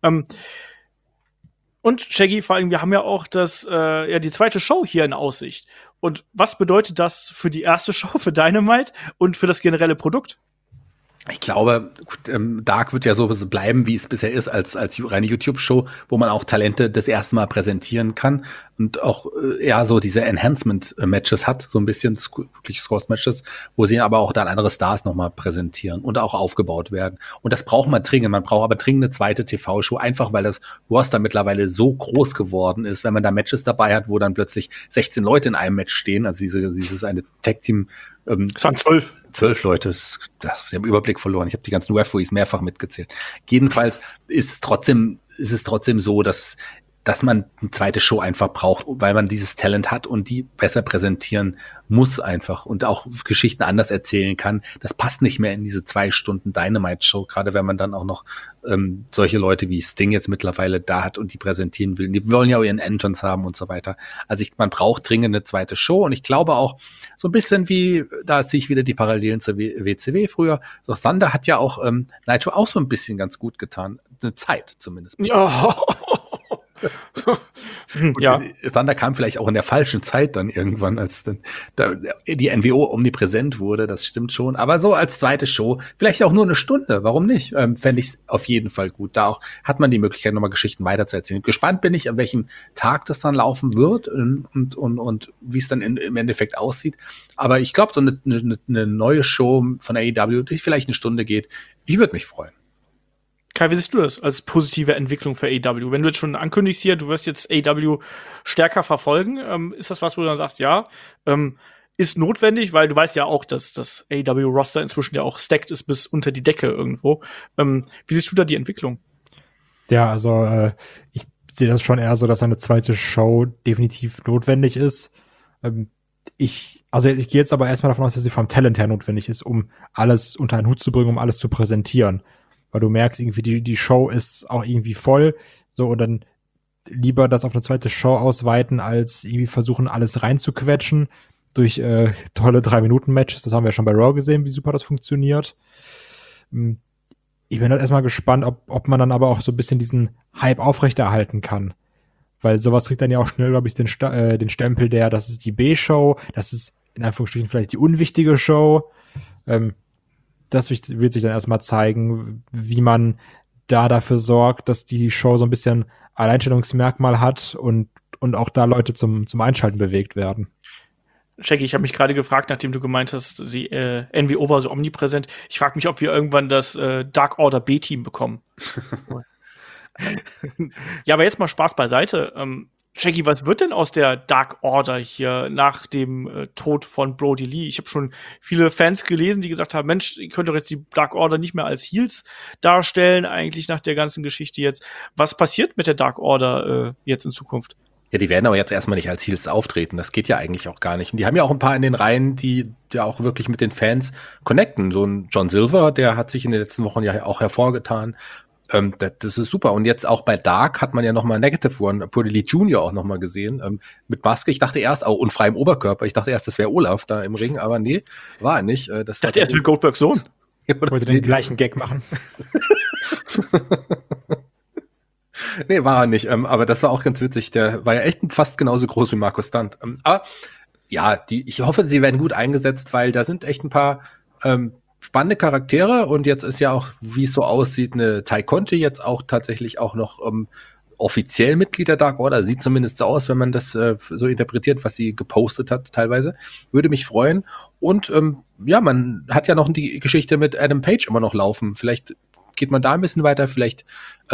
B: Und Shaggy, vor allem, wir haben ja auch die zweite Show hier in Aussicht. Und was bedeutet das für die erste Show, für Dynamite und für das generelle Produkt?
C: Ich glaube, Dark wird ja so bleiben, wie es bisher ist, als reine YouTube-Show, wo man auch Talente das erste Mal präsentieren kann und auch eher so diese Enhancement-Matches hat, so ein bisschen wirklich Scores-Matches, wo sie aber auch dann andere Stars nochmal präsentieren und auch aufgebaut werden. Und das braucht man dringend. Man braucht aber dringend eine zweite TV-Show, einfach weil das Roster mittlerweile so groß geworden ist, wenn man da Matches dabei hat, wo dann plötzlich 16 Leute in einem Match stehen, also dieses eine Tag-Team.
B: Es waren 12.
C: 12 Leute, sie haben Überblick verloren. Ich habe die ganzen Referees mehrfach mitgezählt. Jedenfalls ist es trotzdem so, dass man eine zweite Show einfach braucht, weil man dieses Talent hat und die besser präsentieren muss einfach und auch Geschichten anders erzählen kann. Das passt nicht mehr in diese 2 Stunden Dynamite-Show, gerade wenn man dann auch noch solche Leute wie Sting jetzt mittlerweile da hat und die präsentieren will. Die wollen ja auch ihren Entrance haben und so weiter. Also man braucht dringend eine zweite Show, und ich glaube auch so ein bisschen wie, da sehe ich wieder die Parallelen zur WCW früher. So Thunder hat ja auch Nitro auch so ein bisschen ganz gut getan. Eine Zeit zumindest.
B: Ja. Ja.
C: Thunder kam vielleicht auch in der falschen Zeit dann irgendwann, als dann die NWO omnipräsent wurde, das stimmt schon. Aber so als zweite Show, vielleicht auch nur eine Stunde, warum nicht? Fände ich es auf jeden Fall gut. Da auch hat man die Möglichkeit, nochmal Geschichten weiterzuerzählen. Gespannt bin ich, an welchem Tag das dann laufen wird und wie es dann im Endeffekt aussieht. Aber ich glaube, so eine neue Show von AEW, die vielleicht eine Stunde geht, ich würde mich freuen.
B: Kai, wie siehst du das als positive Entwicklung für AEW? Wenn du jetzt schon ankündigst hier, du wirst jetzt AEW stärker verfolgen, ist das was, wo du dann sagst, ja, ist notwendig, weil du weißt ja auch, dass das AEW-Roster inzwischen ja auch stacked ist bis unter die Decke irgendwo. Wie siehst du da die Entwicklung?
D: Ja, also ich sehe das schon eher so, dass eine zweite Show definitiv notwendig ist. Ich gehe jetzt aber erstmal davon aus, dass sie vom Talent her notwendig ist, um alles unter einen Hut zu bringen, um alles zu präsentieren. Weil du merkst, irgendwie die Show ist auch irgendwie voll, so, und dann lieber das auf eine zweite Show ausweiten, als irgendwie versuchen, alles reinzuquetschen durch tolle 3-Minuten-Matches. Das haben wir ja schon bei Raw gesehen, wie super das funktioniert. Ich bin halt erstmal gespannt, ob man dann aber auch so ein bisschen diesen Hype aufrechterhalten kann. Weil sowas kriegt dann ja auch schnell, glaube ich, den Stempel das ist die B-Show, das ist in Anführungsstrichen vielleicht die unwichtige Show. das wird sich dann erstmal zeigen, wie man da dafür sorgt, dass die Show so ein bisschen Alleinstellungsmerkmal hat und auch da Leute zum Einschalten bewegt werden.
B: Shaggy, ich habe mich gerade gefragt, nachdem du gemeint hast, die NWO war so omnipräsent. Ich frage mich, ob wir irgendwann das Dark Order B-Team bekommen. Ja, aber jetzt mal Spaß beiseite. Shaggy, was wird denn aus der Dark Order hier nach dem Tod von Brody Lee? Ich habe schon viele Fans gelesen, die gesagt haben, Mensch, ihr könnt doch jetzt die Dark Order nicht mehr als Heels darstellen, eigentlich nach der ganzen Geschichte jetzt. Was passiert mit der Dark Order jetzt in Zukunft?
C: Ja, die werden aber jetzt erstmal nicht als Heels auftreten. Das geht ja eigentlich auch gar nicht. Und die haben ja auch ein paar in den Reihen, die auch wirklich mit den Fans connecten. So ein John Silver, der hat sich in den letzten Wochen ja auch hervorgetan. Das ist super. Und jetzt auch bei Dark hat man ja nochmal Negative One, Brody Lee Jr. auch nochmal gesehen. Mit Maske. Ich dachte erst, und freiem Oberkörper. Ich dachte erst, das wäre Olaf da im Ring. Aber nee, war er nicht.
B: Ich dachte erst, wie Goldbergs Sohn.
D: Wollte den gleichen Gag machen.
C: Nee, war er nicht. Aber das war auch ganz witzig. Der war ja echt fast genauso groß wie Markus Stunt. Aber ja, ich hoffe, sie werden gut eingesetzt, weil da sind echt ein paar spannende Charaktere. Und jetzt ist ja auch, wie es so aussieht, eine Ty Conti jetzt auch tatsächlich auch noch offiziell Mitglied der Dark Order. Sieht zumindest so aus, wenn man das so interpretiert, was sie gepostet hat teilweise. Würde mich freuen. Und ja, man hat ja noch die Geschichte mit Adam Page immer noch laufen. Vielleicht geht man da ein bisschen weiter. Vielleicht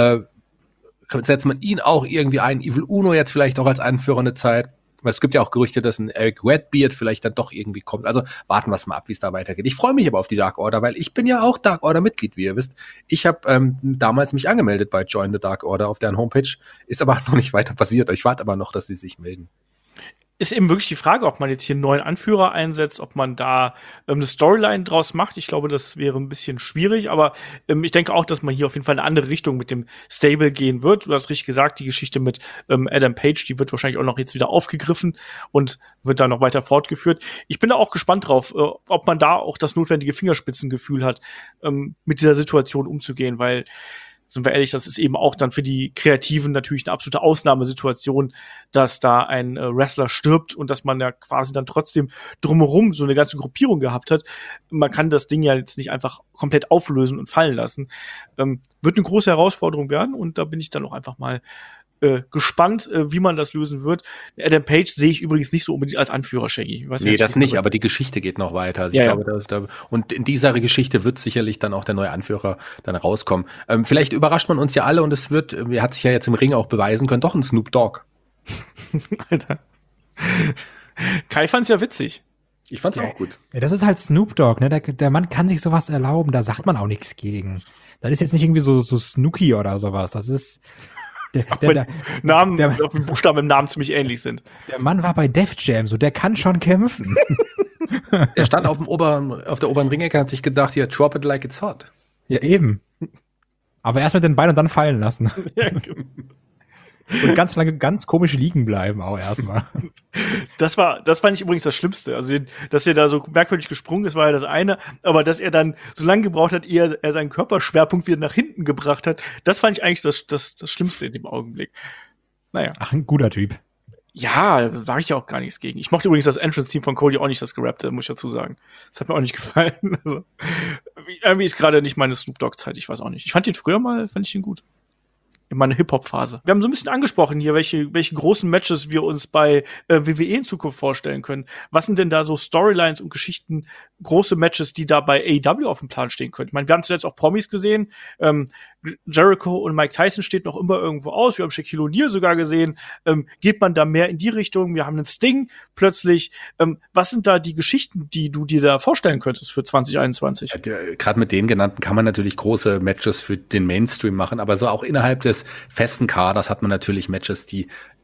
C: setzt man ihn auch irgendwie ein, Evil Uno jetzt vielleicht auch als Anführer eine Zeit. Weil es gibt ja auch Gerüchte, dass ein Eric Redbeard vielleicht dann doch irgendwie kommt. Also warten wir es mal ab, wie es da weitergeht. Ich freue mich aber auf die Dark Order, weil ich bin ja auch Dark Order Mitglied, wie ihr wisst. Ich habe damals mich angemeldet bei Join the Dark Order auf deren Homepage. Ist aber noch nicht weiter passiert. Ich warte aber noch, dass sie sich melden.
B: Ist eben wirklich die Frage, ob man jetzt hier einen neuen Anführer einsetzt, ob man da eine Storyline draus macht. Ich glaube, das wäre ein bisschen schwierig, aber ich denke auch, dass man hier auf jeden Fall in eine andere Richtung mit dem Stable gehen wird. Du hast richtig gesagt, die Geschichte mit Adam Page, die wird wahrscheinlich auch noch jetzt wieder aufgegriffen und wird da noch weiter fortgeführt. Ich bin da auch gespannt drauf, ob man da auch das notwendige Fingerspitzengefühl hat, mit dieser Situation umzugehen, weil sind wir ehrlich, das ist eben auch dann für die Kreativen natürlich eine absolute Ausnahmesituation, dass da ein Wrestler stirbt und dass man ja quasi dann trotzdem drumherum so eine ganze Gruppierung gehabt hat. Man kann das Ding ja jetzt nicht einfach komplett auflösen und fallen lassen. Wird eine große Herausforderung werden und da bin ich dann auch einfach mal gespannt, wie man das lösen wird. Adam Page sehe ich übrigens nicht so unbedingt als Anführer, Shaggy.
C: Nee, das nicht, aber die Geschichte geht noch weiter. Also ich glaube, und in dieser Geschichte wird sicherlich dann auch der neue Anführer dann rauskommen. Vielleicht überrascht man uns ja alle und es hat sich ja jetzt im Ring auch beweisen können, doch ein Snoop Dogg.
B: Alter. Kai fand's ja witzig.
C: Ich fand's auch gut.
D: Ja, das ist halt Snoop Dogg, ne? Der Mann kann sich sowas erlauben, da sagt man auch nichts gegen. Das ist jetzt nicht irgendwie so Snooki oder sowas. Das ist
B: die Buchstaben im Namen ziemlich ähnlich sind.
D: Der Mann war bei Def Jam, so der kann schon kämpfen.
C: Der stand auf der oberen Ringecke und hat sich gedacht, ja, drop it like it's hot.
D: Ja, eben. Aber erst mit den Beinen und dann fallen lassen.
B: Ja.
D: Und ganz lange ganz komisch liegen bleiben auch erstmal.
B: Das war nicht übrigens das Schlimmste. Also, dass er da so merkwürdig gesprungen ist, war ja das eine. Aber dass er dann so lange gebraucht hat, ehe er seinen Körperschwerpunkt wieder nach hinten gebracht hat, das fand ich eigentlich das Schlimmste in dem Augenblick. Naja.
D: Ach, ein guter Typ.
B: Ja, da sage ich ja auch gar nichts gegen. Ich mochte übrigens das Entrance-Team von Cody auch nicht, das Gerappte, muss ich dazu sagen. Das hat mir auch nicht gefallen. Also, irgendwie ist gerade nicht meine Snoop Dogg-Zeit, ich weiß auch nicht. Ich fand ich den gut. In meiner Hip-Hop-Phase. Wir haben so ein bisschen angesprochen hier, welche großen Matches wir uns bei WWE in Zukunft vorstellen können. Was sind denn da so Storylines und Geschichten, große Matches, die da bei AEW auf dem Plan stehen können? Ich meine, wir haben zuletzt auch Promis gesehen. Jericho und Mike Tyson steht noch immer irgendwo aus. Wir haben Shaquille O'Neal sogar gesehen. Geht man da mehr in die Richtung? Wir haben einen Sting plötzlich. Was sind da die Geschichten, die du dir da vorstellen könntest für 2021?
C: Ja, gerade mit den genannten kann man natürlich große Matches für den Mainstream machen, aber so auch innerhalb des festen Kaders hat man natürlich Matches, die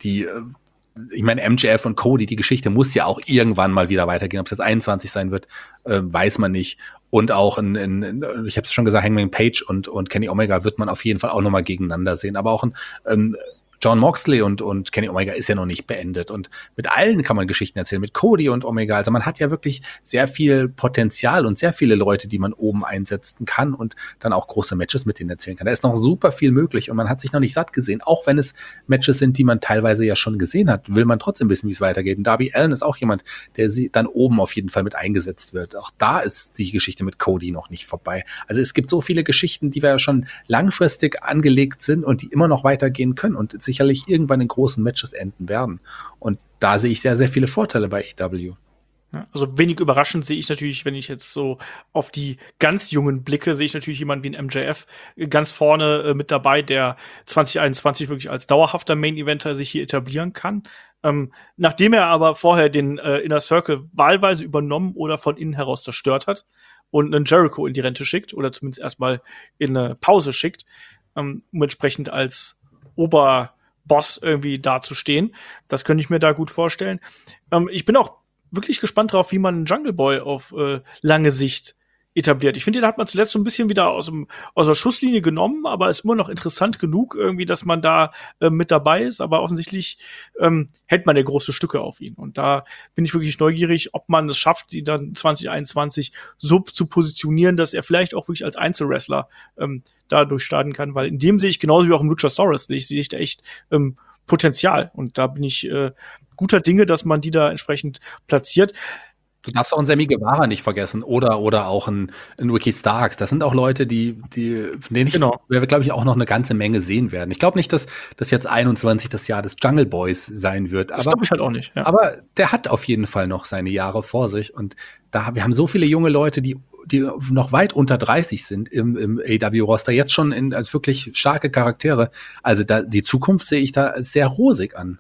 C: ich meine, MJF und Cody, die Geschichte muss ja auch irgendwann mal wieder weitergehen. Ob es jetzt 21 sein wird, weiß man nicht. Und auch ich habe es schon gesagt, Hangman Page und Kenny Omega wird man auf jeden Fall auch nochmal gegeneinander sehen. Aber auch ein Jon Moxley und Kenny Omega ist ja noch nicht beendet. Und mit allen kann man Geschichten erzählen, mit Cody und Omega. Also man hat ja wirklich sehr viel Potenzial und sehr viele Leute, die man oben einsetzen kann und dann auch große Matches mit denen erzählen kann. Da ist noch super viel möglich und man hat sich noch nicht satt gesehen. Auch wenn es Matches sind, die man teilweise ja schon gesehen hat, will man trotzdem wissen, wie es weitergeht. Und Darby Allin ist auch jemand, der dann oben auf jeden Fall mit eingesetzt wird. Auch da ist die Geschichte mit Cody noch nicht vorbei. Also es gibt so viele Geschichten, die wir ja schon langfristig angelegt sind und die immer noch weitergehen können und sicherlich irgendwann in großen Matches enden werden. Und da sehe ich sehr, sehr viele Vorteile bei AEW.
B: Ja, also wenig überraschend sehe ich natürlich, wenn ich jetzt so auf die ganz Jungen blicke, sehe ich natürlich jemanden wie ein MJF ganz vorne mit dabei, der 2021 wirklich als dauerhafter Main-Eventer sich hier etablieren kann. Nachdem er aber vorher den Inner Circle wahlweise übernommen oder von innen heraus zerstört hat und einen Jericho in die Rente schickt oder zumindest erstmal in eine Pause schickt, um entsprechend als Oberboss irgendwie dazustehen. Das könnte ich mir da gut vorstellen. Ich bin auch wirklich gespannt drauf, wie man Jungle Boy auf lange Sicht etabliert. Ich finde, den hat man zuletzt so ein bisschen wieder aus der Schusslinie genommen, aber ist immer noch interessant genug irgendwie, dass man da mit dabei ist. Aber offensichtlich hält man ja große Stücke auf ihn. Und da bin ich wirklich neugierig, ob man es schafft, ihn dann 2021 so zu positionieren, dass er vielleicht auch wirklich als Einzelwrestler da durchstarten kann. Weil in dem sehe ich genauso wie auch im Luchasaurus, sehe ich da echt Potenzial. Und da bin ich guter Dinge, dass man die da entsprechend platziert.
C: Du darfst auch einen Sammy Guevara nicht vergessen oder auch einen Ricky Starks. Das sind auch Leute, von denen wir, glaube ich, auch noch eine ganze Menge sehen werden. Ich glaube nicht, dass das jetzt 21 das Jahr des Jungle Boys sein wird.
B: Das glaube ich halt auch nicht. Ja.
C: Aber der hat auf jeden Fall noch seine Jahre vor sich. Und wir haben so viele junge Leute, die noch weit unter 30 sind im AEW-Roster, jetzt schon als wirklich starke Charaktere. Also die Zukunft sehe ich da sehr rosig an.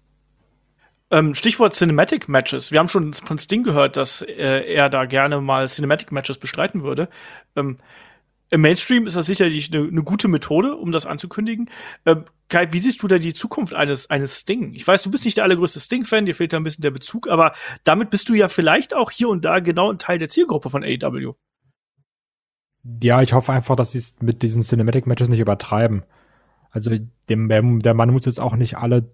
B: Stichwort Cinematic Matches. Wir haben schon von Sting gehört, dass er da gerne mal Cinematic Matches bestreiten würde. Im Mainstream ist das sicherlich eine gute Methode, um das anzukündigen. Kai, wie siehst du da die Zukunft eines Sting? Ich weiß, du bist nicht der allergrößte Sting-Fan, dir fehlt da ein bisschen der Bezug, aber damit bist du ja vielleicht auch hier und da genau ein Teil der Zielgruppe von AEW.
D: Ja, ich hoffe einfach, dass sie es mit diesen Cinematic Matches nicht übertreiben. Also der Mann muss jetzt auch nicht alle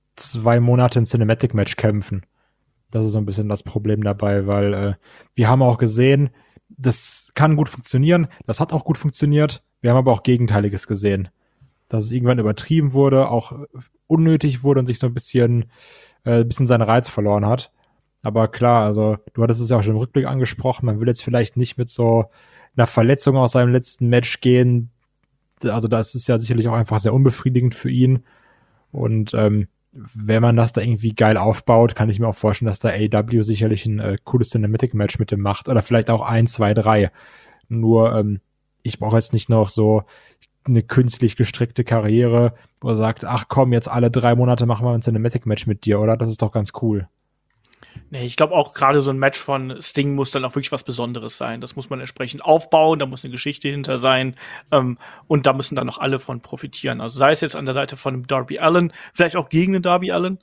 D: 2 Monate ein Cinematic-Match kämpfen. Das ist so ein bisschen das Problem dabei, weil wir haben auch gesehen, das kann gut funktionieren, das hat auch gut funktioniert, wir haben aber auch Gegenteiliges gesehen. Dass es irgendwann übertrieben wurde, auch unnötig wurde und sich so ein bisschen seinen Reiz verloren hat. Aber klar, also du hattest es ja auch schon im Rückblick angesprochen, man will jetzt vielleicht nicht mit so einer Verletzung aus seinem letzten Match gehen. Also das ist ja sicherlich auch einfach sehr unbefriedigend für ihn. Und wenn man das da irgendwie geil aufbaut, kann ich mir auch vorstellen, dass da AEW sicherlich ein cooles Cinematic-Match mit dem macht. Oder vielleicht auch 1, 2, 3. Nur, ich brauche jetzt nicht noch so eine künstlich gestrickte Karriere, wo er sagt, ach komm, jetzt alle 3 Monate machen wir ein Cinematic-Match mit dir, oder? Das ist doch ganz cool.
B: Nee, ich glaube auch gerade so ein Match von Sting muss dann auch wirklich was Besonderes sein. Das muss man entsprechend aufbauen, da muss eine Geschichte hinter sein und da müssen dann noch alle von profitieren. Also sei es jetzt an der Seite von einem Darby Allin, vielleicht auch gegen den Darby Allin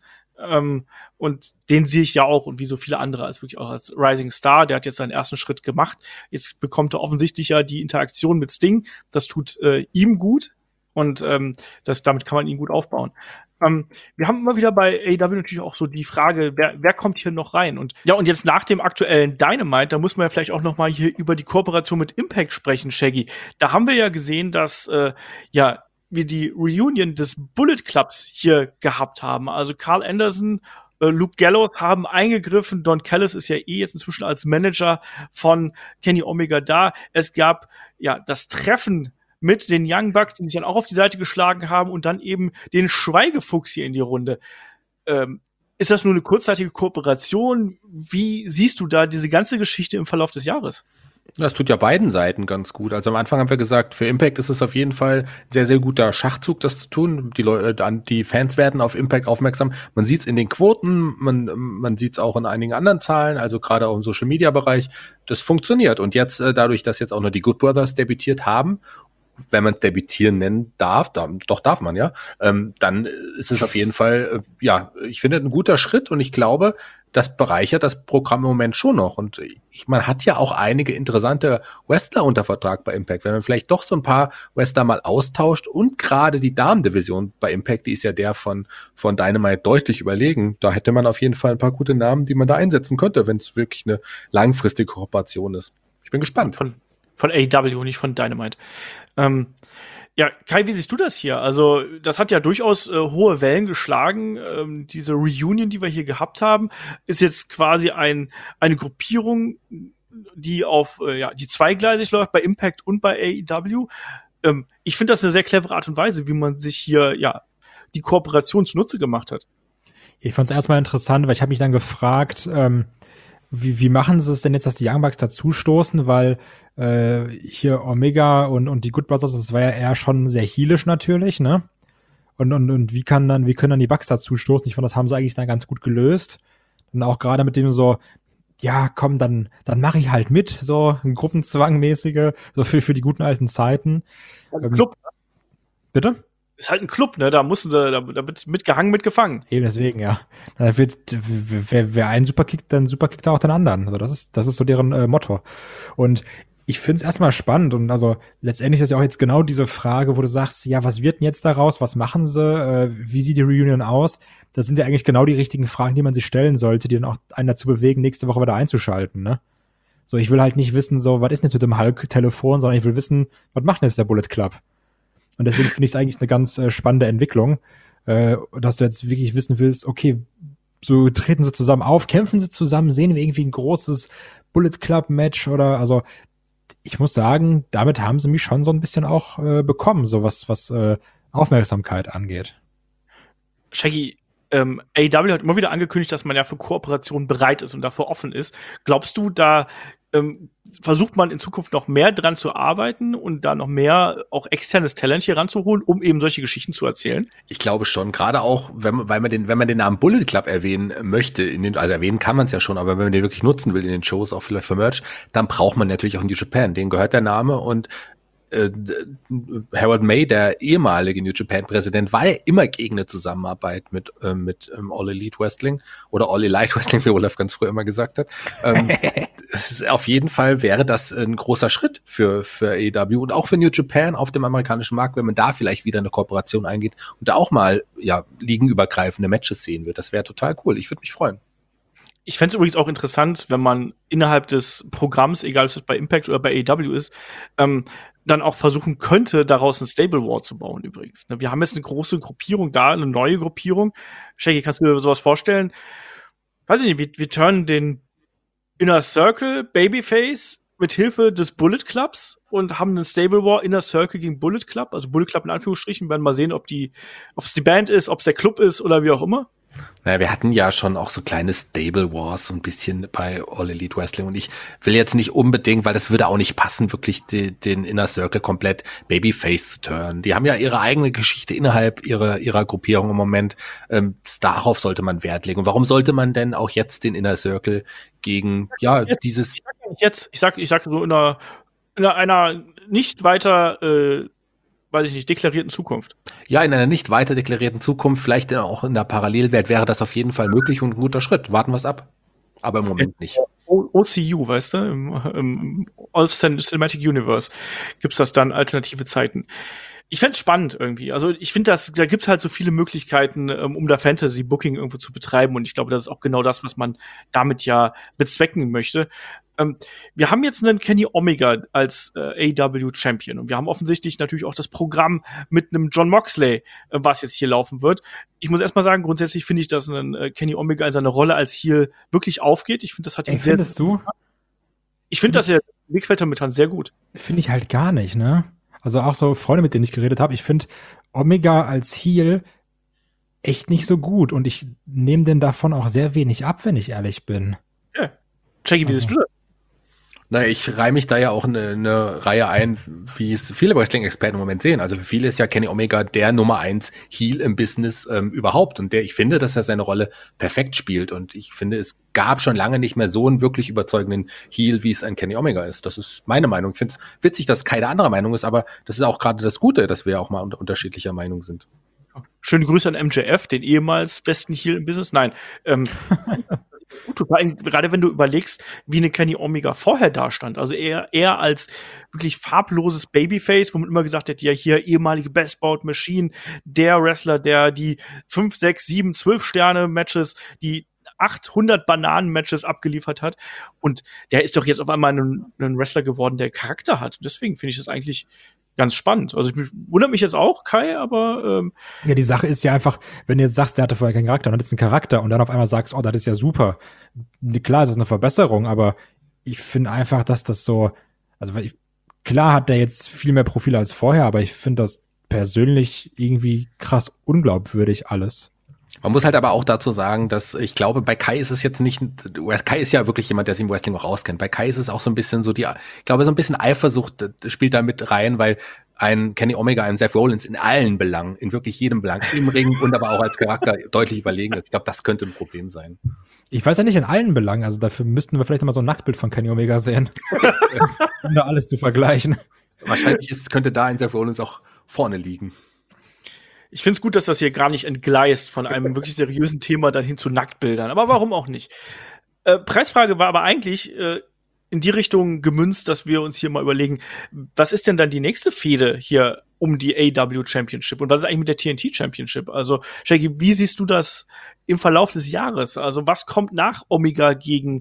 B: und den sehe ich ja auch und wie so viele andere als wirklich auch als Rising Star. Der hat jetzt seinen ersten Schritt gemacht. Jetzt bekommt er offensichtlich ja die Interaktion mit Sting. Das tut ihm gut und damit kann man ihn gut aufbauen. Wir haben immer wieder bei AEW natürlich auch so die Frage, wer kommt hier noch rein? Und ja, und jetzt nach dem aktuellen Dynamite, da muss man ja vielleicht auch noch mal hier über die Kooperation mit Impact sprechen, Shaggy. Da haben wir ja gesehen, dass wir die Reunion des Bullet Clubs hier gehabt haben. Also Carl Anderson, Luke Gallows haben eingegriffen. Don Callis ist ja jetzt inzwischen als Manager von Kenny Omega da. Es gab ja das Treffen mit den Young Bucks, die sich dann auch auf die Seite geschlagen haben und dann eben den Schweigefuchs hier in die Runde. Ist das nur eine kurzzeitige Kooperation? Wie siehst du da diese ganze Geschichte im Verlauf des Jahres?
C: Das tut ja beiden Seiten ganz gut. Also am Anfang haben wir gesagt, für Impact ist es auf jeden Fall ein sehr, sehr guter Schachzug, das zu tun. Die Fans werden auf Impact aufmerksam. Man sieht es in den Quoten, man sieht es auch in einigen anderen Zahlen, also gerade auch im Social-Media-Bereich. Das funktioniert. Und jetzt, dadurch, dass jetzt auch noch die Good Brothers debütiert haben wenn man es debütieren nennen darf, doch darf man ja, dann ist es auf jeden Fall, ich finde ein guter Schritt und ich glaube, das bereichert das Programm im Moment schon noch. Und man hat ja auch einige interessante Wrestler unter Vertrag bei Impact. Wenn man vielleicht doch so ein paar Wrestler mal austauscht und gerade die Damendivision bei Impact, die ist ja der von Dynamite deutlich überlegen. Da hätte man auf jeden Fall ein paar gute Namen, die man da einsetzen könnte, wenn es wirklich eine langfristige Kooperation ist. Ich bin gespannt.
B: Von AEW, nicht von Dynamite. Ja, Kai, wie siehst du das hier? Also, das hat ja durchaus hohe Wellen geschlagen. Diese Reunion, die wir hier gehabt haben, ist jetzt quasi eine Gruppierung, die auf die zweigleisig läuft bei Impact und bei AEW. Ich finde das eine sehr clevere Art und Weise, wie man sich hier die Kooperation zunutze gemacht hat.
D: Ich fand es erstmal interessant, weil ich habe mich dann gefragt, wie machen sie es denn jetzt, dass die Young Bucks dazustoßen, weil hier Omega und die Good Brothers, das war ja eher schon sehr heelisch natürlich, ne? Und wie können dann die Bucks dazustoßen? Ich fand, das haben sie eigentlich dann ganz gut gelöst. Und auch gerade mit dem so, ja, komm, dann mache ich halt mit, so ein Gruppenzwangmäßige, so für die guten alten Zeiten.
B: Club.
D: Bitte?
B: Ist halt ein Club, ne? Da wird mitgehangen, mitgefangen.
D: Eben deswegen, ja. Da wird, wer einen Superkick, dann Superkickt er auch den anderen. Also das ist so deren Motto. Und ich finde es erstmal spannend und also letztendlich ist ja auch jetzt genau diese Frage, wo du sagst, ja, was wird denn jetzt daraus? Was machen sie? Wie sieht die Reunion aus? Das sind ja eigentlich genau die richtigen Fragen, die man sich stellen sollte, die dann auch einen dazu bewegen, nächste Woche wieder einzuschalten, ne? So, ich will halt nicht wissen, so, was ist denn jetzt mit dem Hulk-Telefon, sondern ich will wissen, was macht denn jetzt der Bullet Club? Und deswegen finde ich es eigentlich eine ganz spannende Entwicklung, dass du jetzt wirklich wissen willst, okay, so treten sie zusammen auf, kämpfen sie zusammen, sehen wir irgendwie ein großes Bullet Club Match oder, also ich muss sagen, damit haben sie mich schon so ein bisschen auch bekommen, so was Aufmerksamkeit angeht.
B: Shaggy, AEW hat immer wieder angekündigt, dass man ja für Kooperationen bereit ist und dafür offen ist. Glaubst du, da versucht man in Zukunft noch mehr dran zu arbeiten und da noch mehr auch externes Talent hier ranzuholen, um eben solche Geschichten zu erzählen?
C: Ich glaube schon, gerade auch, wenn man den Namen Bullet Club erwähnen möchte, also erwähnen kann man es ja schon, aber wenn man den wirklich nutzen will in den Shows, auch vielleicht für Merch, dann braucht man natürlich auch New Japan. Denen gehört der Name und Harold May, der ehemalige New Japan-Präsident, war ja immer gegen eine Zusammenarbeit mit All Elite Wrestling oder All Elite Wrestling, wie Olaf ganz früher immer gesagt hat. Auf jeden Fall wäre das ein großer Schritt für AEW und auch für New Japan auf dem amerikanischen Markt, wenn man da vielleicht wieder eine Kooperation eingeht und da auch mal ligenübergreifende Matches sehen wird. Das wäre total cool. Ich würde mich freuen.
B: Ich fände es übrigens auch interessant, wenn man innerhalb des Programms, egal ob es bei Impact oder bei AEW ist, dann auch versuchen könnte, daraus ein Stable War zu bauen übrigens. Wir haben jetzt eine große Gruppierung da, eine neue Gruppierung. Shaggy, kannst du dir sowas vorstellen? Weiß ich nicht, wir turnen den Inner Circle Babyface mit Hilfe des Bullet Clubs und haben einen Stable War Inner Circle gegen Bullet Club, also Bullet Club in Anführungsstrichen, werden mal sehen, ob es die Band ist, ob es der Club ist oder wie auch immer.
C: Naja, wir hatten ja schon auch so kleine Stable Wars so ein bisschen bei All Elite Wrestling und ich will jetzt nicht unbedingt, weil das würde auch nicht passen, wirklich den Inner Circle komplett Babyface zu turnen. Die haben ja ihre eigene Geschichte innerhalb ihrer Gruppierung im Moment. Darauf sollte man Wert legen. Und warum sollte man denn auch jetzt den Inner Circle gegen, dieses...
B: Ich sag so in einer nicht weiter weiß ich nicht, deklarierten Zukunft.
C: Ja, in einer nicht weiter deklarierten Zukunft, vielleicht auch in der Parallelwelt, wäre das auf jeden Fall möglich und ein guter Schritt. Warten wir es ab. Aber im Moment nicht.
B: OCU, weißt du, im All Cinematic Universe gibt's das dann, alternative Zeiten. Ich fänd's spannend irgendwie. Also ich finde, da gibt's halt so viele Möglichkeiten, um da Fantasy-Booking irgendwo zu betreiben. Und ich glaube, das ist auch genau das, was man damit ja bezwecken möchte. Wir haben jetzt einen Kenny Omega als AEW Champion und wir haben offensichtlich natürlich auch das Programm mit einem Jon Moxley, was jetzt hier laufen wird. Ich muss erstmal sagen, grundsätzlich finde ich, dass ein Kenny Omega seine Rolle als Heel wirklich aufgeht. Ich finde, das hat ihn sehr.
D: Findest du?
B: Ich finde, dass er Weg fällt momentan sehr gut.
D: Finde ich halt gar nicht, ne? Also auch so Freunde, mit denen ich geredet habe, ich finde Omega als Heel echt nicht so gut und ich nehme den davon auch sehr wenig ab, wenn ich ehrlich bin.
B: Ja. Jackie, wie siehst du das?
C: Na, ich reihe mich da ja auch eine Reihe ein, wie es viele Wrestling-Experten im Moment sehen. Also für viele ist ja Kenny Omega der Nummer 1 Heel im Business überhaupt. Und ich finde, dass er seine Rolle perfekt spielt. Und ich finde, es gab schon lange nicht mehr so einen wirklich überzeugenden Heel, wie es ein Kenny Omega ist. Das ist meine Meinung. Ich finde es witzig, dass keine andere Meinung ist, aber das ist auch gerade das Gute, dass wir auch mal unterschiedlicher Meinung sind.
B: Schöne Grüße an MJF, den ehemals besten Heel im Business. Nein, gut, gerade wenn du überlegst, wie eine Kenny Omega vorher dastand, also eher als wirklich farbloses Babyface, wo man immer gesagt hat, ja, hier ehemalige Best Bout Machine, der Wrestler, der die 5, 6, 7, 12 Sterne Matches, die 800 Bananen-Matches abgeliefert hat. Und der ist doch jetzt auf einmal ein Wrestler geworden, der Charakter hat. Und deswegen finde ich das eigentlich ganz spannend. Also ich wundert mich jetzt auch, Kai, aber
D: Ja, die Sache ist ja einfach, wenn du jetzt sagst, der hatte vorher keinen Charakter und hat jetzt einen Charakter und dann auf einmal sagst, oh, das ist ja super. Klar, ist das eine Verbesserung, aber ich finde einfach, dass das so, klar hat der jetzt viel mehr Profile als vorher, aber ich finde das persönlich irgendwie krass unglaubwürdig alles.
C: Man muss halt aber auch dazu sagen, dass ich glaube, bei Kai ist es jetzt nicht, Kai ist ja wirklich jemand, der sich im Wrestling auch auskennt. Bei Kai ist es auch so ein bisschen so ich glaube, so ein bisschen Eifersucht spielt da mit rein, weil ein Kenny Omega, ein Seth Rollins in allen Belangen, in wirklich jedem Belang, im Ring und aber auch als Charakter deutlich überlegen ist. Ich glaube, das könnte ein Problem sein.
D: Ich weiß ja nicht in allen Belangen, also dafür müssten wir vielleicht mal so ein Nacktbild von Kenny Omega sehen, um da alles zu vergleichen.
C: Wahrscheinlich könnte da ein Seth Rollins auch vorne liegen.
B: ich finde es gut, dass das hier gar nicht entgleist von einem wirklich seriösen Thema dann hin zu Nacktbildern. Aber warum auch nicht? Preisfrage war aber eigentlich in die Richtung gemünzt, dass wir uns hier mal überlegen, was ist denn dann die nächste Fehde hier um die AEW Championship? Und was ist eigentlich mit der TNT Championship? Also, Shaggy, wie siehst du das im Verlauf des Jahres? Also, was kommt nach Omega gegen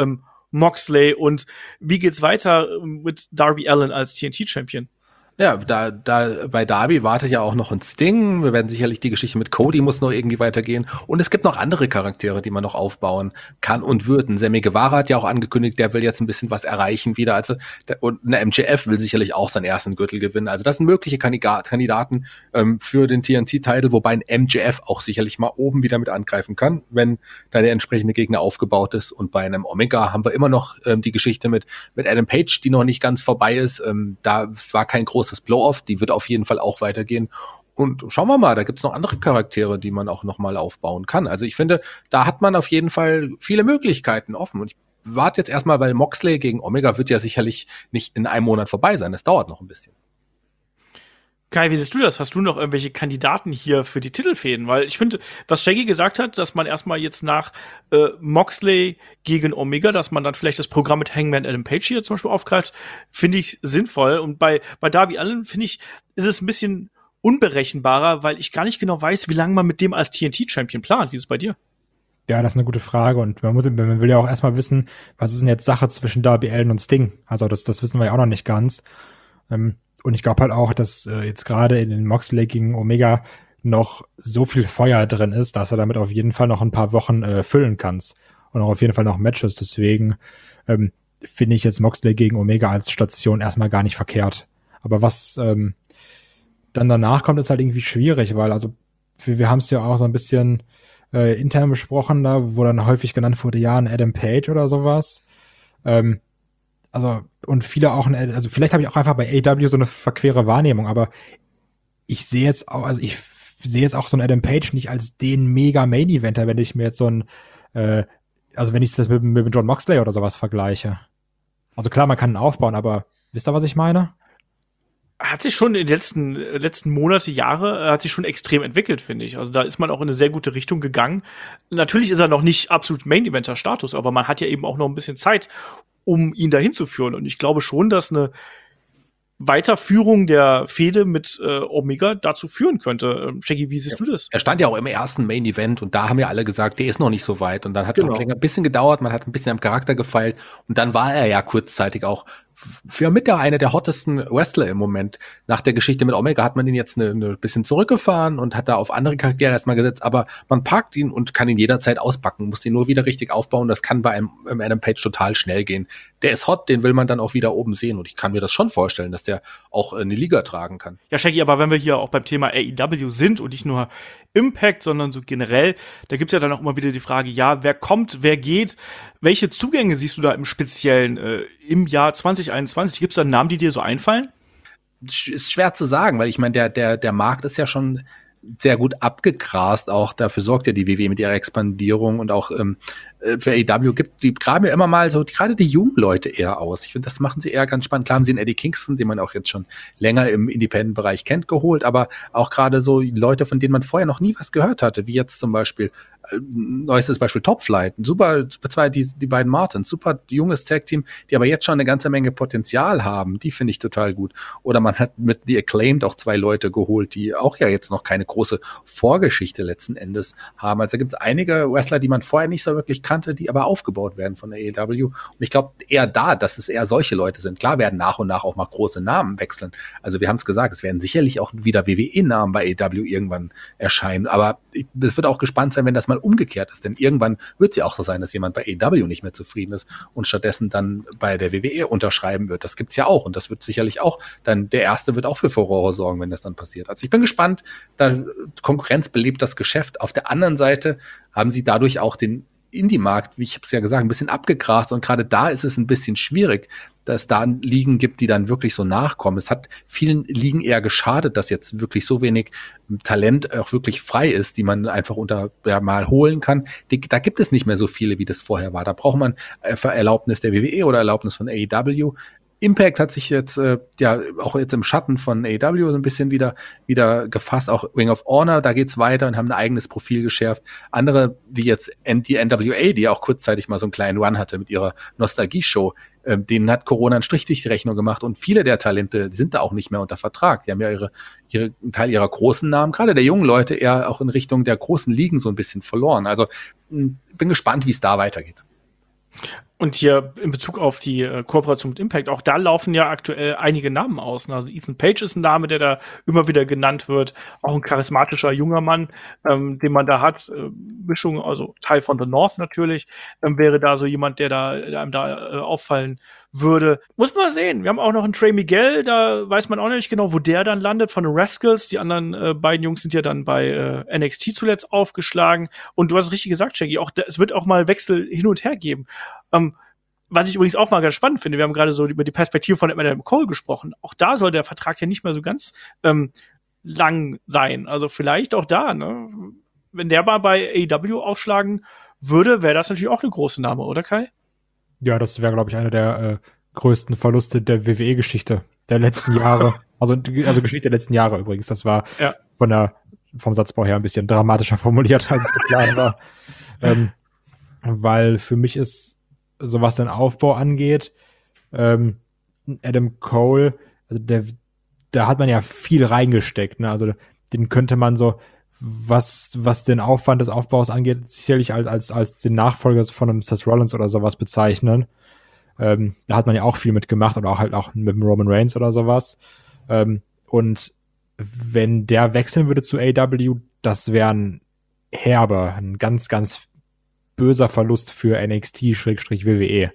B: Moxley und wie geht's weiter mit Darby Allin als TNT Champion?
C: Ja, da bei Darby wartet ja auch noch ein Sting. Wir werden sicherlich die Geschichte mit Cody muss noch irgendwie weitergehen. Und es gibt noch andere Charaktere, die man noch aufbauen kann und wird. Ein Sammy Guevara hat ja auch angekündigt, der will jetzt ein bisschen was erreichen wieder. Also, und eine MJF will sicherlich auch seinen ersten Gürtel gewinnen. Also das sind mögliche Kandidaten für den TNT-Title, wobei ein MJF auch sicherlich mal oben wieder mit angreifen kann, wenn da der entsprechende Gegner aufgebaut ist. Und bei einem Omega haben wir immer noch die Geschichte mit Adam Page, die noch nicht ganz vorbei ist. Da war kein großes Blow-Off, die wird auf jeden Fall auch weitergehen. Und schauen wir mal, da gibt's noch andere Charaktere, die man auch noch mal aufbauen kann. Also ich finde, da hat man auf jeden Fall viele Möglichkeiten offen. Und ich warte jetzt erstmal, weil Moxley gegen Omega wird ja sicherlich nicht in einem Monat vorbei sein. Das dauert noch ein bisschen.
B: Kai, wie siehst du das? Hast du noch irgendwelche Kandidaten hier für die Titelfäden? Weil ich finde, was Shaggy gesagt hat, dass man erstmal jetzt nach Moxley gegen Omega, dass man dann vielleicht das Programm mit Hangman Adam Page hier zum Beispiel aufgreift, finde ich sinnvoll. Und bei Darby Allin, finde ich, ist es ein bisschen unberechenbarer, weil ich gar nicht genau weiß, wie lange man mit dem als TNT-Champion plant. Wie ist es bei dir?
D: Ja, das ist eine gute Frage und man will ja auch erstmal wissen, was ist denn jetzt Sache zwischen Darby Allin und Sting? Also das wissen wir ja auch noch nicht ganz. Und ich glaube halt auch, dass jetzt gerade in den Moxley gegen Omega noch so viel Feuer drin ist, dass er damit auf jeden Fall noch ein paar Wochen füllen kannst. Und auch auf jeden Fall noch Matches. Deswegen finde ich jetzt Moxley gegen Omega als Station erstmal gar nicht verkehrt. Aber was dann danach kommt, ist halt irgendwie schwierig, weil also wir haben es ja auch so ein bisschen intern besprochen, da wo dann häufig genannt wurde, ja, ein Adam Page oder sowas. Also, und viele auch, also vielleicht habe ich auch einfach bei AEW so eine verquere Wahrnehmung, aber ich sehe jetzt auch so einen Adam Page nicht als den Mega-Main-Eventer, wenn ich mir jetzt so ein, also wenn ich das mit John Moxley oder sowas vergleiche. Also klar, man kann ihn aufbauen, aber wisst ihr, was ich meine?
B: Hat sich schon in den letzten Monate, Jahre, hat sich schon extrem entwickelt, finde ich. Also da ist man auch in eine sehr gute Richtung gegangen. Natürlich ist er noch nicht absolut Main-Eventer-Status, aber man hat ja eben auch noch ein bisschen Zeit, um ihn dahin zu führen. Und ich glaube schon, dass eine Weiterführung der Fehde mit Omega dazu führen könnte. Shaggy, wie siehst du das?
C: Er stand ja auch im ersten Main Event und da haben ja alle gesagt, der ist noch nicht so weit. Und dann hat es auch länger ein bisschen gedauert, man hat ein bisschen am Charakter gefeilt und dann war er ja kurzzeitig auch für mit einer der hottesten Wrestler im Moment. Nach der Geschichte mit Omega hat man ihn jetzt eine bisschen zurückgefahren und hat da auf andere Charaktere erstmal gesetzt, aber man parkt ihn und kann ihn jederzeit auspacken, muss ihn nur wieder richtig aufbauen. Das kann bei einem Adam Page total schnell gehen. Der ist hot, den will man dann auch wieder oben sehen und ich kann mir das schon vorstellen, dass der auch eine Liga tragen kann.
B: Ja, Shaggy, aber wenn wir hier auch beim Thema AEW sind und nicht nur Impact, sondern so generell, da gibt's ja dann auch immer wieder die Frage, ja, wer kommt, wer geht, welche Zugänge siehst du da im Speziellen im Jahr 2021? Gibt es da Namen, die dir so einfallen?
C: Ist schwer zu sagen, weil ich meine, der Markt ist ja schon sehr gut abgegrast. Auch dafür sorgt ja die WWE mit ihrer Expandierung und auch für AEW die graben ja immer mal so, gerade die jungen Leute eher aus. Ich finde, das machen sie eher ganz spannend. Klar haben sie einen Eddie Kingston, den man auch jetzt schon länger im Independent-Bereich kennt, geholt, aber auch gerade so Leute, von denen man vorher noch nie was gehört hatte, wie jetzt zum Beispiel neuestes Beispiel Top Flight, super, die beiden Martins, super junges Tag-Team, die aber jetzt schon eine ganze Menge Potenzial haben, die finde ich total gut. Oder man hat mit The Acclaimed auch 2 Leute geholt, die auch ja jetzt noch keine große Vorgeschichte letzten Endes haben. Also da gibt es einige Wrestler, die man vorher nicht so wirklich kannte, die aber aufgebaut werden von der AEW. Und ich glaube eher dass es eher solche Leute sind. Klar werden nach und nach auch mal große Namen wechseln. Also wir haben es gesagt, es werden sicherlich auch wieder WWE-Namen bei AEW irgendwann erscheinen. Aber es wird auch gespannt sein, wenn das mal umgekehrt ist. Denn irgendwann wird es ja auch so sein, dass jemand bei AEW nicht mehr zufrieden ist und stattdessen dann bei der WWE unterschreiben wird. Das gibt's ja auch. Und das wird sicherlich auch dann, der Erste wird auch für Furore sorgen, wenn das dann passiert. Also ich bin gespannt, da Konkurrenz belebt das Geschäft. Auf der anderen Seite haben sie dadurch auch den Indie-Markt, wie ich habe es ja gesagt, ein bisschen abgegrast und gerade da ist es ein bisschen schwierig, dass es da Ligen gibt, die dann wirklich so nachkommen. Es hat vielen Ligen eher geschadet, dass jetzt wirklich so wenig Talent auch wirklich frei ist, die man einfach mal holen kann. Da gibt es nicht mehr so viele, wie das vorher war. Da braucht man Erlaubnis der WWE oder Erlaubnis von AEW. Impact hat sich jetzt auch jetzt im Schatten von AEW so ein bisschen wieder gefasst. Auch Ring of Honor, da geht's weiter und haben ein eigenes Profil geschärft. Andere, wie jetzt die NWA, die auch kurzzeitig mal so einen kleinen Run hatte mit ihrer Nostalgie-Show, denen hat Corona einen Strich durch die Rechnung gemacht und viele der Talente, die sind da auch nicht mehr unter Vertrag. Die haben ja einen Teil ihrer großen Namen, gerade der jungen Leute, eher auch in Richtung der großen Ligen so ein bisschen verloren. Also bin gespannt, wie es da weitergeht.
B: Und hier in Bezug auf die Kooperation mit Impact, auch da laufen ja aktuell einige Namen aus. Also Ethan Page ist ein Name, der da immer wieder genannt wird. Auch ein charismatischer junger Mann, den man da hat. Mischung, also Teil von The North natürlich, wäre da so jemand, der einem da auffallen würde. Muss man sehen. Wir haben auch noch einen Trey Miguel, da weiß man auch noch nicht genau, wo der dann landet von den Rascals. Die anderen beiden Jungs sind ja dann bei NXT zuletzt aufgeschlagen. Und du hast es richtig gesagt, Shaggy, es wird auch mal Wechsel hin und her geben. Was ich übrigens auch mal ganz spannend finde, wir haben gerade so über die Perspektive von Adam Cole gesprochen. Auch da soll der Vertrag ja nicht mehr so ganz lang sein. Also vielleicht auch da, ne? Wenn der mal bei AEW aufschlagen würde, wäre das natürlich auch eine große Name, oder Kai?
D: Ja, das wäre, glaube ich, einer der größten Verluste der WWE-Geschichte der letzten Jahre. Also Geschichte der letzten Jahre übrigens. Das war vom Satzbau her ein bisschen dramatischer formuliert, als es geplant war. Weil für mich ist, so was den Aufbau angeht, Adam Cole, also da hat man ja viel reingesteckt, ne? Also den könnte man so, was den Aufwand des Aufbaus angeht, sicherlich als den Nachfolger von einem Seth Rollins oder sowas bezeichnen. Da hat man ja auch viel mitgemacht oder auch mit dem Roman Reigns oder sowas. Und wenn der wechseln würde zu AEW, das wäre ein ganz, ganz böser Verlust für NXT/WWE.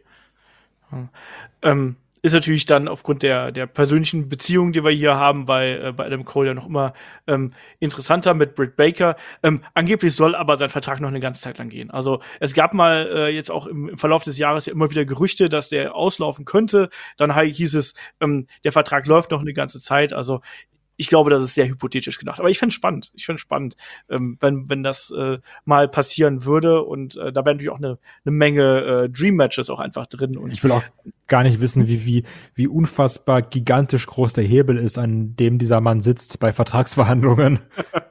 B: Ist natürlich dann aufgrund der persönlichen Beziehung, die wir hier haben, bei Adam Cole ja noch immer interessanter mit Britt Baker. Angeblich soll aber sein Vertrag noch eine ganze Zeit lang gehen. Also es gab mal jetzt auch im Verlauf des Jahres ja immer wieder Gerüchte, dass der auslaufen könnte. Dann hieß es, der Vertrag läuft noch eine ganze Zeit. Also ich glaube, das ist sehr hypothetisch gedacht. Aber ich finde es spannend. Wenn das mal passieren würde. Und da wäre natürlich auch eine Menge Dream-Matches auch einfach drin. Und
D: ich will auch gar nicht wissen, wie unfassbar gigantisch groß der Hebel ist, an dem dieser Mann sitzt bei Vertragsverhandlungen.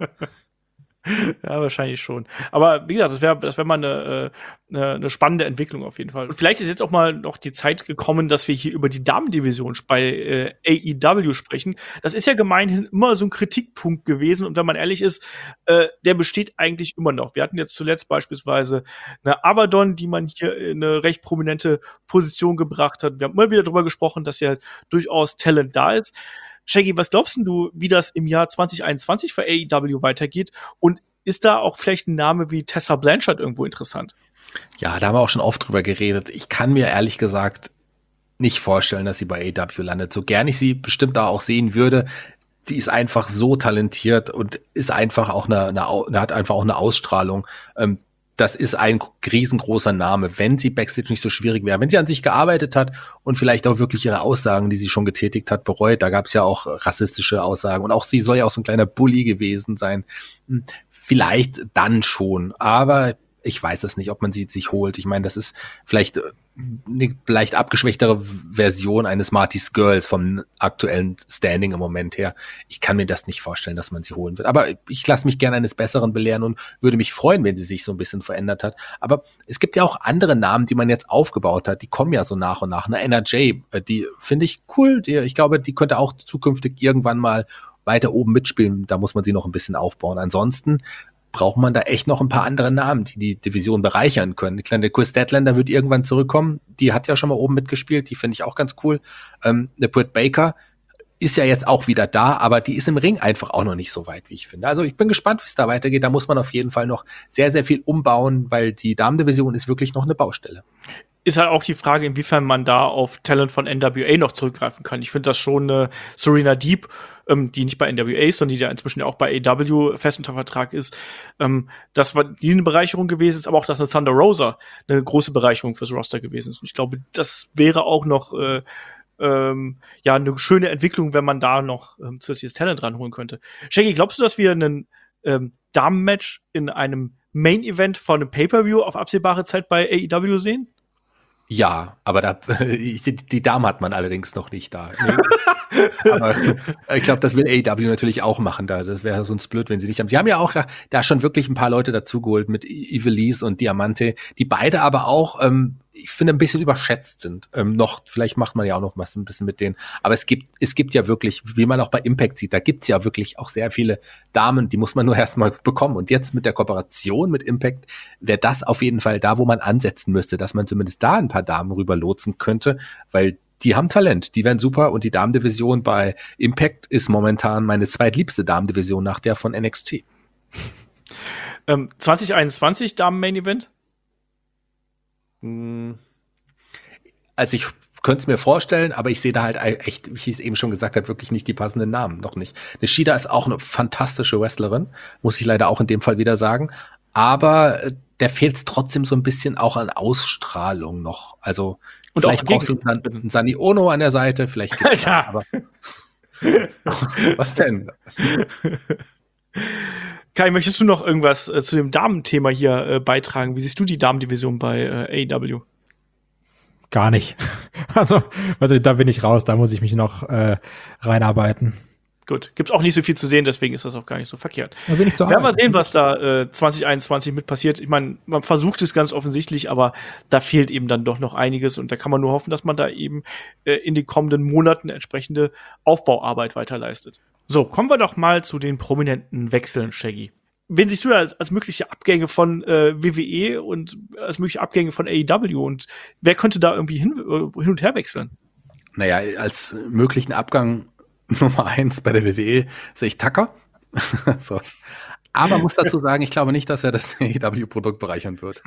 B: Ja, wahrscheinlich schon. Aber wie gesagt, das wär mal eine spannende Entwicklung auf jeden Fall. Und vielleicht ist jetzt auch mal noch die Zeit gekommen, dass wir hier über die Damendivision bei AEW sprechen. Das ist ja gemeinhin immer so ein Kritikpunkt gewesen. Und wenn man ehrlich ist, der besteht eigentlich immer noch. Wir hatten jetzt zuletzt beispielsweise eine Abaddon, die man hier in eine recht prominente Position gebracht hat. Wir haben immer wieder darüber gesprochen, dass ja durchaus Talent da ist. Shaggy, was glaubst du, wie das im Jahr 2021 für AEW weitergeht? Und ist da auch vielleicht ein Name wie Tessa Blanchard irgendwo interessant?
C: Ja, da haben wir auch schon oft drüber geredet. Ich kann mir ehrlich gesagt nicht vorstellen, dass sie bei AEW landet. So gern ich sie bestimmt da auch sehen würde, sie ist einfach so talentiert und ist einfach auch hat einfach auch eine Ausstrahlung. das ist ein riesengroßer Name, wenn sie Backstage nicht so schwierig wäre, wenn sie an sich gearbeitet hat und vielleicht auch wirklich ihre Aussagen, die sie schon getätigt hat, bereut. Da gab es ja auch rassistische Aussagen und auch sie soll ja auch so ein kleiner Bully gewesen sein. Vielleicht dann schon, aber ich weiß es nicht, ob man sie sich holt. Ich meine, das ist vielleicht eine leicht abgeschwächtere Version eines Marty's Girls vom aktuellen Standing im Moment her. Ich kann mir das nicht vorstellen, dass man sie holen wird. Aber ich lasse mich gerne eines Besseren belehren und würde mich freuen, wenn sie sich so ein bisschen verändert hat. Aber es gibt ja auch andere Namen, die man jetzt aufgebaut hat. Die kommen ja so nach und nach. Eine NRJ, die finde ich cool. Ich glaube, die könnte auch zukünftig irgendwann mal weiter oben mitspielen. Da muss man sie noch ein bisschen aufbauen. Ansonsten braucht man da echt noch ein paar andere Namen, die die Division bereichern können. Die kleine Chris Statlander wird irgendwann zurückkommen. Die hat ja schon mal oben mitgespielt. Die finde ich auch ganz cool. Eine Britt Baker ist ja jetzt auch wieder da, aber die ist im Ring einfach auch noch nicht so weit, wie ich finde. Also ich bin gespannt, wie es da weitergeht. Da muss man auf jeden Fall noch sehr, sehr viel umbauen, weil die Damendivision ist wirklich noch eine Baustelle.
B: Ist halt auch die Frage, inwiefern man da auf Talent von NWA noch zurückgreifen kann. Ich finde das schon Serena Deeb, die nicht bei NWA ist, sondern die ja inzwischen ja auch bei AEW fest unter Vertrag ist. Das war die eine Bereicherung gewesen, ist aber auch, dass eine Thunder Rosa eine große Bereicherung fürs Roster gewesen ist. Und ich glaube, das wäre auch noch ja eine schöne Entwicklung, wenn man da noch zusätzliches Talent ranholen könnte. Shaggy, glaubst du, dass wir einen Damen-Match in einem Main-Event von einem Pay-Per-View auf absehbare Zeit bei AEW sehen?
C: Ja, aber die Dame hat man allerdings noch nicht da. Nee. Aber ich glaube, das will AEW natürlich auch machen. Das wäre sonst blöd, wenn sie nicht haben. Sie haben ja auch da schon wirklich ein paar Leute dazugeholt mit Ivelisse und Diamante, die beide aber auch, ich finde, ein bisschen überschätzt sind. Vielleicht macht man ja auch noch was ein bisschen mit denen. Aber es gibt ja wirklich, wie man auch bei Impact sieht, da gibt's ja wirklich auch sehr viele Damen, die muss man nur erstmal bekommen. Und jetzt mit der Kooperation mit Impact wäre das auf jeden Fall da, wo man ansetzen müsste, dass man zumindest da ein paar Damen rüberlotsen könnte, weil die haben Talent, die wären super und die Damendivision bei Impact ist momentan meine zweitliebste Damendivision nach der von NXT.
B: 2021 Damen-Main-Event?
C: Also ich könnte es mir vorstellen, aber ich sehe da halt echt, wie ich es eben schon gesagt habe, wirklich nicht die passenden Namen, noch nicht. Nishida ist auch eine fantastische Wrestlerin, muss ich leider auch in dem Fall wieder sagen, aber der fehlt es trotzdem so ein bisschen auch an Ausstrahlung noch. Also und vielleicht brauchst du einen Sani Ono an der Seite, vielleicht gibt's
B: Alter!
C: Aber was denn?
B: Kai, möchtest du noch irgendwas zu dem Damenthema hier beitragen? Wie siehst du die Damendivision bei AEW?
D: Gar nicht. Also da bin ich raus, da muss ich mich noch reinarbeiten.
B: Gut, gibt auch nicht so viel zu sehen, deswegen ist das auch gar nicht so verkehrt.
D: Da bin ich zu
B: Werden wir sehen, was da 2021 mit passiert. Ich meine, man versucht es ganz offensichtlich, aber da fehlt eben dann doch noch einiges und da kann man nur hoffen, dass man da eben in den kommenden Monaten entsprechende Aufbauarbeit weiterleistet. So, kommen wir doch mal zu den prominenten Wechseln, Shaggy. Wen siehst du da als mögliche Abgänge von WWE und als mögliche Abgänge von AEW und wer könnte da irgendwie hin und her wechseln?
C: Naja, als möglichen Abgang Nummer 1 bei der WWE sehe ich Tucker. So. Aber muss dazu sagen, ich glaube nicht, dass er das AEW-Produkt bereichern wird.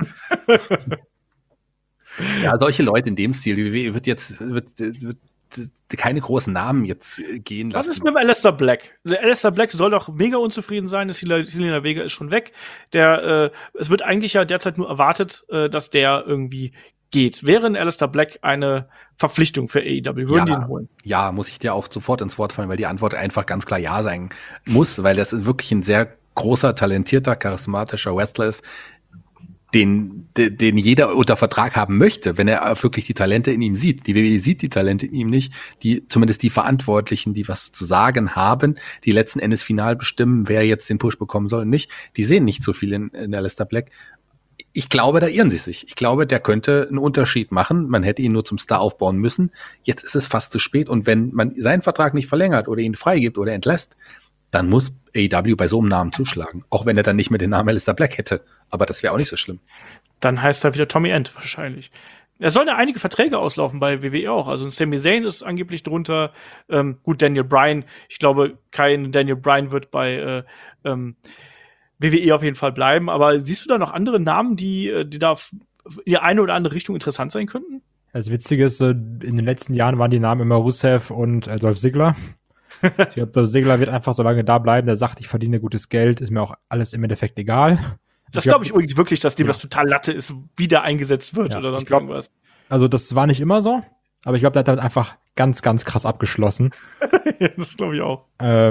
C: Ja, solche Leute in dem Stil, die WWE wird keine großen Namen jetzt gehen lassen.
B: Was ist mit dem Aleister Black? Der Aleister Black soll doch mega unzufrieden sein. Zelina Vega ist schon weg. Es wird eigentlich ja derzeit nur erwartet, dass der irgendwie geht. Wäre ein Aleister Black eine Verpflichtung für AEW? Würden die ihn holen? Ja,
C: muss ich dir auch sofort ins Wort fallen, weil die Antwort einfach ganz klar ja sein muss, weil das wirklich ein sehr großer, talentierter, charismatischer Wrestler ist, den jeder unter Vertrag haben möchte, wenn er wirklich die Talente in ihm sieht. Die WWE sieht die Talente in ihm nicht, zumindest die Verantwortlichen, die was zu sagen haben, die letzten Endes final bestimmen, wer jetzt den Push bekommen soll und nicht. Die sehen nicht so viel in Aleister Black. Ich glaube, da irren sie sich. Ich glaube, der könnte einen Unterschied machen. Man hätte ihn nur zum Star aufbauen müssen. Jetzt ist es fast zu spät. Und wenn man seinen Vertrag nicht verlängert oder ihn freigibt oder entlässt, dann muss AEW bei so einem Namen zuschlagen. Auch wenn er dann nicht mehr den Namen Aleister Black hätte. Aber das wäre auch nicht so schlimm.
B: Dann heißt er wieder Tommy End wahrscheinlich. Es sollen ja einige Verträge auslaufen bei WWE auch. Also ein Sami Zayn ist angeblich drunter. Gut, Daniel Bryan. Ich glaube, kein Daniel Bryan wird bei WWE auf jeden Fall bleiben. Aber siehst du da noch andere Namen, die da in die eine oder andere Richtung interessant sein könnten?
D: Das Witzige ist, in den letzten Jahren waren die Namen immer Rusev und Dolph Ziggler. Ich glaube, Dolph Ziggler wird einfach so lange da bleiben. Der sagt, ich verdiene gutes Geld, ist mir auch alles im Endeffekt egal.
B: Das glaube ich übrigens wirklich, dass dem das total Latte ist, wie der eingesetzt wird oder sonst irgendwas.
D: Also das war nicht immer so, aber ich glaube, der hat damit einfach ganz, ganz krass abgeschlossen.
B: Ja, das glaube ich auch.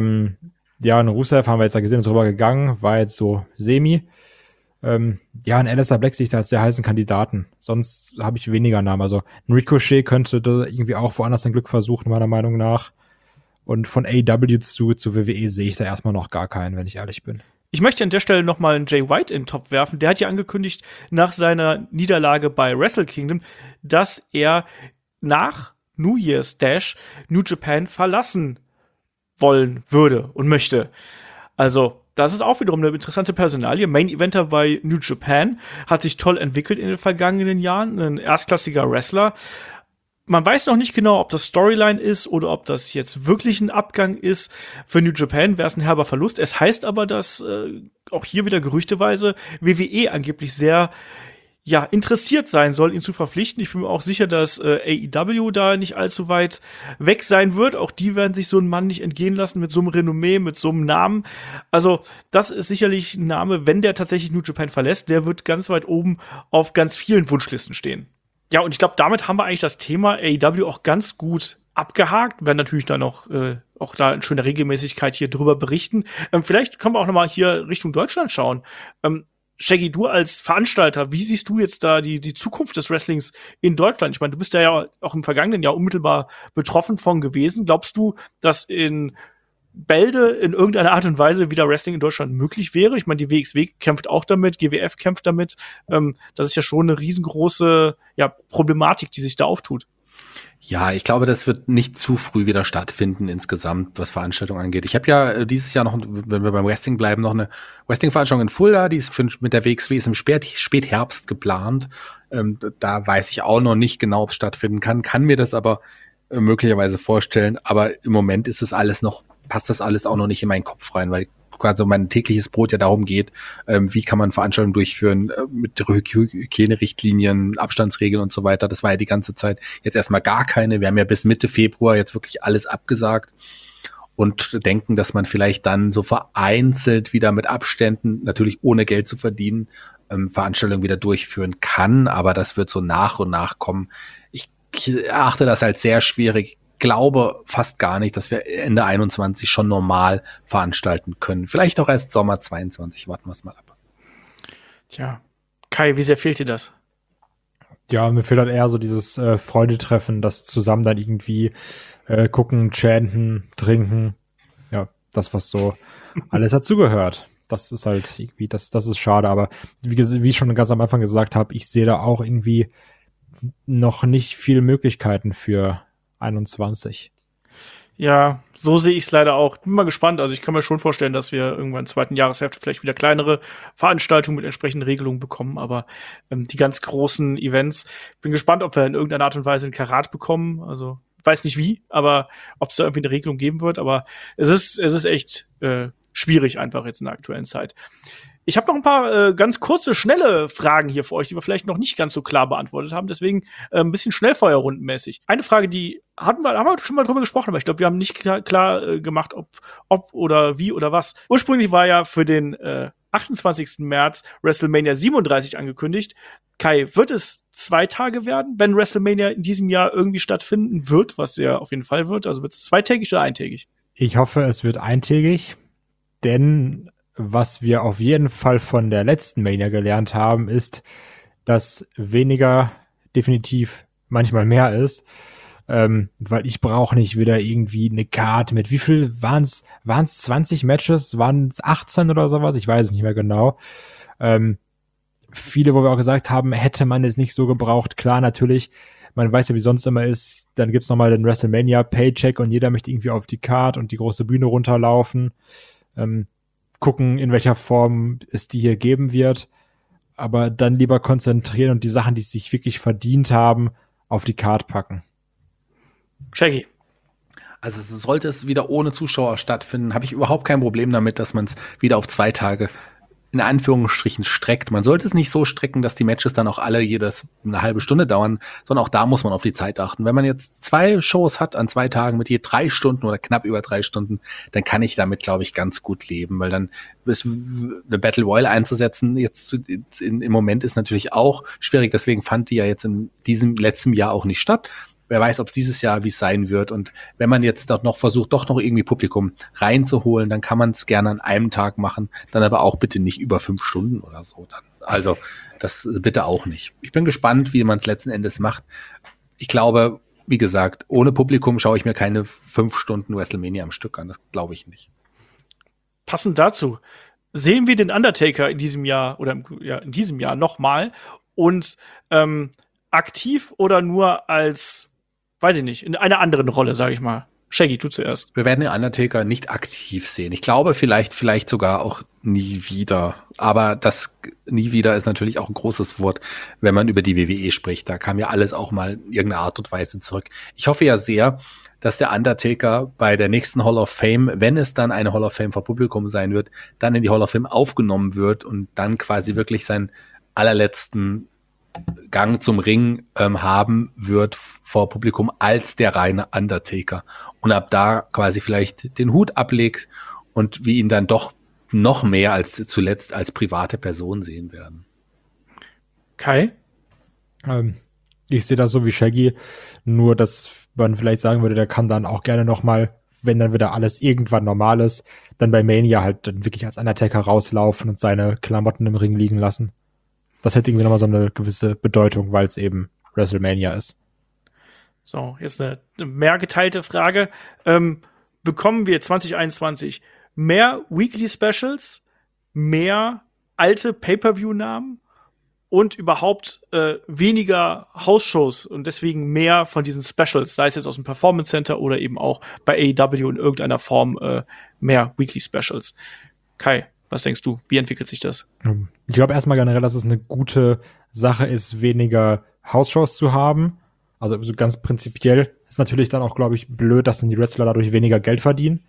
D: Ja, in Rusev haben wir jetzt ja gesehen, ist drüber gegangen, war jetzt so semi. Ja, in Aleister Black sehe ich da als sehr heißen Kandidaten. Sonst habe ich weniger Namen. Also ein Ricochet könnte da irgendwie auch woanders ein Glück versuchen, meiner Meinung nach. Und von AEW zu WWE sehe ich da erstmal noch gar keinen, wenn ich ehrlich bin.
B: Ich möchte an der Stelle noch mal einen Jay White in den Topf werfen. Der hat ja angekündigt, nach seiner Niederlage bei Wrestle Kingdom, dass er nach New Year's Dash New Japan verlassen wollen würde und möchte. Also, das ist auch wiederum eine interessante Personalie. Main Eventer bei New Japan, hat sich toll entwickelt in den vergangenen Jahren. Ein erstklassiger Wrestler. Man weiß noch nicht genau, ob das Storyline ist oder ob das jetzt wirklich ein Abgang ist. Für New Japan wäre es ein herber Verlust. Es heißt aber, dass auch hier wieder gerüchteweise WWE angeblich sehr interessiert sein soll, ihn zu verpflichten. Ich bin mir auch sicher, dass AEW da nicht allzu weit weg sein wird. Auch die werden sich so einen Mann nicht entgehen lassen mit so einem Renommee, mit so einem Namen. Also das ist sicherlich ein Name, wenn der tatsächlich New Japan verlässt, der wird ganz weit oben auf ganz vielen Wunschlisten stehen. Ja, und ich glaube, damit haben wir eigentlich das Thema AEW auch ganz gut abgehakt. Wir werden natürlich dann noch auch da in schöner Regelmäßigkeit hier drüber berichten. Vielleicht können wir auch noch mal hier Richtung Deutschland schauen. Shaggy, du als Veranstalter, wie siehst du jetzt da die Zukunft des Wrestlings in Deutschland? Ich meine, du bist ja auch im vergangenen Jahr unmittelbar betroffen von gewesen. Glaubst du, dass in Bälde in irgendeiner Art und Weise wieder Wrestling in Deutschland möglich wäre? Ich meine, die WXW kämpft auch damit, GWF kämpft damit. Das ist ja schon eine riesengroße Problematik, die sich da auftut.
C: Ja, ich glaube, das wird nicht zu früh wieder stattfinden insgesamt, was Veranstaltungen angeht. Ich habe ja dieses Jahr noch, wenn wir beim Wrestling bleiben, noch eine Wrestling-Veranstaltung in Fulda, die ist mit der WXW ist im Spätherbst geplant. Da weiß ich auch noch nicht genau, ob es stattfinden kann mir das aber möglicherweise vorstellen. Aber im Moment ist es passt das alles auch noch nicht in meinen Kopf rein, weil quasi mein tägliches Brot ja darum geht, wie kann man Veranstaltungen durchführen mit Hygienerichtlinien, Abstandsregeln und so weiter. Das war ja die ganze Zeit jetzt erstmal gar keine. Wir haben ja bis Mitte Februar jetzt wirklich alles abgesagt und denken, dass man vielleicht dann so vereinzelt wieder mit Abständen, natürlich ohne Geld zu verdienen, Veranstaltungen wieder durchführen kann. Aber das wird so nach und nach kommen. Ich erachte das als sehr schwierig. Glaube fast gar nicht, dass wir Ende 21 schon normal veranstalten können. Vielleicht auch erst Sommer 22, warten wir es mal ab.
B: Tja, Kai, wie sehr fehlt dir das?
D: Ja, mir fehlt halt eher so dieses Freundetreffen, das zusammen dann irgendwie gucken, chanten, trinken. Ja, das, was so alles dazugehört. Das ist halt irgendwie, das ist schade. Aber wie ich schon ganz am Anfang gesagt habe, ich sehe da auch irgendwie noch nicht viele Möglichkeiten für 21.
B: Ja, so sehe ich es leider auch. Bin mal gespannt. Also ich kann mir schon vorstellen, dass wir irgendwann in der zweiten Jahreshälfte vielleicht wieder kleinere Veranstaltungen mit entsprechenden Regelungen bekommen. Aber die ganz großen Events, bin gespannt, ob wir in irgendeiner Art und Weise ein Karat bekommen. Also weiß nicht wie, aber ob es da irgendwie eine Regelung geben wird. Aber es ist echt schwierig einfach jetzt in der aktuellen Zeit. Ich habe noch ein paar ganz kurze, schnelle Fragen hier für euch, die wir vielleicht noch nicht ganz so klar beantwortet haben. Deswegen ein bisschen Schnellfeuerrundenmäßig. Eine Frage, die haben wir schon mal drüber gesprochen, aber ich glaube, wir haben nicht klar gemacht, ob oder wie oder was. Ursprünglich war ja für den 28. März WrestleMania 37 angekündigt. Kai, wird es 2 Tage werden, wenn WrestleMania in diesem Jahr irgendwie stattfinden wird, was ja auf jeden Fall wird? Also wird es zweitägig oder eintägig?
D: Ich hoffe, es wird eintägig, denn was wir auf jeden Fall von der letzten Mania gelernt haben, ist, dass weniger definitiv manchmal mehr ist, weil ich brauche nicht wieder irgendwie eine Karte mit, wie viel waren's 20 Matches, waren es 18 oder sowas, ich weiß es nicht mehr genau. Viele, wo wir auch gesagt haben, hätte man es nicht so gebraucht, klar, natürlich, man weiß ja, wie sonst immer ist, dann gibt's nochmal den WrestleMania Paycheck und jeder möchte irgendwie auf die Card und die große Bühne runterlaufen, gucken, in welcher Form es die hier geben wird, aber dann lieber konzentrieren und die Sachen, die sich wirklich verdient haben, auf die Card packen.
B: Shaggy.
C: Also sollte es wieder ohne Zuschauer stattfinden, habe ich überhaupt kein Problem damit, dass man es wieder auf 2 Tage in Anführungsstrichen streckt. Man sollte es nicht so strecken, dass die Matches dann auch alle jedes eine halbe Stunde dauern, sondern auch da muss man auf die Zeit achten. Wenn man jetzt 2 Shows hat an 2 Tagen mit je 3 Stunden oder knapp über 3 Stunden, dann kann ich damit, glaube ich, ganz gut leben, weil dann ist eine Battle Royale einzusetzen im Moment ist natürlich auch schwierig. Deswegen fand die ja jetzt in diesem letzten Jahr auch nicht statt. Wer weiß, ob es dieses Jahr wie es sein wird. Und wenn man jetzt doch noch versucht, doch noch irgendwie Publikum reinzuholen, dann kann man es gerne an einem Tag machen. Dann aber auch bitte nicht über 5 Stunden oder so. Also das bitte auch nicht. Ich bin gespannt, wie man es letzten Endes macht. Ich glaube, wie gesagt, ohne Publikum schaue ich mir keine 5 Stunden WrestleMania am Stück an. Das glaube ich nicht.
B: Passend dazu sehen wir den Undertaker in diesem Jahr nochmal und aktiv oder nur als, weiß ich nicht, in einer anderen Rolle, sage ich mal. Shaggy, du zuerst.
C: Wir werden den Undertaker nicht aktiv sehen. Ich glaube, vielleicht sogar auch nie wieder. Aber das nie wieder ist natürlich auch ein großes Wort, wenn man über die WWE spricht. Da kam ja alles auch mal in irgendeiner Art und Weise zurück. Ich hoffe ja sehr, dass der Undertaker bei der nächsten Hall of Fame, wenn es dann eine Hall of Fame vor Publikum sein wird, dann in die Hall of Fame aufgenommen wird und dann quasi wirklich seinen allerletzten Gang zum Ring haben wird vor Publikum als der reine Undertaker und ab da quasi vielleicht den Hut ablegt und wir ihn dann doch noch mehr als zuletzt als private Person sehen werden.
B: Kai?
D: Ich sehe das so wie Shaggy, nur dass man vielleicht sagen würde, der kann dann auch gerne noch mal, wenn dann wieder alles irgendwann normal ist, dann bei Mania halt dann wirklich als Undertaker rauslaufen und seine Klamotten im Ring liegen lassen. Das hätte irgendwie nochmal so eine gewisse Bedeutung, weil es eben WrestleMania ist.
B: So, jetzt eine mehr geteilte Frage. Bekommen wir 2021 mehr Weekly Specials, mehr alte Pay-Per-View-Namen und überhaupt weniger House-Shows und deswegen mehr von diesen Specials, sei es jetzt aus dem Performance Center oder eben auch bei AEW in irgendeiner Form mehr Weekly Specials? Kai, was denkst du? Wie entwickelt sich das?
D: Ich glaube erstmal generell, dass es eine gute Sache ist, weniger House-Shows zu haben. Also so ganz prinzipiell ist natürlich dann auch, glaube ich, blöd, dass dann die Wrestler dadurch weniger Geld verdienen.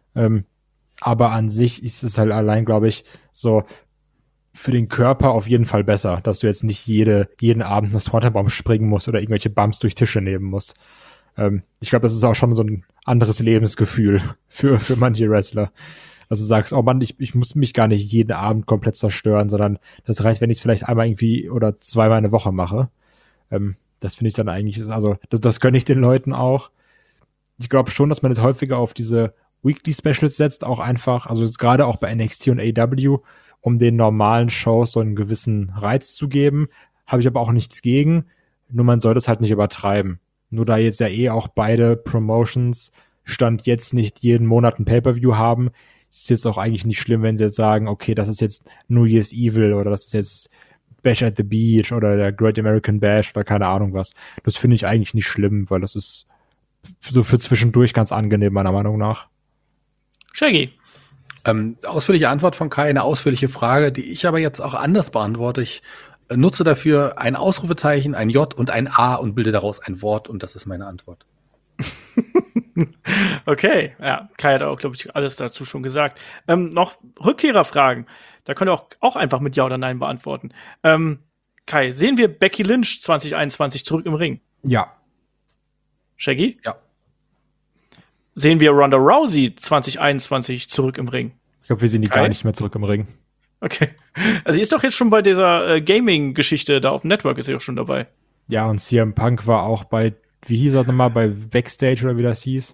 D: Aber an sich ist es halt allein, glaube ich, so für den Körper auf jeden Fall besser, dass du jetzt nicht jeden Abend eine Swanton-Bomb springen musst oder irgendwelche Bumps durch Tische nehmen musst. Ich glaube, das ist auch schon so ein anderes Lebensgefühl für manche Wrestler. Dass du sagst, oh Mann, ich muss mich gar nicht jeden Abend komplett zerstören, sondern das reicht, wenn ich es vielleicht einmal irgendwie oder zweimal eine Woche mache. Das finde ich dann eigentlich, also das gönne ich den Leuten auch. Ich glaube schon, dass man jetzt häufiger auf diese Weekly Specials setzt, auch einfach, also gerade auch bei NXT und AEW, um den normalen Shows so einen gewissen Reiz zu geben. Habe ich aber auch nichts gegen, nur man sollte es halt nicht übertreiben. Nur da jetzt ja auch beide Promotions Stand jetzt nicht jeden Monat ein Pay-Per-View haben, ist jetzt auch eigentlich nicht schlimm, wenn sie jetzt sagen, okay, das ist jetzt New Year's Evil oder das ist jetzt Bash at the Beach oder der Great American Bash oder keine Ahnung was. Das finde ich eigentlich nicht schlimm, weil das ist so für zwischendurch ganz angenehm, meiner Meinung nach.
B: Shaggy.
C: Ausführliche Antwort von Kai, eine ausführliche Frage, die ich aber jetzt auch anders beantworte. Ich nutze dafür ein Ausrufezeichen, ein J und ein A und bilde daraus ein Wort und das ist meine Antwort.
B: Okay, ja, Kai hat auch, glaube ich, alles dazu schon gesagt. Noch Rückkehrerfragen. Da könnt ihr auch einfach mit Ja oder Nein beantworten. Kai, sehen wir Becky Lynch 2021 zurück im Ring?
D: Ja.
B: Shaggy?
C: Ja.
B: Sehen wir Ronda Rousey 2021 zurück im Ring?
D: Ich glaube, wir sehen die
B: Kai?
D: gar nicht mehr zurück im Ring.
B: Okay. Also sie ist doch jetzt schon bei dieser Gaming-Geschichte da auf dem Network, ist sie doch schon dabei.
D: Ja, und CM Punk war auch bei, wie hieß er nochmal, bei Backstage oder wie das hieß?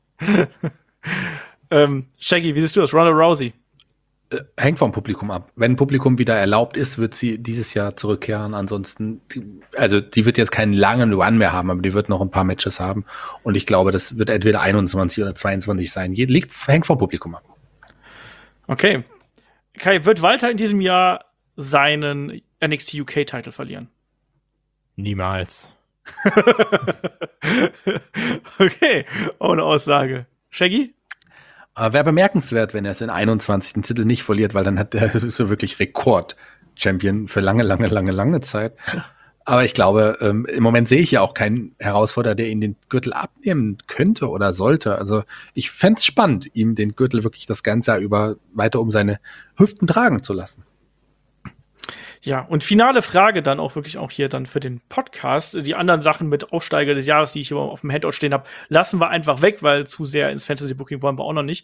B: Shaggy, wie siehst du das? Ronda Rousey?
C: Hängt vom Publikum ab. Wenn Publikum wieder erlaubt ist, wird sie dieses Jahr zurückkehren. Ansonsten, die wird jetzt keinen langen Run mehr haben, aber die wird noch ein paar Matches haben. Und ich glaube, das wird entweder 21 oder 22 sein. Hängt vom Publikum ab.
B: Okay. Kai, wird Walter in diesem Jahr seinen NXT UK-Titel verlieren?
D: Niemals.
C: Okay,
B: ohne Aussage. Shaggy?
C: Wäre bemerkenswert, wenn er es in 21. Titel nicht verliert, weil dann hat er so wirklich Rekord-Champion für lange Zeit. Aber ich glaube, im Moment sehe ich ja auch keinen Herausforderer, der ihm den Gürtel abnehmen könnte oder sollte. Also ich fände es spannend, ihm den Gürtel wirklich das ganze Jahr über weiter um seine Hüften tragen zu lassen.
B: Ja, und finale Frage dann auch wirklich auch hier dann für den Podcast. Die anderen Sachen mit Aufsteiger des Jahres, die ich hier auf dem Handout stehen habe, lassen wir einfach weg, weil zu sehr ins Fantasy-Booking wollen wir auch noch nicht.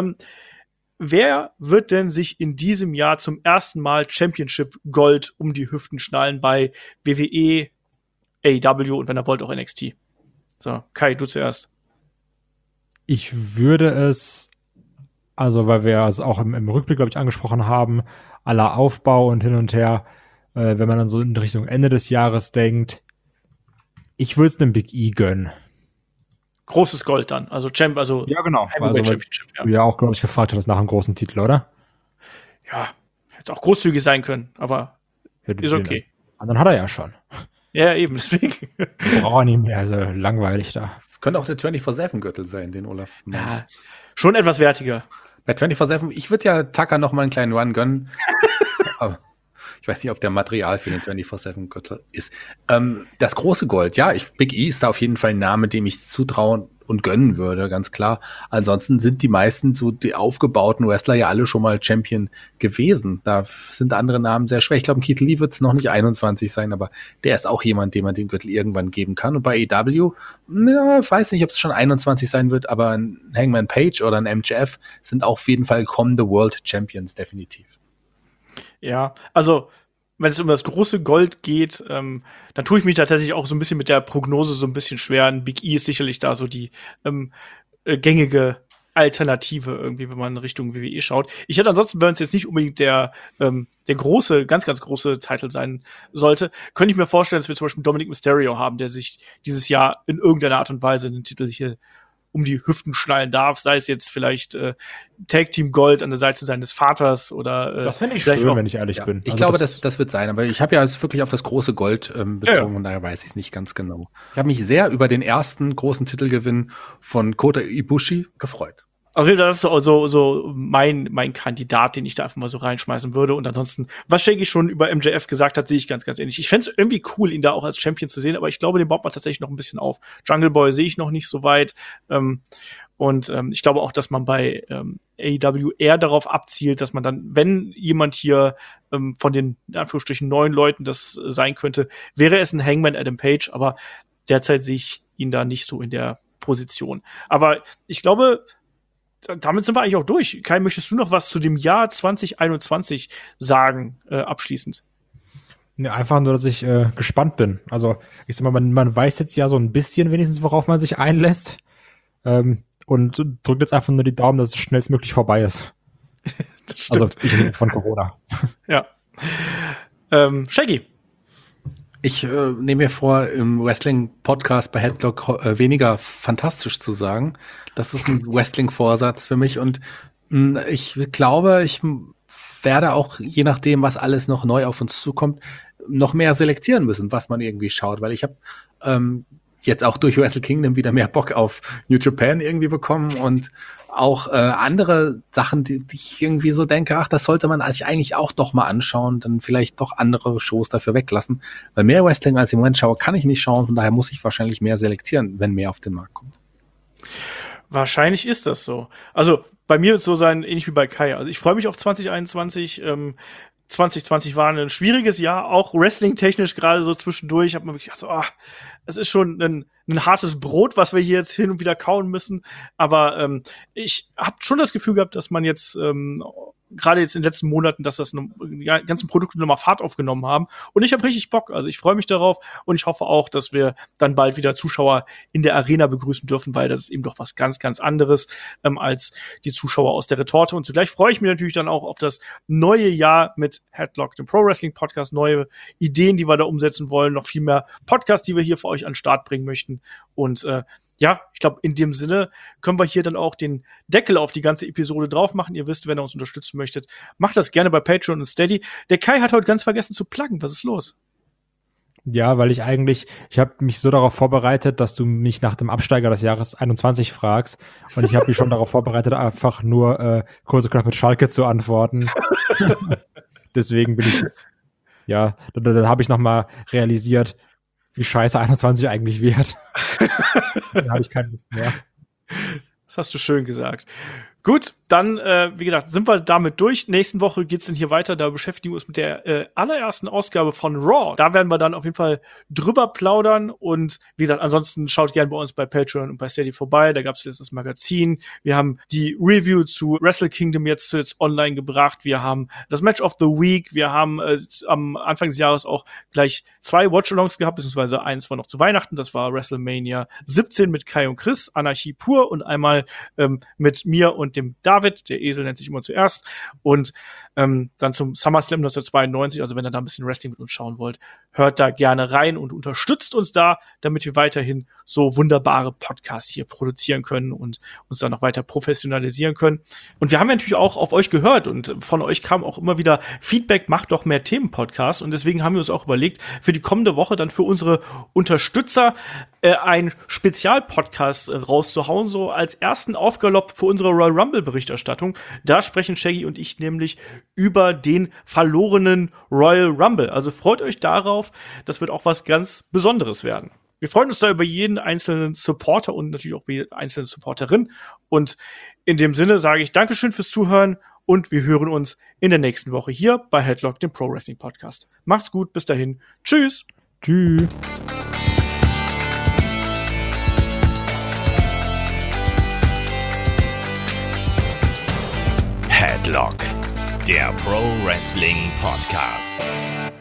B: Wer wird denn sich in diesem Jahr zum ersten Mal Championship Gold um die Hüften schnallen bei WWE, AEW und wenn ihr wollt auch NXT? So, Kai, du zuerst.
D: Ich würde es, also weil wir es auch im Rückblick, glaube ich, angesprochen haben, aller Aufbau und hin und her, wenn man dann so in Richtung Ende des Jahres denkt, ich würde es einem Big E gönnen.
B: Großes Gold dann, also
D: Ja, genau.
B: Heavyweight
D: Also,
B: Championship, ja.
D: du ja auch, glaube ich, gefragt hattest nach einem großen Titel, oder?
B: Ja, hätte auch großzügig sein können, aber
D: Ja,
B: ist okay.
D: Und dann hat er ja schon.
B: Ja, eben, deswegen.
D: Wir brauchen ihn mehr, also langweilig da.
C: Das könnte auch der 24/7-Gürtel sein, den Olaf meint.
B: Ja, schon etwas wertiger.
C: Bei 24/7, ich würde ja Tucker noch mal einen kleinen Run gönnen. Aber ich weiß nicht, ob der Material für den 24/7-Gürtel ist. Das große Gold, ja, Big E ist da auf jeden Fall ein Name, dem ich zutrauen und gönnen würde, ganz klar. Ansonsten sind die meisten so die aufgebauten Wrestler ja alle schon mal Champion gewesen. Da sind andere Namen sehr schwer. Ich glaube, Keith Lee wird es noch nicht 21 sein, aber der ist auch jemand, dem man den Gürtel irgendwann geben kann. Und bei AEW, ja, weiß nicht, ob es schon 21 sein wird, aber ein Hangman Page oder ein MJF sind auch auf jeden Fall kommende World Champions, definitiv.
B: Ja, also wenn es um das große Gold geht, dann tue ich mich tatsächlich auch so ein bisschen mit der Prognose so ein bisschen schwer. Ein Big E ist sicherlich da so die gängige Alternative irgendwie, wenn man in Richtung WWE schaut. Ich hätte ansonsten, wenn es jetzt nicht unbedingt der große, ganz, ganz große Titel sein sollte, könnte ich mir vorstellen, dass wir zum Beispiel Dominic Mysterio haben, der sich dieses Jahr in irgendeiner Art und Weise den Titel hier um die Hüften schnallen darf, sei es jetzt vielleicht Tag Team Gold an der Seite seines Vaters oder
D: Das finde ich
B: vielleicht
D: schön,
B: auch,
D: wenn ich ehrlich bin.
C: Ich
D: Also
C: glaube, das wird sein, aber ich habe ja jetzt wirklich auf das große Gold bezogen,
B: Ja.
C: und daher weiß ich es nicht ganz genau. Ich habe mich sehr über den ersten großen Titelgewinn von Kota Ibushi gefreut.
B: Also das ist so mein Kandidat, den ich da einfach mal so reinschmeißen würde. Und ansonsten, was Shaggy schon über MJF gesagt hat, sehe ich ganz, ganz ähnlich. Ich fände es irgendwie cool, ihn da auch als Champion zu sehen, aber ich glaube, den baut man tatsächlich noch ein bisschen auf. Jungle Boy sehe ich noch nicht so weit. Und ich glaube auch, dass man bei AEW eher darauf abzielt, dass man dann, wenn jemand hier von den, in Anführungsstrichen, neuen Leuten das sein könnte, wäre es ein Hangman Adam Page, aber derzeit sehe ich ihn da nicht so in der Position. Aber ich glaube, damit sind wir eigentlich auch durch. Kai, möchtest du noch was zu dem Jahr 2021 sagen, abschließend?
D: Ja, einfach nur, dass ich gespannt bin. Also, ich sag mal, man weiß jetzt ja so ein bisschen wenigstens, worauf man sich einlässt. Und drückt jetzt einfach nur die Daumen, dass es schnellstmöglich vorbei ist.
B: Das stimmt.
D: Also, ich rede von Corona.
B: Ja. Shaggy.
C: Ich nehme mir vor, im Wrestling-Podcast bei Headlock weniger fantastisch zu sagen. Das ist ein Wrestling-Vorsatz für mich und ich glaube, ich werde auch, je nachdem, was alles noch neu auf uns zukommt, noch mehr selektieren müssen, was man irgendwie schaut, weil ich habe jetzt auch durch Wrestle Kingdom wieder mehr Bock auf New Japan irgendwie bekommen und auch andere Sachen, die ich irgendwie so denke, ach, das sollte man sich eigentlich auch doch mal anschauen, dann vielleicht doch andere Shows dafür weglassen, weil mehr Wrestling als ich im Moment schaue, kann ich nicht schauen, von daher muss ich wahrscheinlich mehr selektieren, wenn mehr auf den Markt kommt.
B: Wahrscheinlich ist das so. Also bei mir wird es so sein, ähnlich wie bei Kai. Also ich freue mich auf 2021. 2020 war ein schwieriges Jahr, auch wrestling-technisch gerade so zwischendurch. Ich habe mir wirklich gedacht, so, es ist schon ein hartes Brot, was wir hier jetzt hin und wieder kauen müssen. Aber ich habe schon das Gefühl gehabt, dass man jetzt gerade jetzt in den letzten Monaten, dass die ganzen Produkte nochmal Fahrt aufgenommen haben. Und ich habe richtig Bock. Also ich freue mich darauf und ich hoffe auch, dass wir dann bald wieder Zuschauer in der Arena begrüßen dürfen, weil das ist eben doch was ganz, ganz anderes als die Zuschauer aus der Retorte. Und zugleich freue ich mich natürlich dann auch auf das neue Jahr mit Headlock, dem Pro Wrestling Podcast, neue Ideen, die wir da umsetzen wollen, noch viel mehr Podcasts, die wir hier für euch an den Start bringen möchten. Und ja, ich glaube, in dem Sinne können wir hier dann auch den Deckel auf die ganze Episode drauf machen. Ihr wisst, wenn ihr uns unterstützen möchtet, macht das gerne bei Patreon und Steady. Der Kai hat heute ganz vergessen zu pluggen. Was ist los?
D: Ja, weil ich habe mich so darauf vorbereitet, dass du mich nach dem Absteiger des Jahres 21 fragst. Und ich habe mich schon darauf vorbereitet, einfach nur kurz und knapp mit Schalke zu antworten. Deswegen bin ich jetzt, ja, dann habe ich noch mal realisiert, wie scheiße 21 eigentlich wird. Dann habe ich keine Lust mehr.
B: Das hast du schön gesagt. Gut, dann, wie gesagt, sind wir damit durch. Nächsten Woche geht's dann hier weiter. Da beschäftigen wir uns mit der allerersten Ausgabe von Raw. Da werden wir dann auf jeden Fall drüber plaudern. Und wie gesagt, ansonsten schaut gerne bei uns bei Patreon und bei Steady vorbei. Da gab's jetzt das Magazin. Wir haben die Review zu Wrestle Kingdom jetzt online gebracht. Wir haben das Match of the Week. Wir haben am Anfang des Jahres auch gleich 2 Watch-Alongs gehabt, beziehungsweise eins war noch zu Weihnachten. Das war WrestleMania 17 mit Kai und Chris, Anarchie pur, und einmal mit mir und dem David, der Esel nennt sich immer zuerst, und dann zum SummerSlam 1992, also wenn ihr da ein bisschen Wrestling mit uns schauen wollt, hört da gerne rein und unterstützt uns da, damit wir weiterhin so wunderbare Podcasts hier produzieren können und uns dann noch weiter professionalisieren können. Und wir haben ja natürlich auch auf euch gehört und von euch kam auch immer wieder Feedback, macht doch mehr Themenpodcasts, und deswegen haben wir uns auch überlegt, für die kommende Woche dann für unsere Unterstützer ein Spezialpodcast rauszuhauen, so als ersten Aufgalopp für unsere Royal Rumble Berichterstattung. Da sprechen Shaggy und ich nämlich über den verlorenen Royal Rumble. Also freut euch darauf, das wird auch was ganz Besonderes werden. Wir freuen uns da über jeden einzelnen Supporter und natürlich auch über jede einzelne Supporterin. Und in dem Sinne sage ich Dankeschön fürs Zuhören und wir hören uns in der nächsten Woche hier bei Headlock, dem Pro Wrestling Podcast. Macht's gut, bis dahin. Tschüss.
D: Tschüss.
A: Headlock, der Pro Wrestling Podcast.